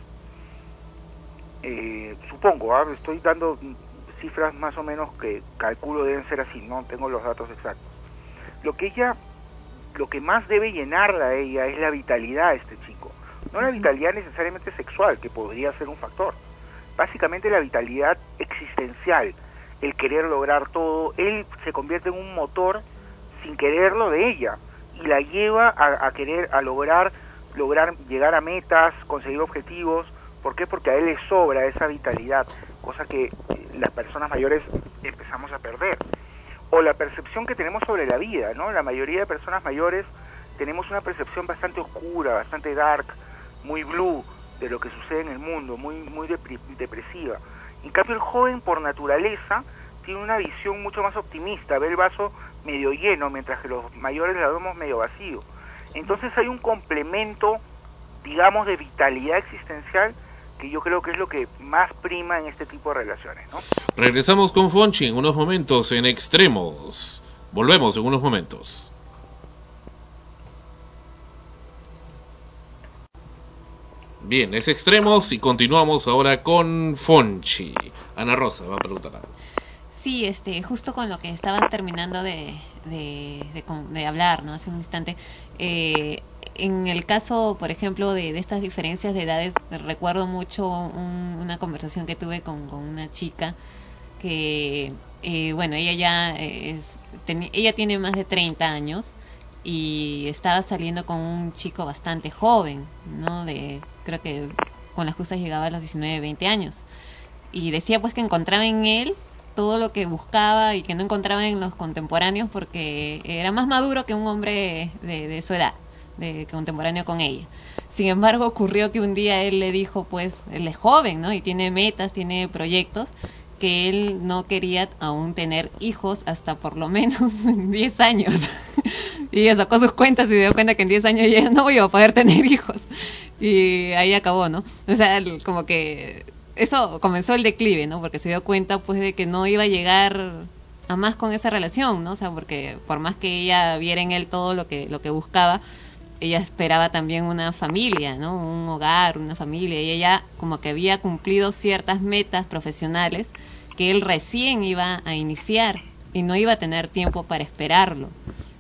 Supongo, estoy dando cifras más o menos que calculo deben ser así, no tengo los datos exactos. Lo que más debe llenarla a ella es la vitalidad de este chico. No la vitalidad necesariamente sexual, que podría ser un factor. Básicamente la vitalidad existencial, el querer lograr todo. Él se convierte en un motor sin quererlo de ella y la lleva a lograr llegar a metas, conseguir objetivos. ¿Por qué? Porque a él le sobra esa vitalidad, cosa que las personas mayores empezamos a perder. O la percepción que tenemos sobre la vida, ¿no? La mayoría de personas mayores tenemos una percepción bastante oscura, bastante dark, muy blue de lo que sucede en el mundo, muy depresiva. En cambio, el joven por naturaleza tiene una visión mucho más optimista, ve el vaso medio lleno, mientras que los mayores la vemos medio vacío. Entonces hay un complemento, digamos, de vitalidad existencial que yo creo que es lo que más prima en este tipo de relaciones, ¿no? Regresamos con Fonchi en unos momentos en Extremos Volvemos en unos momentos. Bien, es Extremos y continuamos ahora con Fonchi. Ana Rosa va a preguntar algo. Sí, justo con lo que estabas terminando de hablar, ¿no? Hace un instante. En el caso, por ejemplo, de estas diferencias de edades, recuerdo mucho una conversación que tuve con una chica que, bueno, ella ya ella tiene más de 30 años y estaba saliendo con un chico bastante joven, ¿no? Creo que con las justas llegaba a los 19, 20 años. Y decía pues que encontraba en él todo lo que buscaba y que no encontraba en los contemporáneos porque era más maduro que un hombre de su edad, de contemporáneo con ella. Sin embargo, ocurrió que un día él le dijo, pues, él es joven, ¿no? Y tiene metas, tiene proyectos, que él no quería aún tener hijos hasta por lo menos 10 años. Y ella sacó sus cuentas y se dio cuenta que en 10 años ya no iba a poder tener hijos. Y ahí acabó, ¿no? O sea, como que eso comenzó el declive, ¿no? Porque se dio cuenta, pues, de que no iba a llegar a más con esa relación, ¿no? O sea, porque por más que ella viera en él todo lo que buscaba, ella esperaba también una familia, ¿no? Un hogar, una familia. Y ella como que había cumplido ciertas metas profesionales que él recién iba a iniciar y no iba a tener tiempo para esperarlo.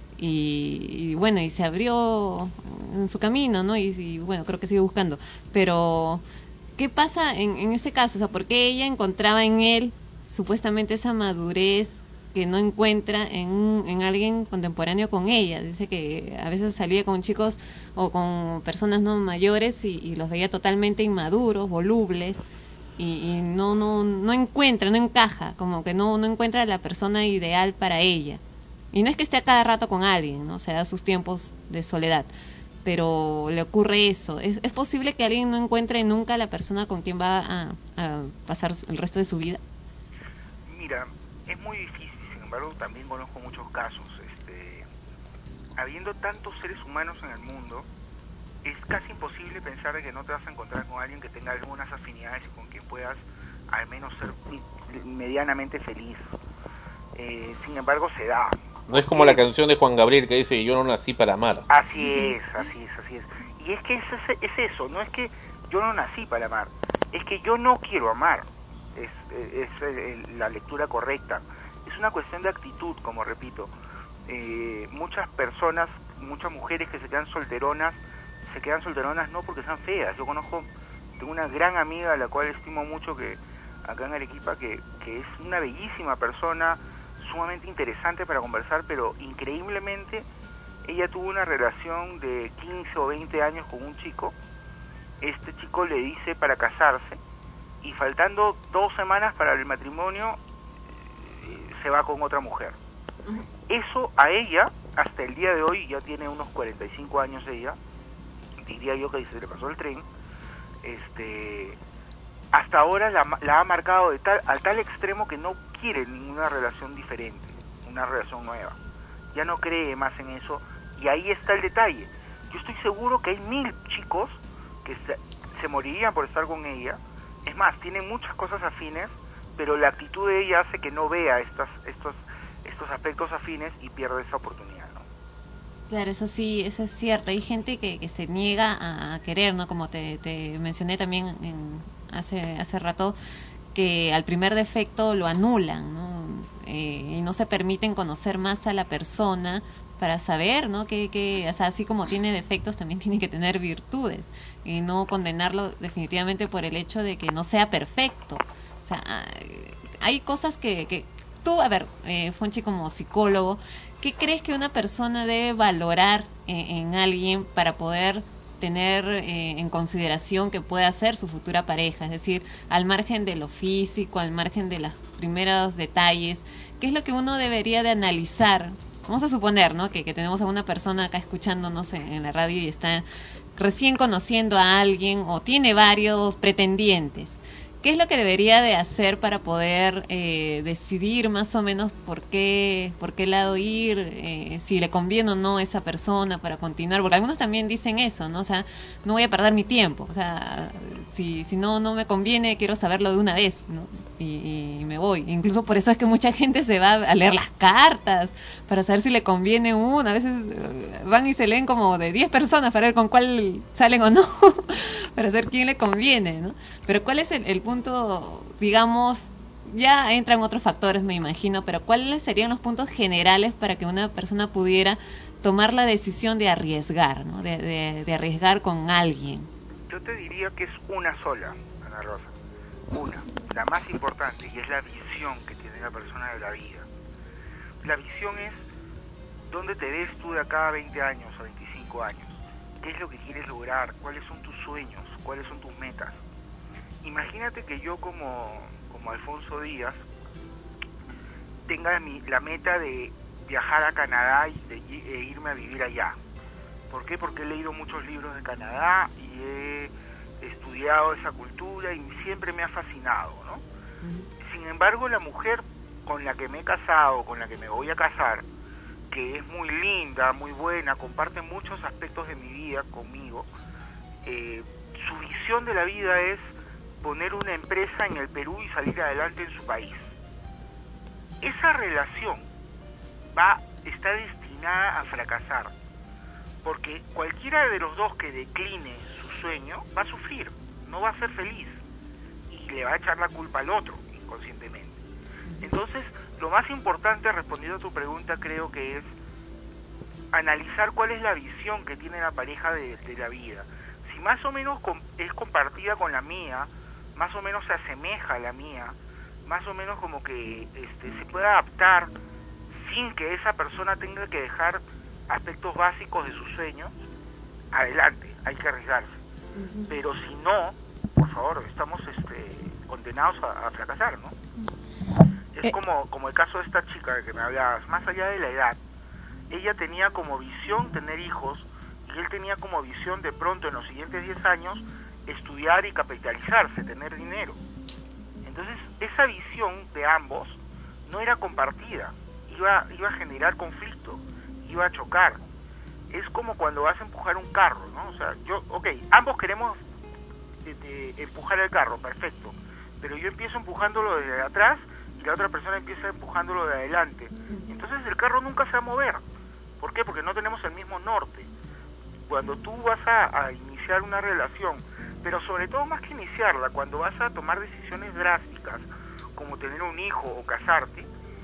Y bueno, y se abrió en su camino, ¿no? Y bueno, creo que sigue buscando. Pero, ¿qué pasa en ese caso? O sea, ¿por qué ella encontraba en él supuestamente esa madurez que no encuentra en alguien contemporáneo con ella? Dice que a veces salía con chicos o con personas no mayores y los veía totalmente inmaduros, volubles, y no encuentra, no encaja, como que no encuentra la persona ideal para ella. Y no es que esté a cada rato con alguien, ¿no? Se da sus tiempos de soledad, pero le ocurre eso. ¿Es posible que alguien no encuentre nunca la persona con quien va a pasar el resto de su vida? Mira, es muy difícil. Sin embargo, también conozco muchos casos. Habiendo tantos seres humanos en el mundo, es casi imposible pensar de que no te vas a encontrar con alguien que tenga algunas afinidades y con quien puedas al menos ser medianamente feliz. Sin embargo, se da. No es como la canción de Juan Gabriel que dice: yo no nací para amar. Así es. Y es que es eso, no es que yo no nací para amar, es que yo no quiero amar. Es la lectura correcta. Es una cuestión de actitud, como repito. Muchas personas, muchas mujeres que se quedan solteronas no porque sean feas. Yo tengo una gran amiga a la cual estimo mucho, que acá en Arequipa, que es una bellísima persona, sumamente interesante para conversar, pero increíblemente ella tuvo una relación de 15 o 20 años con un chico. Este chico le dice para casarse y faltando 2 semanas para el matrimonio se va con otra mujer. Eso a ella, hasta el día de hoy, ya tiene unos 45 años ella, diría yo que se le pasó el tren, hasta ahora la ha marcado al tal extremo que no quiere ninguna relación diferente, una relación nueva. Ya no cree más en eso, y ahí está el detalle. Yo estoy seguro que hay 1000 chicos que se morirían por estar con ella. Es más, tiene muchas cosas afines, pero la actitud de ella hace que no vea estos aspectos afines y pierde esa oportunidad, ¿no? Claro, eso sí, eso es cierto. Hay gente que se niega a querer, ¿no? Como te mencioné también hace rato, que al primer defecto lo anulan, ¿no? Y no se permiten conocer más a la persona para saber, ¿no? Que o sea, así como tiene defectos, también tiene que tener virtudes, y no condenarlo definitivamente por el hecho de que no sea perfecto. O sea, hay cosas que tú, a ver, Fonchi, como psicólogo, ¿qué crees que una persona debe valorar en alguien para poder tener en consideración que pueda ser su futura pareja? Es decir, al margen de lo físico, al margen de los primeros detalles, ¿qué es lo que uno debería de analizar? Vamos a suponer, ¿no? que tenemos a una persona acá escuchándonos en la radio y está recién conociendo a alguien o tiene varios pretendientes. ¿qué es lo que debería de hacer para poder decidir más o menos por qué lado ir, si le conviene o no a esa persona para continuar? Porque algunos también dicen eso, ¿no? O sea, no voy a perder mi tiempo, o sea, si no me conviene, quiero saberlo de una vez, ¿no? Y me voy. Incluso por eso es que mucha gente se va a leer las cartas para saber si le conviene uno. A veces van y se leen como de 10 personas para ver con cuál salen o no, para saber quién le conviene, ¿no? Pero ¿cuál es el punto, digamos, ya entran otros factores, me imagino, pero ¿cuáles serían los puntos generales para que una persona pudiera tomar la decisión de arriesgar, ¿no? De arriesgar con alguien? Yo te diría que es una sola, Ana Rosa. Una, la más importante, y es la visión que tiene la persona de la vida. La visión es dónde te ves tú de acá a 20 años o 25 años. ¿Qué es lo que quieres lograr? ¿Cuáles son tus sueños? ¿Cuáles son tus metas? Imagínate que yo como Alfonso Díaz tenga la meta de viajar a Canadá e irme a vivir allá. ¿Por qué? Porque he leído muchos libros de Canadá y he estudiado esa cultura y siempre me ha fascinado, ¿no? Sin embargo, la mujer con la que me he casado, con la que me voy a casar, que es muy linda, muy buena, comparte muchos aspectos de mi vida conmigo, su visión de la vida es poner una empresa en el Perú y salir adelante en su país. Esa relación está destinada a fracasar, porque cualquiera de los dos que decline su sueño va a sufrir, no va a ser feliz y le va a echar la culpa al otro inconscientemente. Entonces, lo más importante, respondiendo a tu pregunta, creo que es analizar cuál es la visión que tiene la pareja de la vida. Si más o menos es compartida con la mía, más o menos se asemeja a la mía, más o menos como que se puede adaptar sin que esa persona tenga que dejar aspectos básicos de sus sueños, adelante, hay que arriesgarse. Pero si no, por favor, estamos condenados a fracasar, ¿no? Es como el caso de esta chica de que me hablabas, más allá de la edad, ella tenía como visión tener hijos y él tenía como visión de pronto en los siguientes 10 años estudiar y capitalizarse, tener dinero. Entonces, esa visión de ambos no era compartida, iba a generar conflicto, iba a chocar. Es como cuando vas a empujar un carro, ¿no? O sea, ambos queremos empujar el carro, perfecto, pero yo empiezo empujándolo desde atrás y la otra persona empieza empujándolo de adelante. Entonces el carro nunca se va a mover. ¿Por qué? Porque no tenemos el mismo norte. Cuando tú vas a iniciar una relación, pero sobre todo más que iniciarla, cuando vas a tomar decisiones drásticas, como tener un hijo o casarte,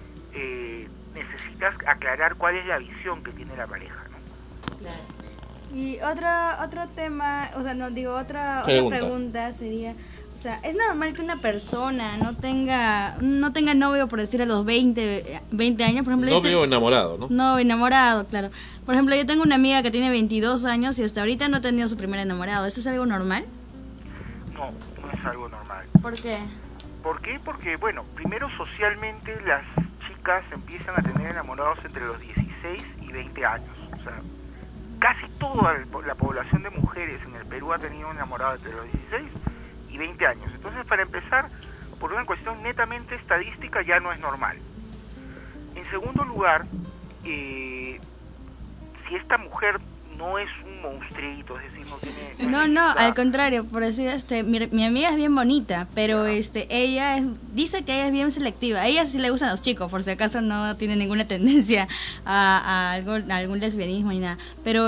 necesitas aclarar cuál es la visión que tiene la pareja, ¿no? Claro. Y otro tema, o sea, otra pregunta sería, o sea, ¿es normal que una persona no tenga novio, por decir, a los 20 años, por ejemplo? Novio enamorado, ¿no? No, enamorado, claro. Por ejemplo, yo tengo una amiga que tiene 22 años y hasta ahorita no ha tenido su primer enamorado. ¿Eso es algo normal? No, no es algo normal. ¿Por qué? ¿Por qué? Porque, bueno, primero socialmente las chicas empiezan a tener enamorados entre los 16 y 20 años. O sea, casi toda la población de mujeres en el Perú ha tenido un enamorado entre los 16 y 20 años. Entonces, para empezar, por una cuestión netamente estadística, ya no es normal. En segundo lugar, si esta mujer no es un monstruito, es decir, no tiene... No, al contrario, por decir, mi amiga es bien bonita, pero ella dice que ella es bien selectiva. A ella sí le gustan los chicos, por si acaso no tiene ninguna tendencia a algún lesbianismo ni nada. Pero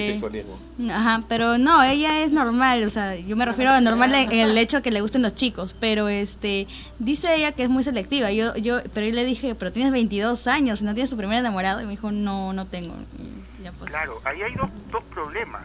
ajá, pero no, ella es normal, o sea, yo me refiero a normal en el hecho que le gusten los chicos, pero dice ella que es muy selectiva. Pero yo le dije, pero tienes 22 años y no tienes tu primer enamorado, y me dijo, no tengo. Ya, pues. Claro, ahí hay dos problemas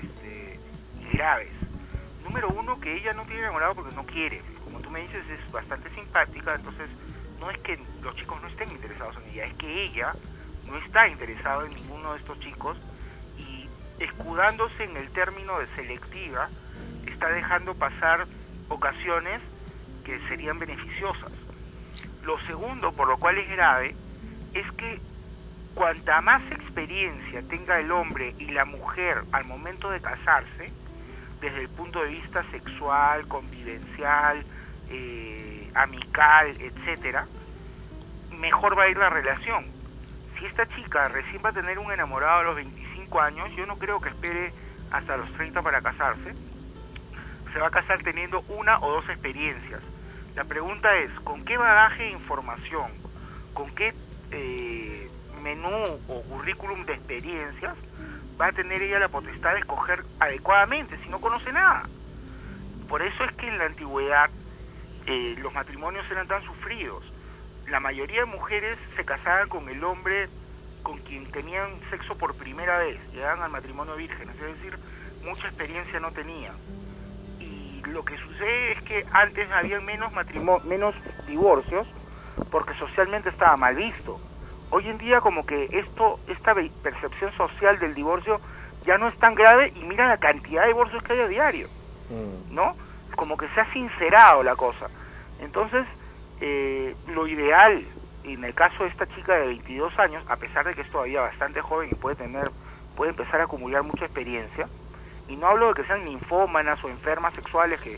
graves. Número uno, que ella no tiene enamorado porque no quiere. Como tú me dices, es bastante simpática, entonces no es que los chicos no estén interesados en ella, es que ella no está interesada en ninguno de estos chicos y, escudándose en el término de selectiva, está dejando pasar ocasiones que serían beneficiosas. Lo segundo, por lo cual es grave, es que cuanta más experiencia tenga el hombre y la mujer al momento de casarse, desde el punto de vista sexual, convivencial, amical, etcétera, mejor va a ir la relación. Si esta chica recién va a tener un enamorado a los 25 años, yo no creo que espere hasta los 30 para casarse. Se va a casar teniendo una o dos experiencias. La pregunta es, ¿con qué bagaje de información, con qué menú o currículum de experiencias va a tener ella la potestad de escoger adecuadamente si no conoce nada? Por eso es que en la antigüedad los matrimonios eran tan sufridos. La mayoría de mujeres se casaban con el hombre con quien tenían sexo por primera vez, llegaban al matrimonio virgen, es decir, mucha experiencia no tenían. Y lo que sucede es que antes había menos divorcios porque socialmente estaba mal visto. Hoy en día como que esta percepción social del divorcio ya no es tan grave, y mira la cantidad de divorcios que hay a diario, ¿no? Como que se ha sincerado la cosa. Entonces, lo ideal, en el caso de esta chica de 22 años, a pesar de que es todavía bastante joven y puede empezar a acumular mucha experiencia, y no hablo de que sean ninfómanas o enfermas sexuales que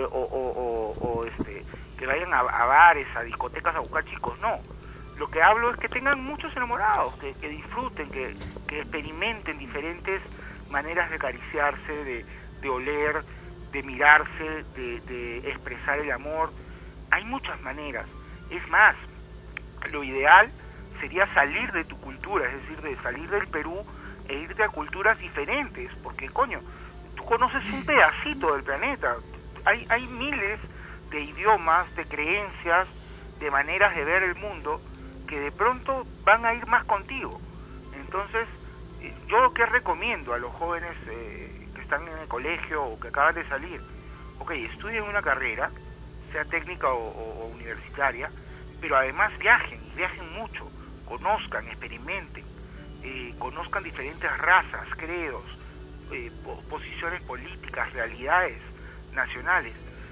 vayan a bares, a discotecas a buscar chicos, no. Lo que hablo es que tengan muchos enamorados, que disfruten, que experimenten diferentes maneras de acariciarse, de oler, de mirarse, de expresar el amor. Hay muchas maneras. Es más, lo ideal sería salir de tu cultura, es decir, de salir del Perú e irte a culturas diferentes, porque coño, tú conoces un pedacito del planeta. Hay miles de idiomas, de creencias, de maneras de ver el mundo que de pronto van a ir más contigo. Entonces, yo lo que recomiendo a los jóvenes que están en el colegio o que acaban de salir, estudien una carrera, sea técnica o universitaria, pero además viajen mucho, conozcan, experimenten, conozcan diferentes razas, credos, posiciones políticas, realidades nacionales.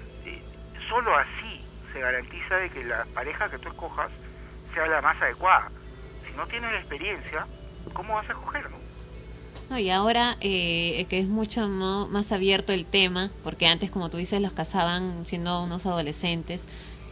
Solo así se garantiza de que la pareja que tú escojas sea la más adecuada. Si no tienes la experiencia, ¿cómo vas a escoger, no? No, y ahora que es mucho más abierto el tema, porque antes, como tú dices, los casaban siendo unos adolescentes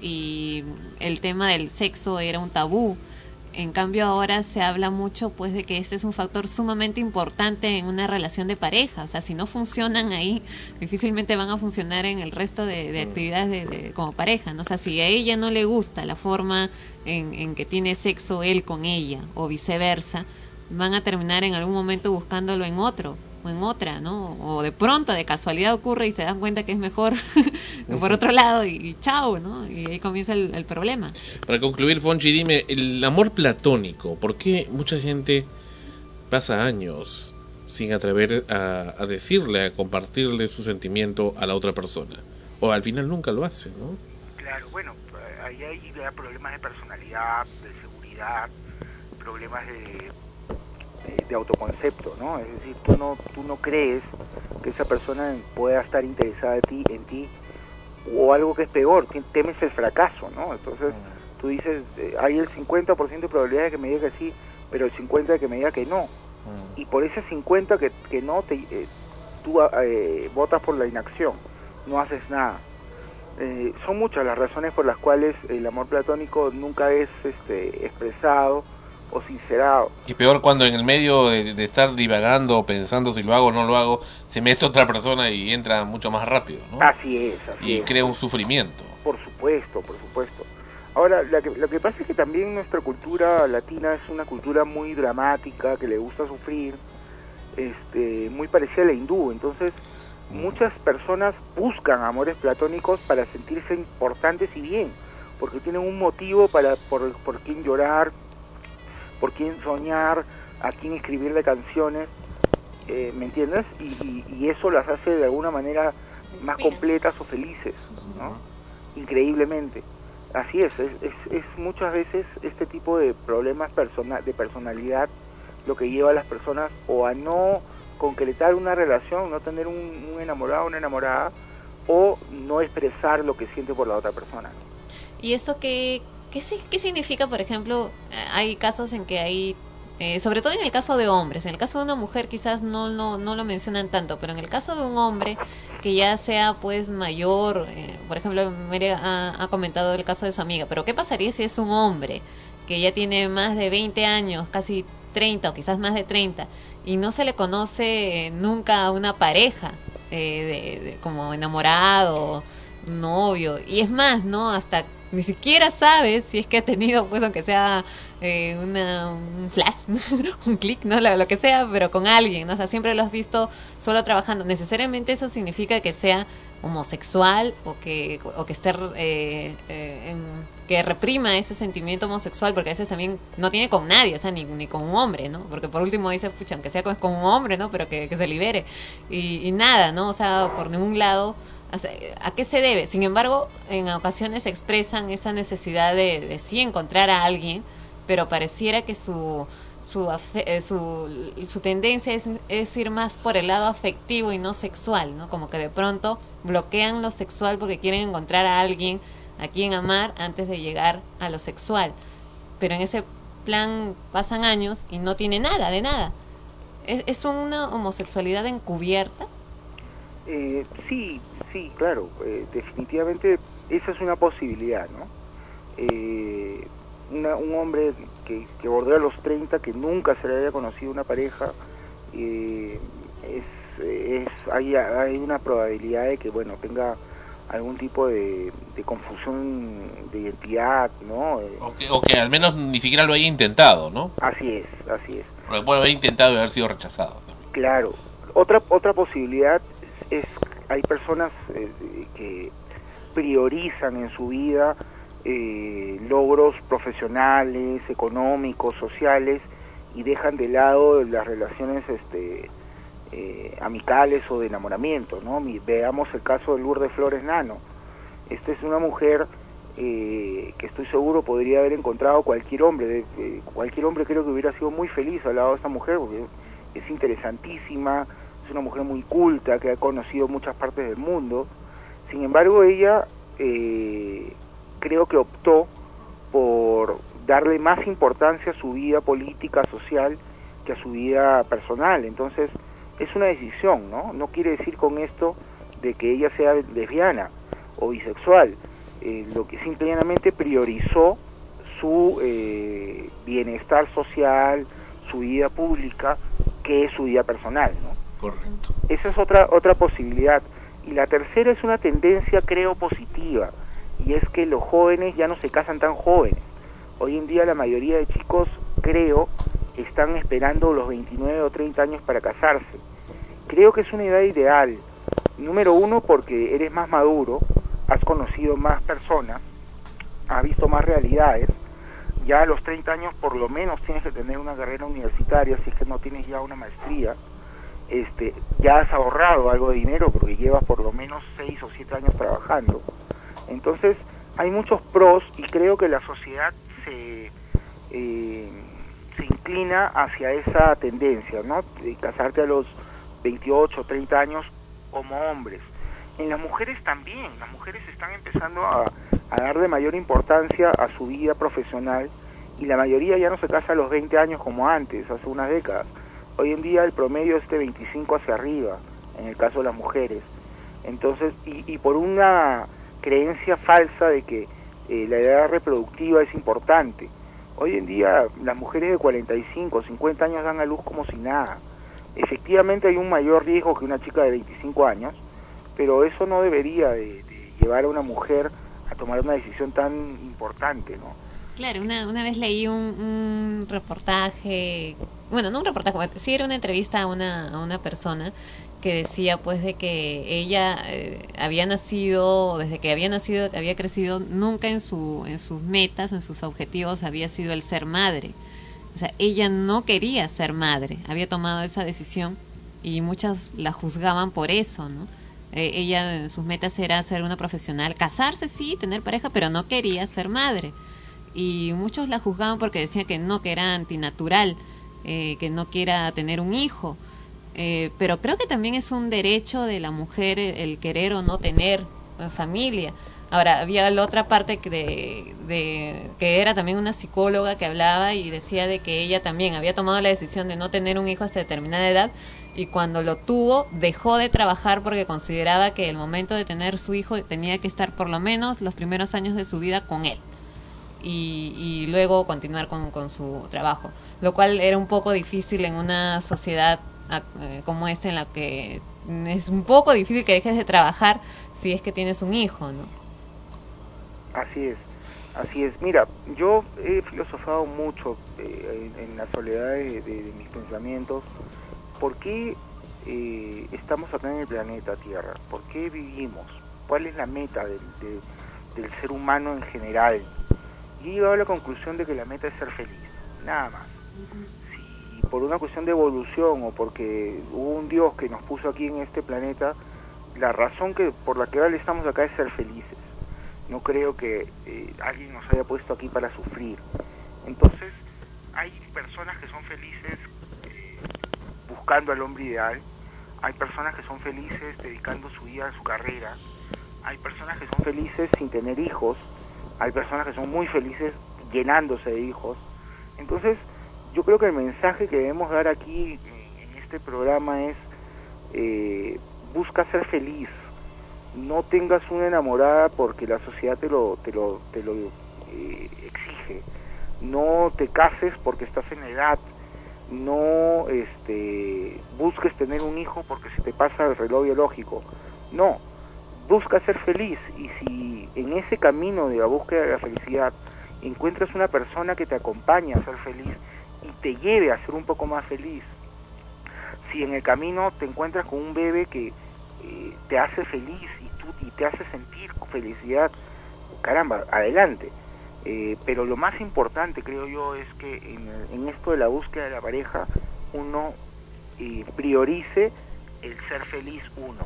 y el tema del sexo era un tabú. En cambio ahora se habla mucho pues de que este es un factor sumamente importante en una relación de pareja. O sea, si no funcionan ahí, difícilmente van a funcionar en el resto de actividades como pareja, ¿no? O sea, si a ella no le gusta la forma en que tiene sexo él con ella o viceversa, van a terminar en algún momento buscándolo en otro o en otra, ¿no? O de pronto, de casualidad ocurre y se dan cuenta que es mejor por otro lado y chao, ¿no? Y ahí comienza el problema. Para concluir, Fonchi, dime, el amor platónico, ¿por qué mucha gente pasa años sin atrever a decirle, a compartirle su sentimiento a la otra persona? O al final nunca lo hace, ¿no? Claro, bueno, ahí hay problemas de personalidad, de seguridad, problemas de autoconcepto, ¿no? Es decir, tú no crees que esa persona pueda estar interesada en ti, o algo que es peor, temes el fracaso, ¿no? Entonces tú dices, hay el 50% de probabilidad de que me diga que sí, pero el 50% de que me diga que no, y por ese 50% que no, tú votas por la inacción, no haces nada. Son muchas las razones por las cuales el amor platónico nunca es expresado o sincerado. Y peor cuando en el medio de estar divagando, pensando si lo hago o no lo hago, se mete otra persona y entra mucho más rápido, ¿no? Así es. Y crea un sufrimiento. Por supuesto. Ahora, lo que pasa es que también nuestra cultura latina es una cultura muy dramática, que le gusta sufrir, muy parecida a la hindú. Entonces, muchas personas buscan amores platónicos para sentirse importantes y bien, porque tienen un motivo por quien llorar, por quién soñar, a quién escribirle canciones, ¿me entiendes? Y eso las hace de alguna manera más completas o felices, ¿no? Increíblemente. Así es muchas veces este tipo de problemas de personalidad lo que lleva a las personas o a no concretar una relación, no tener un enamorado o una enamorada, o no expresar lo que siente por la otra persona, ¿no? ¿Y eso qué significa? Por ejemplo, hay casos en que hay sobre todo en el caso de hombres. En el caso de una mujer quizás no lo mencionan tanto, pero en el caso de un hombre que ya sea pues mayor, por ejemplo, Mere ha comentado el caso de su amiga, pero ¿qué pasaría si es un hombre que ya tiene más de 20 años, casi 30 o quizás más de 30, y no se le conoce nunca a una pareja como enamorado, novio, y es más, ¿no? Hasta ni siquiera sabes si es que ha tenido, pues, aunque sea un flash, un clic, ¿no? Lo que sea, pero con alguien, ¿no? O sea, siempre lo has visto solo trabajando. Necesariamente eso significa que sea homosexual o que esté que reprima ese sentimiento homosexual, porque a veces también no tiene con nadie, o sea, ni con un hombre, ¿no? Porque por último dice, pucha, aunque sea con un hombre, ¿no? Pero que se libere. Y nada, ¿no? O sea, por ningún lado. ¿A qué se debe? Sin embargo, en ocasiones expresan esa necesidad de sí encontrar a alguien, pero pareciera que su tendencia es ir más por el lado afectivo y no sexual, ¿no? Como que de pronto bloquean lo sexual porque quieren encontrar a alguien a quien amar antes de llegar a lo sexual. Pero en ese plan pasan años y no tiene nada de nada. ¿Es una homosexualidad encubierta? Sí, claro, definitivamente esa es una posibilidad, ¿no? Un hombre que bordea los 30, que nunca se le haya conocido una pareja, hay una probabilidad de que, bueno, tenga algún tipo de confusión de identidad, ¿no? O que al menos ni siquiera lo haya intentado, ¿no? Así es. Porque puede haber intentado y haber sido rechazado. Claro. Otra posibilidad es, hay personas que priorizan en su vida logros profesionales, económicos, sociales, y dejan de lado las relaciones amicales o de enamoramiento, ¿no? Veamos el caso de Lourdes Flores Nano. Esta es una mujer que estoy seguro podría haber encontrado cualquier hombre. Cualquier hombre creo que hubiera sido muy feliz al lado de esta mujer, porque es interesantísima, es una mujer muy culta, que ha conocido muchas partes del mundo. Sin embargo, ella creo que optó por darle más importancia a su vida política, social, que a su vida personal. Entonces, es una decisión, ¿no? No quiere decir con esto de que ella sea lesbiana o bisexual. Lo que simplemente priorizó su bienestar social, su vida pública, que es su vida personal, ¿no? Correcto. Esa es otra posibilidad. Y la tercera es una tendencia, creo, positiva, y es que los jóvenes ya no se casan tan jóvenes. Hoy en día la mayoría de chicos, creo, están esperando los 29 o 30 años para casarse. Creo que es una edad ideal. Número uno, porque eres más maduro, has conocido más personas, has visto más realidades. Ya a los 30 años por lo menos tienes que tener una carrera universitaria, si es que no tienes ya una maestría. Ya has ahorrado algo de dinero porque llevas por lo menos 6 o 7 años trabajando. Entonces hay muchos pros, y creo que la sociedad se inclina hacia esa tendencia, ¿no? De casarte a los 28 o 30 años como hombres. En las mujeres también, las mujeres están empezando a darle mayor importancia a su vida profesional, y la mayoría ya no se casa a los 20 años como antes, hace unas décadas. Hoy en día el promedio es de 25 hacia arriba, en el caso de las mujeres. Entonces, y por una creencia falsa de que la edad reproductiva es importante. Hoy en día las mujeres de 45, 50 años dan a luz como si nada. Efectivamente hay un mayor riesgo que una chica de 25 años, pero eso no debería de llevar a una mujer a tomar una decisión tan importante, ¿no? Claro, una vez leí un reportaje, bueno, no un reportaje, sí era una entrevista a una persona que decía pues de que ella había nacido, desde que había crecido, nunca en sus metas, en sus objetivos había sido el ser madre. O sea, ella no quería ser madre, había tomado esa decisión y muchas la juzgaban por eso, ¿no? Ella en sus metas era ser una profesional, casarse sí, tener pareja, pero no quería ser madre. Y muchos la juzgaban porque decían que no, que era antinatural, que no quiera tener un hijo. Pero creo que también es un derecho de la mujer el querer o no tener familia. Ahora, había la otra parte que era también una psicóloga que hablaba y decía de que ella también había tomado la decisión de no tener un hijo hasta determinada edad, y cuando lo tuvo dejó de trabajar porque consideraba que el momento de tener su hijo tenía que estar por lo menos los primeros años de su vida con él y luego continuar con su trabajo, lo cual era un poco difícil en una sociedad como esta, en la que es un poco difícil que dejes de trabajar si es que tienes un hijo, ¿no? Así es. Mira, yo he filosofado mucho en la soledad de mis pensamientos. ¿Por qué estamos acá en el planeta Tierra? ¿Por qué vivimos? ¿Cuál es la meta del ser humano en general? Y he llegado a la conclusión de que la meta es ser feliz, nada más. Si por una cuestión de evolución o porque hubo un Dios que nos puso aquí en este planeta, la razón por la que ahora estamos acá es ser felices. No creo que alguien nos haya puesto aquí para sufrir. Entonces, hay personas que son felices buscando al hombre ideal, hay personas que son felices dedicando su vida a su carrera, hay personas que son felices sin tener hijos, hay personas que son muy felices llenándose de hijos. Entonces, yo creo que el mensaje que debemos dar aquí en este programa es busca ser feliz. No tengas una enamorada porque la sociedad te lo exige. No te cases porque estás en la edad. No busques tener un hijo porque se te pasa el reloj biológico. No, busca ser feliz, y si en ese camino de la búsqueda de la felicidad encuentras una persona que te acompaña a ser feliz y te lleve a ser un poco más feliz, si en el camino te encuentras con un bebé que te hace feliz y te hace sentir felicidad, caramba, adelante. Pero lo más importante, creo yo, es que en esto de la búsqueda de la pareja uno priorice el ser feliz uno.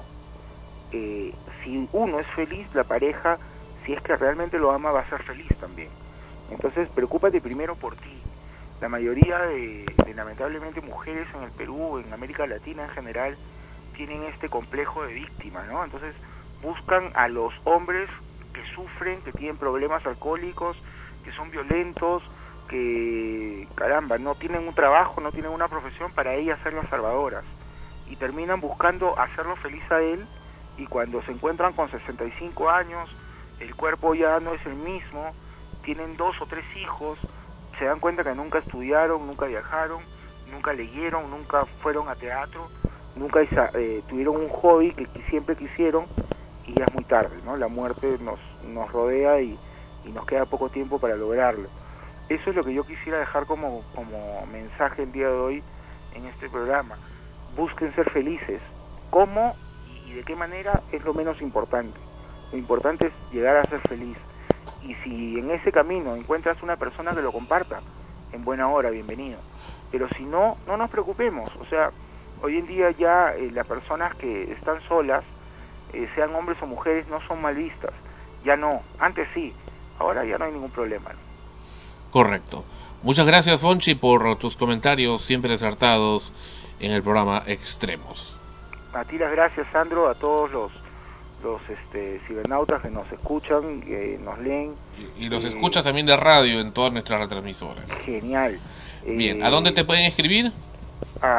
Si uno es feliz, la pareja, si es que realmente lo ama, va a ser feliz también. Entonces, preocúpate primero por ti. La mayoría de lamentablemente mujeres en el Perú, en América Latina en general, tienen este complejo de víctima, ¿no? Entonces buscan a los hombres que sufren, que tienen problemas alcohólicos, que son violentos, que, caramba, no tienen un trabajo, no tienen una profesión para ellas ser las salvadoras, y terminan buscando hacerlo feliz a él, y cuando se encuentran con 65 años, el cuerpo ya no es el mismo, tienen 2 o 3 hijos, se dan cuenta que nunca estudiaron, nunca viajaron, nunca leyeron, nunca fueron a teatro, nunca tuvieron un hobby que siempre quisieron, y ya es muy tarde, ¿no? La muerte nos rodea y nos queda poco tiempo para lograrlo. Eso es lo que yo quisiera dejar como mensaje el día de hoy en este programa. Busquen ser felices. ¿Cómo y de qué manera? Es lo menos importante. Lo importante es llegar a ser feliz. Y si en ese camino encuentras una persona que lo comparta, en buena hora, bienvenido. Pero si no, no nos preocupemos. O sea, hoy en día ya las personas que están solas, sean hombres o mujeres, no son mal vistas. Ya no. Antes sí. Ahora ya no hay ningún problema, ¿no? Correcto. Muchas gracias, Fonchi, por tus comentarios siempre acertados en el programa Extremos. A ti las gracias, Sandro, a todos los cibernautas que nos escuchan, que nos leen. Y los escuchas también de radio en todas nuestras retransmisoras. Genial. Bien, ¿a dónde te pueden escribir? A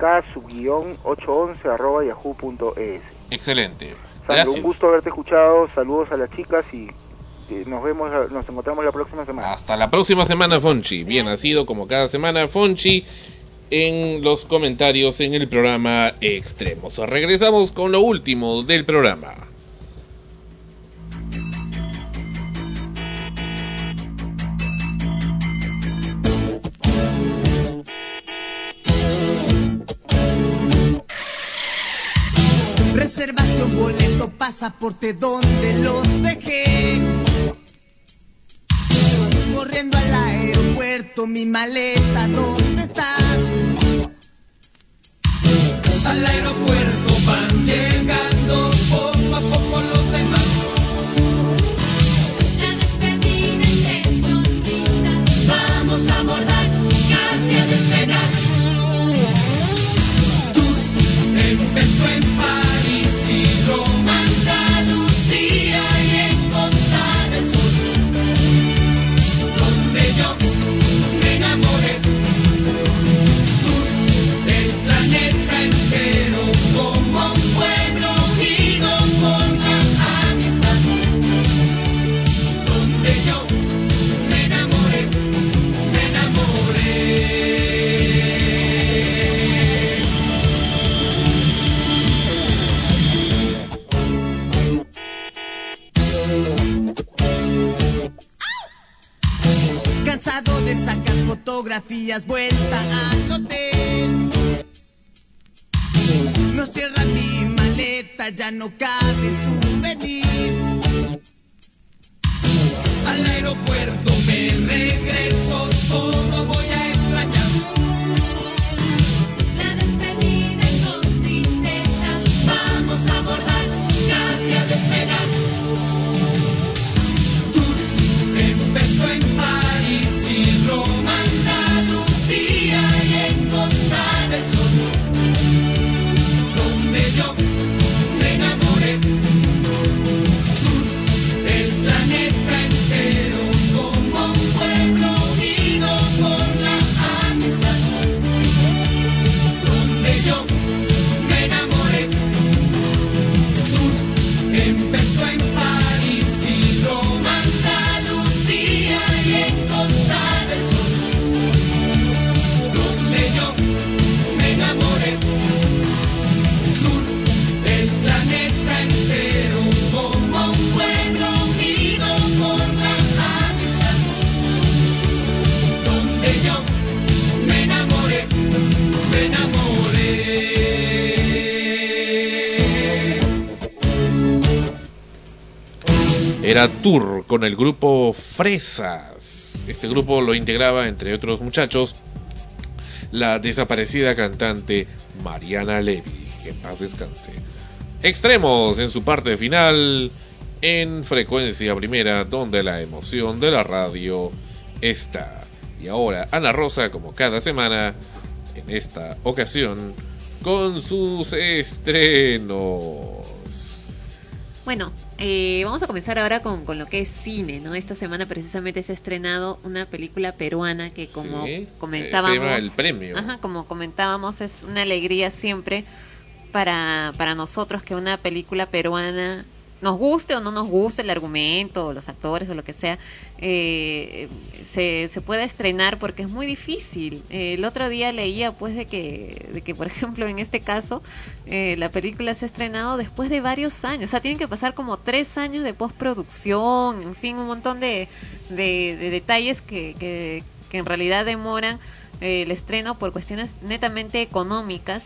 adk_811@yahoo.es. Excelente. Sandro, Gracias. un gusto haberte escuchado. Saludos a las chicas y nos encontramos la próxima semana. Hasta la próxima semana, Fonchi. Bien, ha sido como cada semana, Fonchi, en los comentarios en el programa Extremos. Regresamos con lo último del programa. Reservación, boleto, pasaporte, ¿dónde los dejé? Corriendo al aeropuerto, mi maleta, ¿dónde está? Al aeropuerto van llegando poco a poco los demás. La despedida entre sonrisas, vamos a abordar, casi a despegar. Empezó en París y Roma, Andalucía y en Costa fotografías, vuelta al hotel. No cierra mi maleta, ya no cabe souvenir. Al aeropuerto me regreso, todo voy a extrañar. La despedida con tristeza, Vamos a abordar, casi a despegar. Empezó en París y Roma, Andalucía y en Costa del Sol, donde yo me enamoré. El planeta entero como un pueblo unido por la amistad, donde yo me enamoré. Empezó en París y Roma, Andalucía y en Costa del Sol, donde yo me enamoré. El planeta entero como un pueblo unido por la amistad, donde yo me enamoré, me enamoré. Era Tour con el grupo Fresas. Este grupo lo integraba, entre otros muchachos, la desaparecida cantante Mariana Levy, que en paz descanse. Extremos en su parte final en Frecuencia Primera, donde la emoción de la radio está. Y ahora Ana Rosa, como cada semana, en esta ocasión, con sus estrenos. Bueno, vamos a comenzar ahora con lo que es cine, ¿no? Esta semana precisamente se ha estrenado una película peruana que, como comentábamos, se llama El Premio. Ajá, como comentábamos, es una alegría siempre para nosotros que una película peruana, nos guste o no nos guste el argumento, o los actores o lo que sea, se pueda estrenar, porque es muy difícil. El otro día leía pues de que por ejemplo en este caso la película se ha estrenado después de varios años, o sea, tienen que pasar como 3 años de postproducción, en fin, un montón de detalles que en realidad demoran el estreno por cuestiones netamente económicas.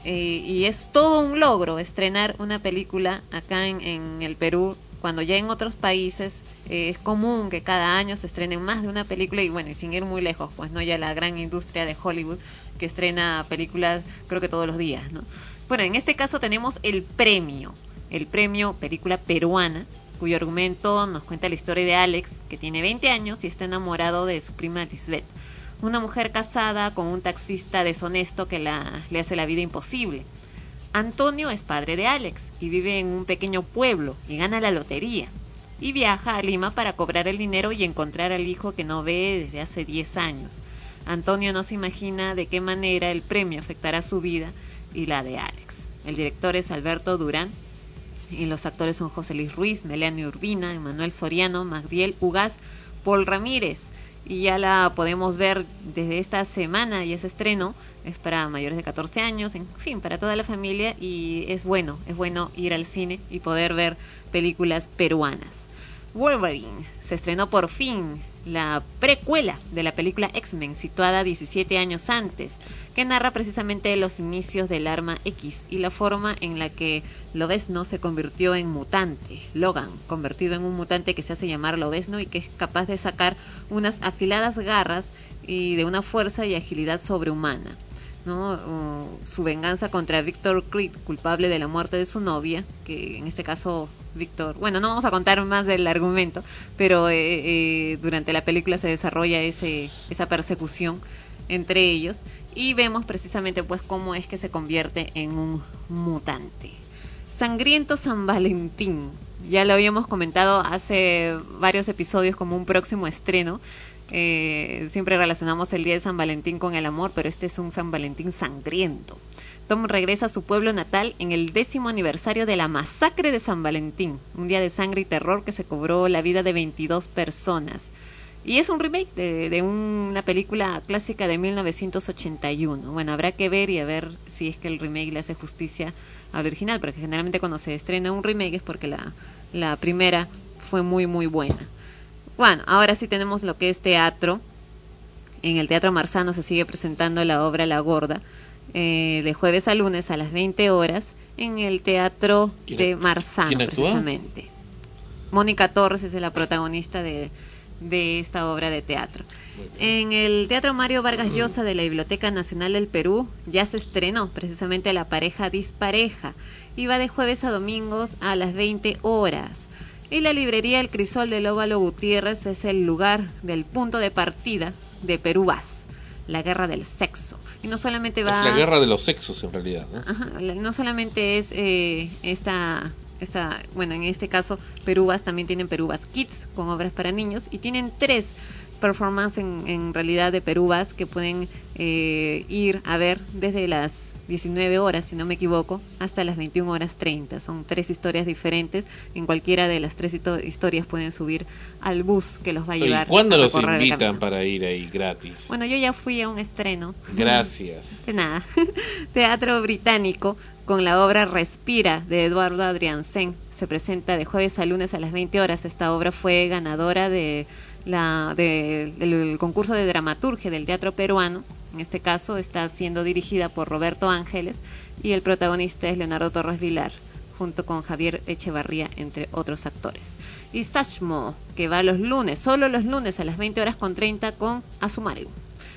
Y es todo un logro estrenar una película acá en el Perú, cuando ya en otros países es común que cada año se estrenen más de una película, y bueno, y sin ir muy lejos, pues no, ya la gran industria de Hollywood que estrena películas creo que todos los días, ¿no? Bueno, en este caso tenemos el premio película peruana, cuyo argumento nos cuenta la historia de Alex, que tiene 20 años y está enamorado de su prima Lisbeth, una mujer casada con un taxista deshonesto que le hace la vida imposible. Antonio es padre de Alex y vive en un pequeño pueblo y gana la lotería. Y viaja a Lima para cobrar el dinero y encontrar al hijo que no ve desde hace 10 años. Antonio no se imagina de qué manera el premio afectará su vida y la de Alex. El director es Alberto Durán y los actores son José Luis Ruiz, Melanie Urbina, Emanuel Soriano, Magdiel Ugaz, Paul Ramírez. Y ya la podemos ver desde esta semana, y ese estreno es para mayores de 14 años, en fin, para toda la familia, y es bueno ir al cine y poder ver películas peruanas. Wolverine se estrenó por fin, la precuela de la película X-Men, situada 17 años antes, que narra precisamente los inicios del Arma X y la forma en la que Lobezno se convirtió en mutante. Logan, convertido en un mutante que se hace llamar Lobezno y que es capaz de sacar unas afiladas garras y de una fuerza y agilidad sobrehumana, ¿no? Su venganza contra Victor Creed, culpable de la muerte de su novia, que en este caso Victor, bueno, no vamos a contar más del argumento, pero durante la película se desarrolla esa persecución entre ellos, y vemos precisamente pues cómo es que se convierte en un mutante. Sangriento San Valentín, ya lo habíamos comentado hace varios episodios como un próximo estreno. Siempre relacionamos el día de San Valentín con el amor, pero este es un San Valentín sangriento. Tom regresa a su pueblo natal en el 10º aniversario de la masacre de San Valentín, un día de sangre y terror que se cobró la vida de 22 personas. Y es un remake de una película clásica de 1981. Bueno, habrá que ver y a ver si es que el remake le hace justicia al original, porque generalmente cuando se estrena un remake es porque la primera fue muy muy buena. Bueno, ahora sí tenemos lo que es teatro. en el Teatro Marzano se sigue presentando la obra La Gorda, de jueves a lunes a las 20 horas, en el Teatro de Marzano, precisamente. Mónica Torres es la protagonista de esta obra de teatro. En el Teatro Mario Vargas Llosa de la Biblioteca Nacional del Perú ya se estrenó precisamente La Pareja Dispareja y va de jueves a domingos a las 20 horas. Y la librería El Crisol de Óvalo Gutiérrez es el lugar del punto de partida de Perú Vas, la guerra del sexo. Y no solamente va... Es la guerra de los sexos en realidad, ¿no? Ajá, no solamente es bueno, en este caso Perú Vas, también tienen Perú Vas Kids con obras para niños y tienen 3 performances en realidad de Perú Vas que pueden ir a ver desde las 19 horas, si no me equivoco, hasta las 21 horas 30. Son 3 historias diferentes. En cualquiera de las 3 historias pueden subir al bus que los va a llevar. ¿Y cuándo a los recorrer el invitan camino. para ir ahí gratis? Bueno, yo ya fui a un estreno. Gracias. De nada. Teatro Británico con la obra Respira de Eduardo Adriansen. Se presenta de jueves a lunes a las 20 horas. Esta obra fue ganadora del concurso de dramaturgia del teatro peruano. En este caso está siendo dirigida por Roberto Ángeles y el protagonista es Leonardo Torres Vilar, junto con Javier Echevarría, entre otros actores. Y Sashmo, que va los lunes, solo los lunes a las 20 horas con 30 con Azumaru.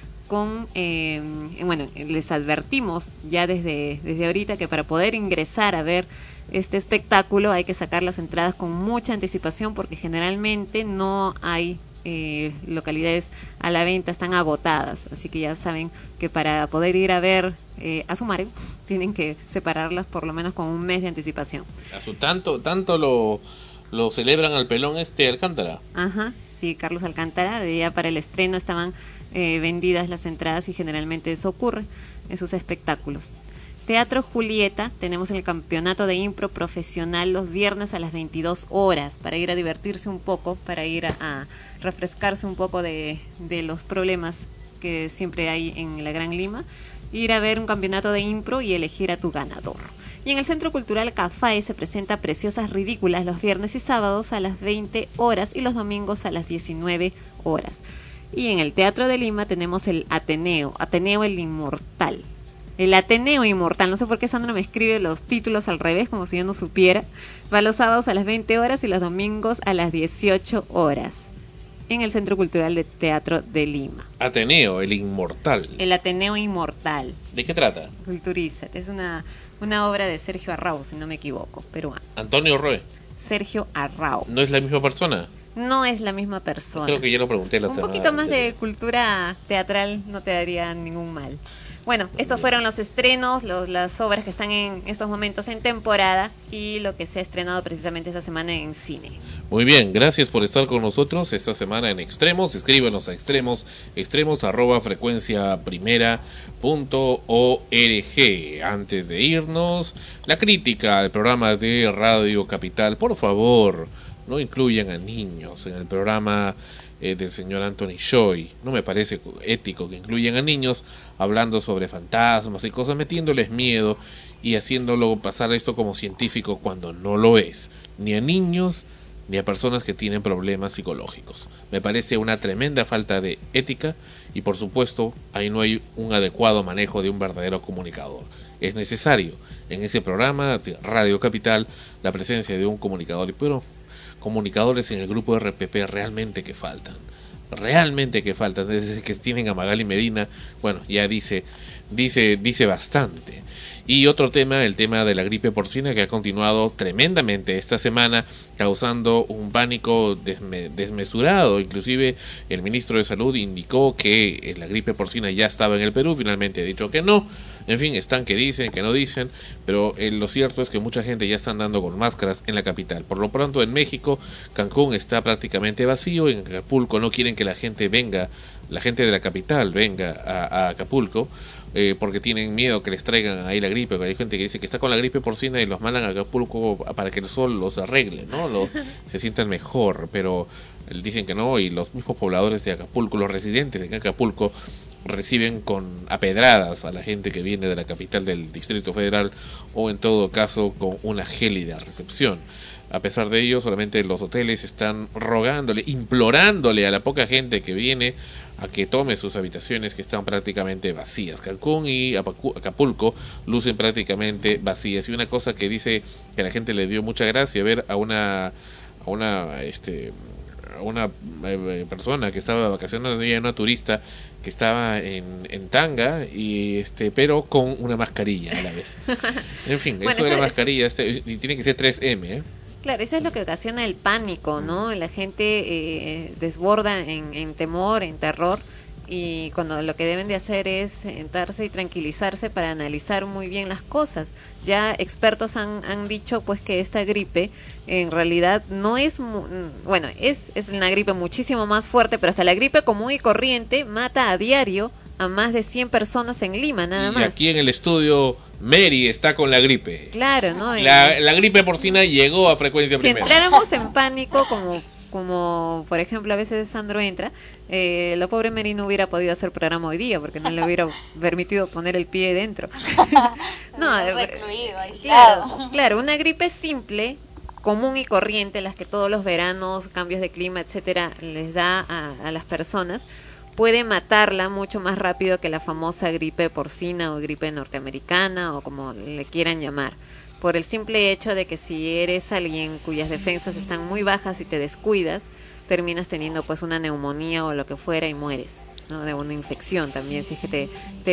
Bueno, les advertimos ya desde ahorita que para poder ingresar a ver este espectáculo hay que sacar las entradas con mucha anticipación porque generalmente no hay localidades a la venta, están agotadas, así que ya saben que para poder ir a ver Azumaru tienen que separarlas por lo menos con un mes de anticipación. Tanto lo celebran al pelón Alcántara. Ajá, sí, Carlos Alcántara, de día para el estreno estaban vendidas las entradas y generalmente eso ocurre en sus espectáculos. Teatro Julieta, tenemos el campeonato de impro profesional los viernes a las 22 horas para ir a divertirse un poco, para ir a refrescarse un poco de los problemas que siempre hay en la Gran Lima, ir a ver un campeonato de impro y elegir a tu ganador. Y en el Centro Cultural Café se presenta Preciosas Ridículas los viernes y sábados a las 20 horas y los domingos a las 19 horas. Y en el Teatro de Lima tenemos el Ateneo el Inmortal. El Ateneo Inmortal, no sé por qué Sandra me escribe los títulos al revés, como si yo no supiera. Va los sábados a las 20 horas y los domingos a las 18 horas. En el Centro Cultural de Teatro de Lima. Ateneo, el Inmortal. El Ateneo Inmortal. ¿De qué trata? Culturízate. Es una obra de Sergio Arrau, si no me equivoco, peruano. Antonio Roe. Sergio Arrau. ¿No es la misma persona? No es la misma persona. Creo que ya lo pregunté la Un semana poquito más anterior. de cultura teatral no te daría ningún mal. Bueno, estos fueron los estrenos, las obras que están en estos momentos en temporada y lo que se ha estrenado precisamente esta semana en cine. Muy bien, gracias por estar con nosotros esta semana en Extremos. Escríbanos a extremos@frecuenciaprimera.org. Antes de irnos, la crítica al programa de Radio Capital. Por favor, no incluyan a niños en el programa del señor Anthony Choi. No me parece ético que incluyan a niños hablando sobre fantasmas y cosas, metiéndoles miedo y haciéndolo pasar esto como científico cuando no lo es, ni a niños ni a personas que tienen problemas psicológicos. Me parece una tremenda falta de ética y por supuesto ahí no hay un adecuado manejo de un verdadero comunicador. Es necesario en ese programa de Radio Capital la presencia de un comunicador, pero comunicadores en el grupo RPP realmente que faltan, desde que tienen a Magali Medina, bueno, ya dice bastante. Y otro tema, el tema de la gripe porcina, que ha continuado tremendamente esta semana, causando un pánico desmesurado. Inclusive el ministro de Salud indicó que la gripe porcina ya estaba en el Perú, finalmente ha dicho que no. En fin, están que dicen, que no dicen, pero lo cierto es que mucha gente ya está andando con máscaras en la capital. Por lo pronto en México, Cancún está prácticamente vacío, en Acapulco no quieren que la gente de la capital venga a Acapulco, porque tienen miedo que les traigan ahí la gripe. Hay gente que dice que está con la gripe porcina y los mandan a Acapulco para que el sol los arregle, ¿no? Se sientan mejor, pero dicen que no, y los mismos pobladores de Acapulco, los residentes de Acapulco, reciben a pedradas a la gente que viene de la capital del Distrito Federal, o en todo caso con una gélida recepción. A pesar de ello, solamente los hoteles están implorándole a la poca gente que viene a que tome sus habitaciones que están prácticamente vacías. Cancún y Acapulco lucen prácticamente vacías. Y una cosa que dice que a la gente le dio mucha gracia ver a una persona que estaba vacacionando, una turista que estaba en tanga y pero con una mascarilla a la vez. En fin, bueno, eso de la mascarilla y tiene que ser 3M, ¿eh? Claro, eso es lo que ocasiona el pánico, ¿no? La gente desborda en temor, en terror, y cuando lo que deben de hacer es sentarse y tranquilizarse para analizar muy bien las cosas. Ya expertos han dicho pues que esta gripe en realidad no es, bueno, es una gripe muchísimo más fuerte, pero hasta la gripe común y corriente mata a diario a más de 100 personas en Lima, nada más. Y aquí en el estudio Mary está con la gripe. Claro, ¿no? La gripe porcina llegó a frecuencia primera. Si entráramos en pánico, como por ejemplo a veces Sandro entra, la pobre Mary no hubiera podido hacer programa hoy día porque no le hubiera permitido poner el pie dentro. No, recluido, aislado. Claro, una gripe simple, común y corriente, las que todos los veranos, cambios de clima, etcétera, les da a las personas, puede matarla mucho más rápido que la famosa gripe porcina o gripe norteamericana o como le quieran llamar, por el simple hecho de que si eres alguien cuyas defensas están muy bajas y te descuidas, terminas teniendo pues una neumonía o lo que fuera y mueres, ¿no? De una infección también, si es que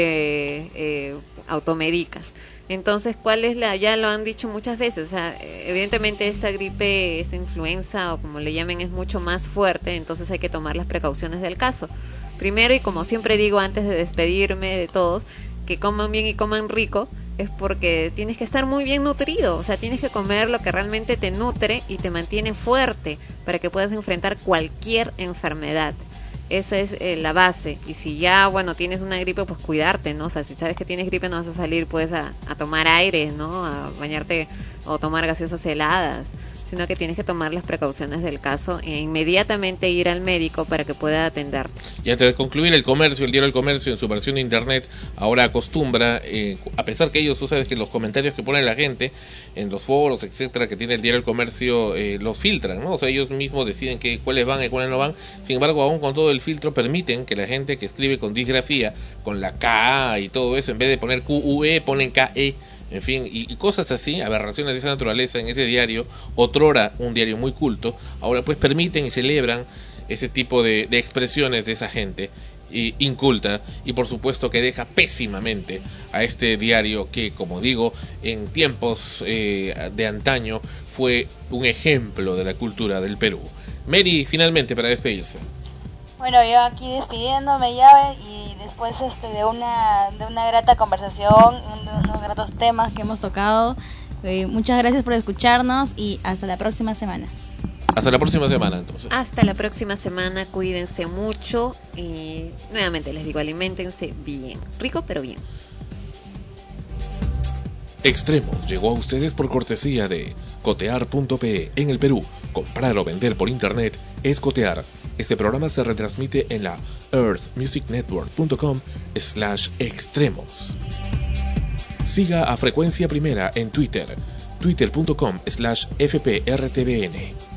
te automedicas. Entonces, ¿cuál es ya lo han dicho muchas veces, o sea, evidentemente esta gripe, esta influenza o como le llamen es mucho más fuerte, entonces hay que tomar las precauciones del caso. Primero, y como siempre digo antes de despedirme de todos, que coman bien y coman rico, es porque tienes que estar muy bien nutrido, o sea, tienes que comer lo que realmente te nutre y te mantiene fuerte para que puedas enfrentar cualquier enfermedad. Esa es la base. Y si ya, bueno, tienes una gripe, pues cuidarte, ¿no? O sea, si sabes que tienes gripe no vas a salir pues a tomar aire, ¿no? A bañarte o tomar gaseosas heladas, sino que tienes que tomar las precauciones del caso e inmediatamente ir al médico para que pueda atenderte. Y antes de concluir, el diario El Comercio en su versión de internet ahora acostumbra, a pesar que ellos, tú sabes que los comentarios que pone la gente en los foros, etcétera, que tiene el diario El Comercio, los filtran, ¿no? O sea, ellos mismos deciden cuáles van y cuáles no van. Sin embargo, aún con todo el filtro, permiten que la gente que escribe con disgrafía, con la K y todo eso, en vez de poner QUE, ponen KE. En fin, y cosas así, aberraciones de esa naturaleza en ese diario, otrora un diario muy culto, ahora pues permiten y celebran ese tipo de expresiones de esa gente inculta, y por supuesto que deja pésimamente a este diario que, como digo, en tiempos de antaño fue un ejemplo de la cultura del Perú. Mary, finalmente, para despedirse. Bueno, yo aquí despidiéndome ya, y después de una grata conversación, unos gratos temas que hemos tocado. Muchas gracias por escucharnos y hasta la próxima semana. Hasta la próxima semana, entonces. Hasta la próxima semana, cuídense mucho y nuevamente les digo, aliméntense bien, rico pero bien. Extremos llegó a ustedes por cortesía de cotear.pe. En el Perú, comprar o vender por internet es cotear. Este programa se retransmite en la earthmusicnetwork.com/extremos. Siga a Frecuencia Primera en Twitter, twitter.com/fprtvn.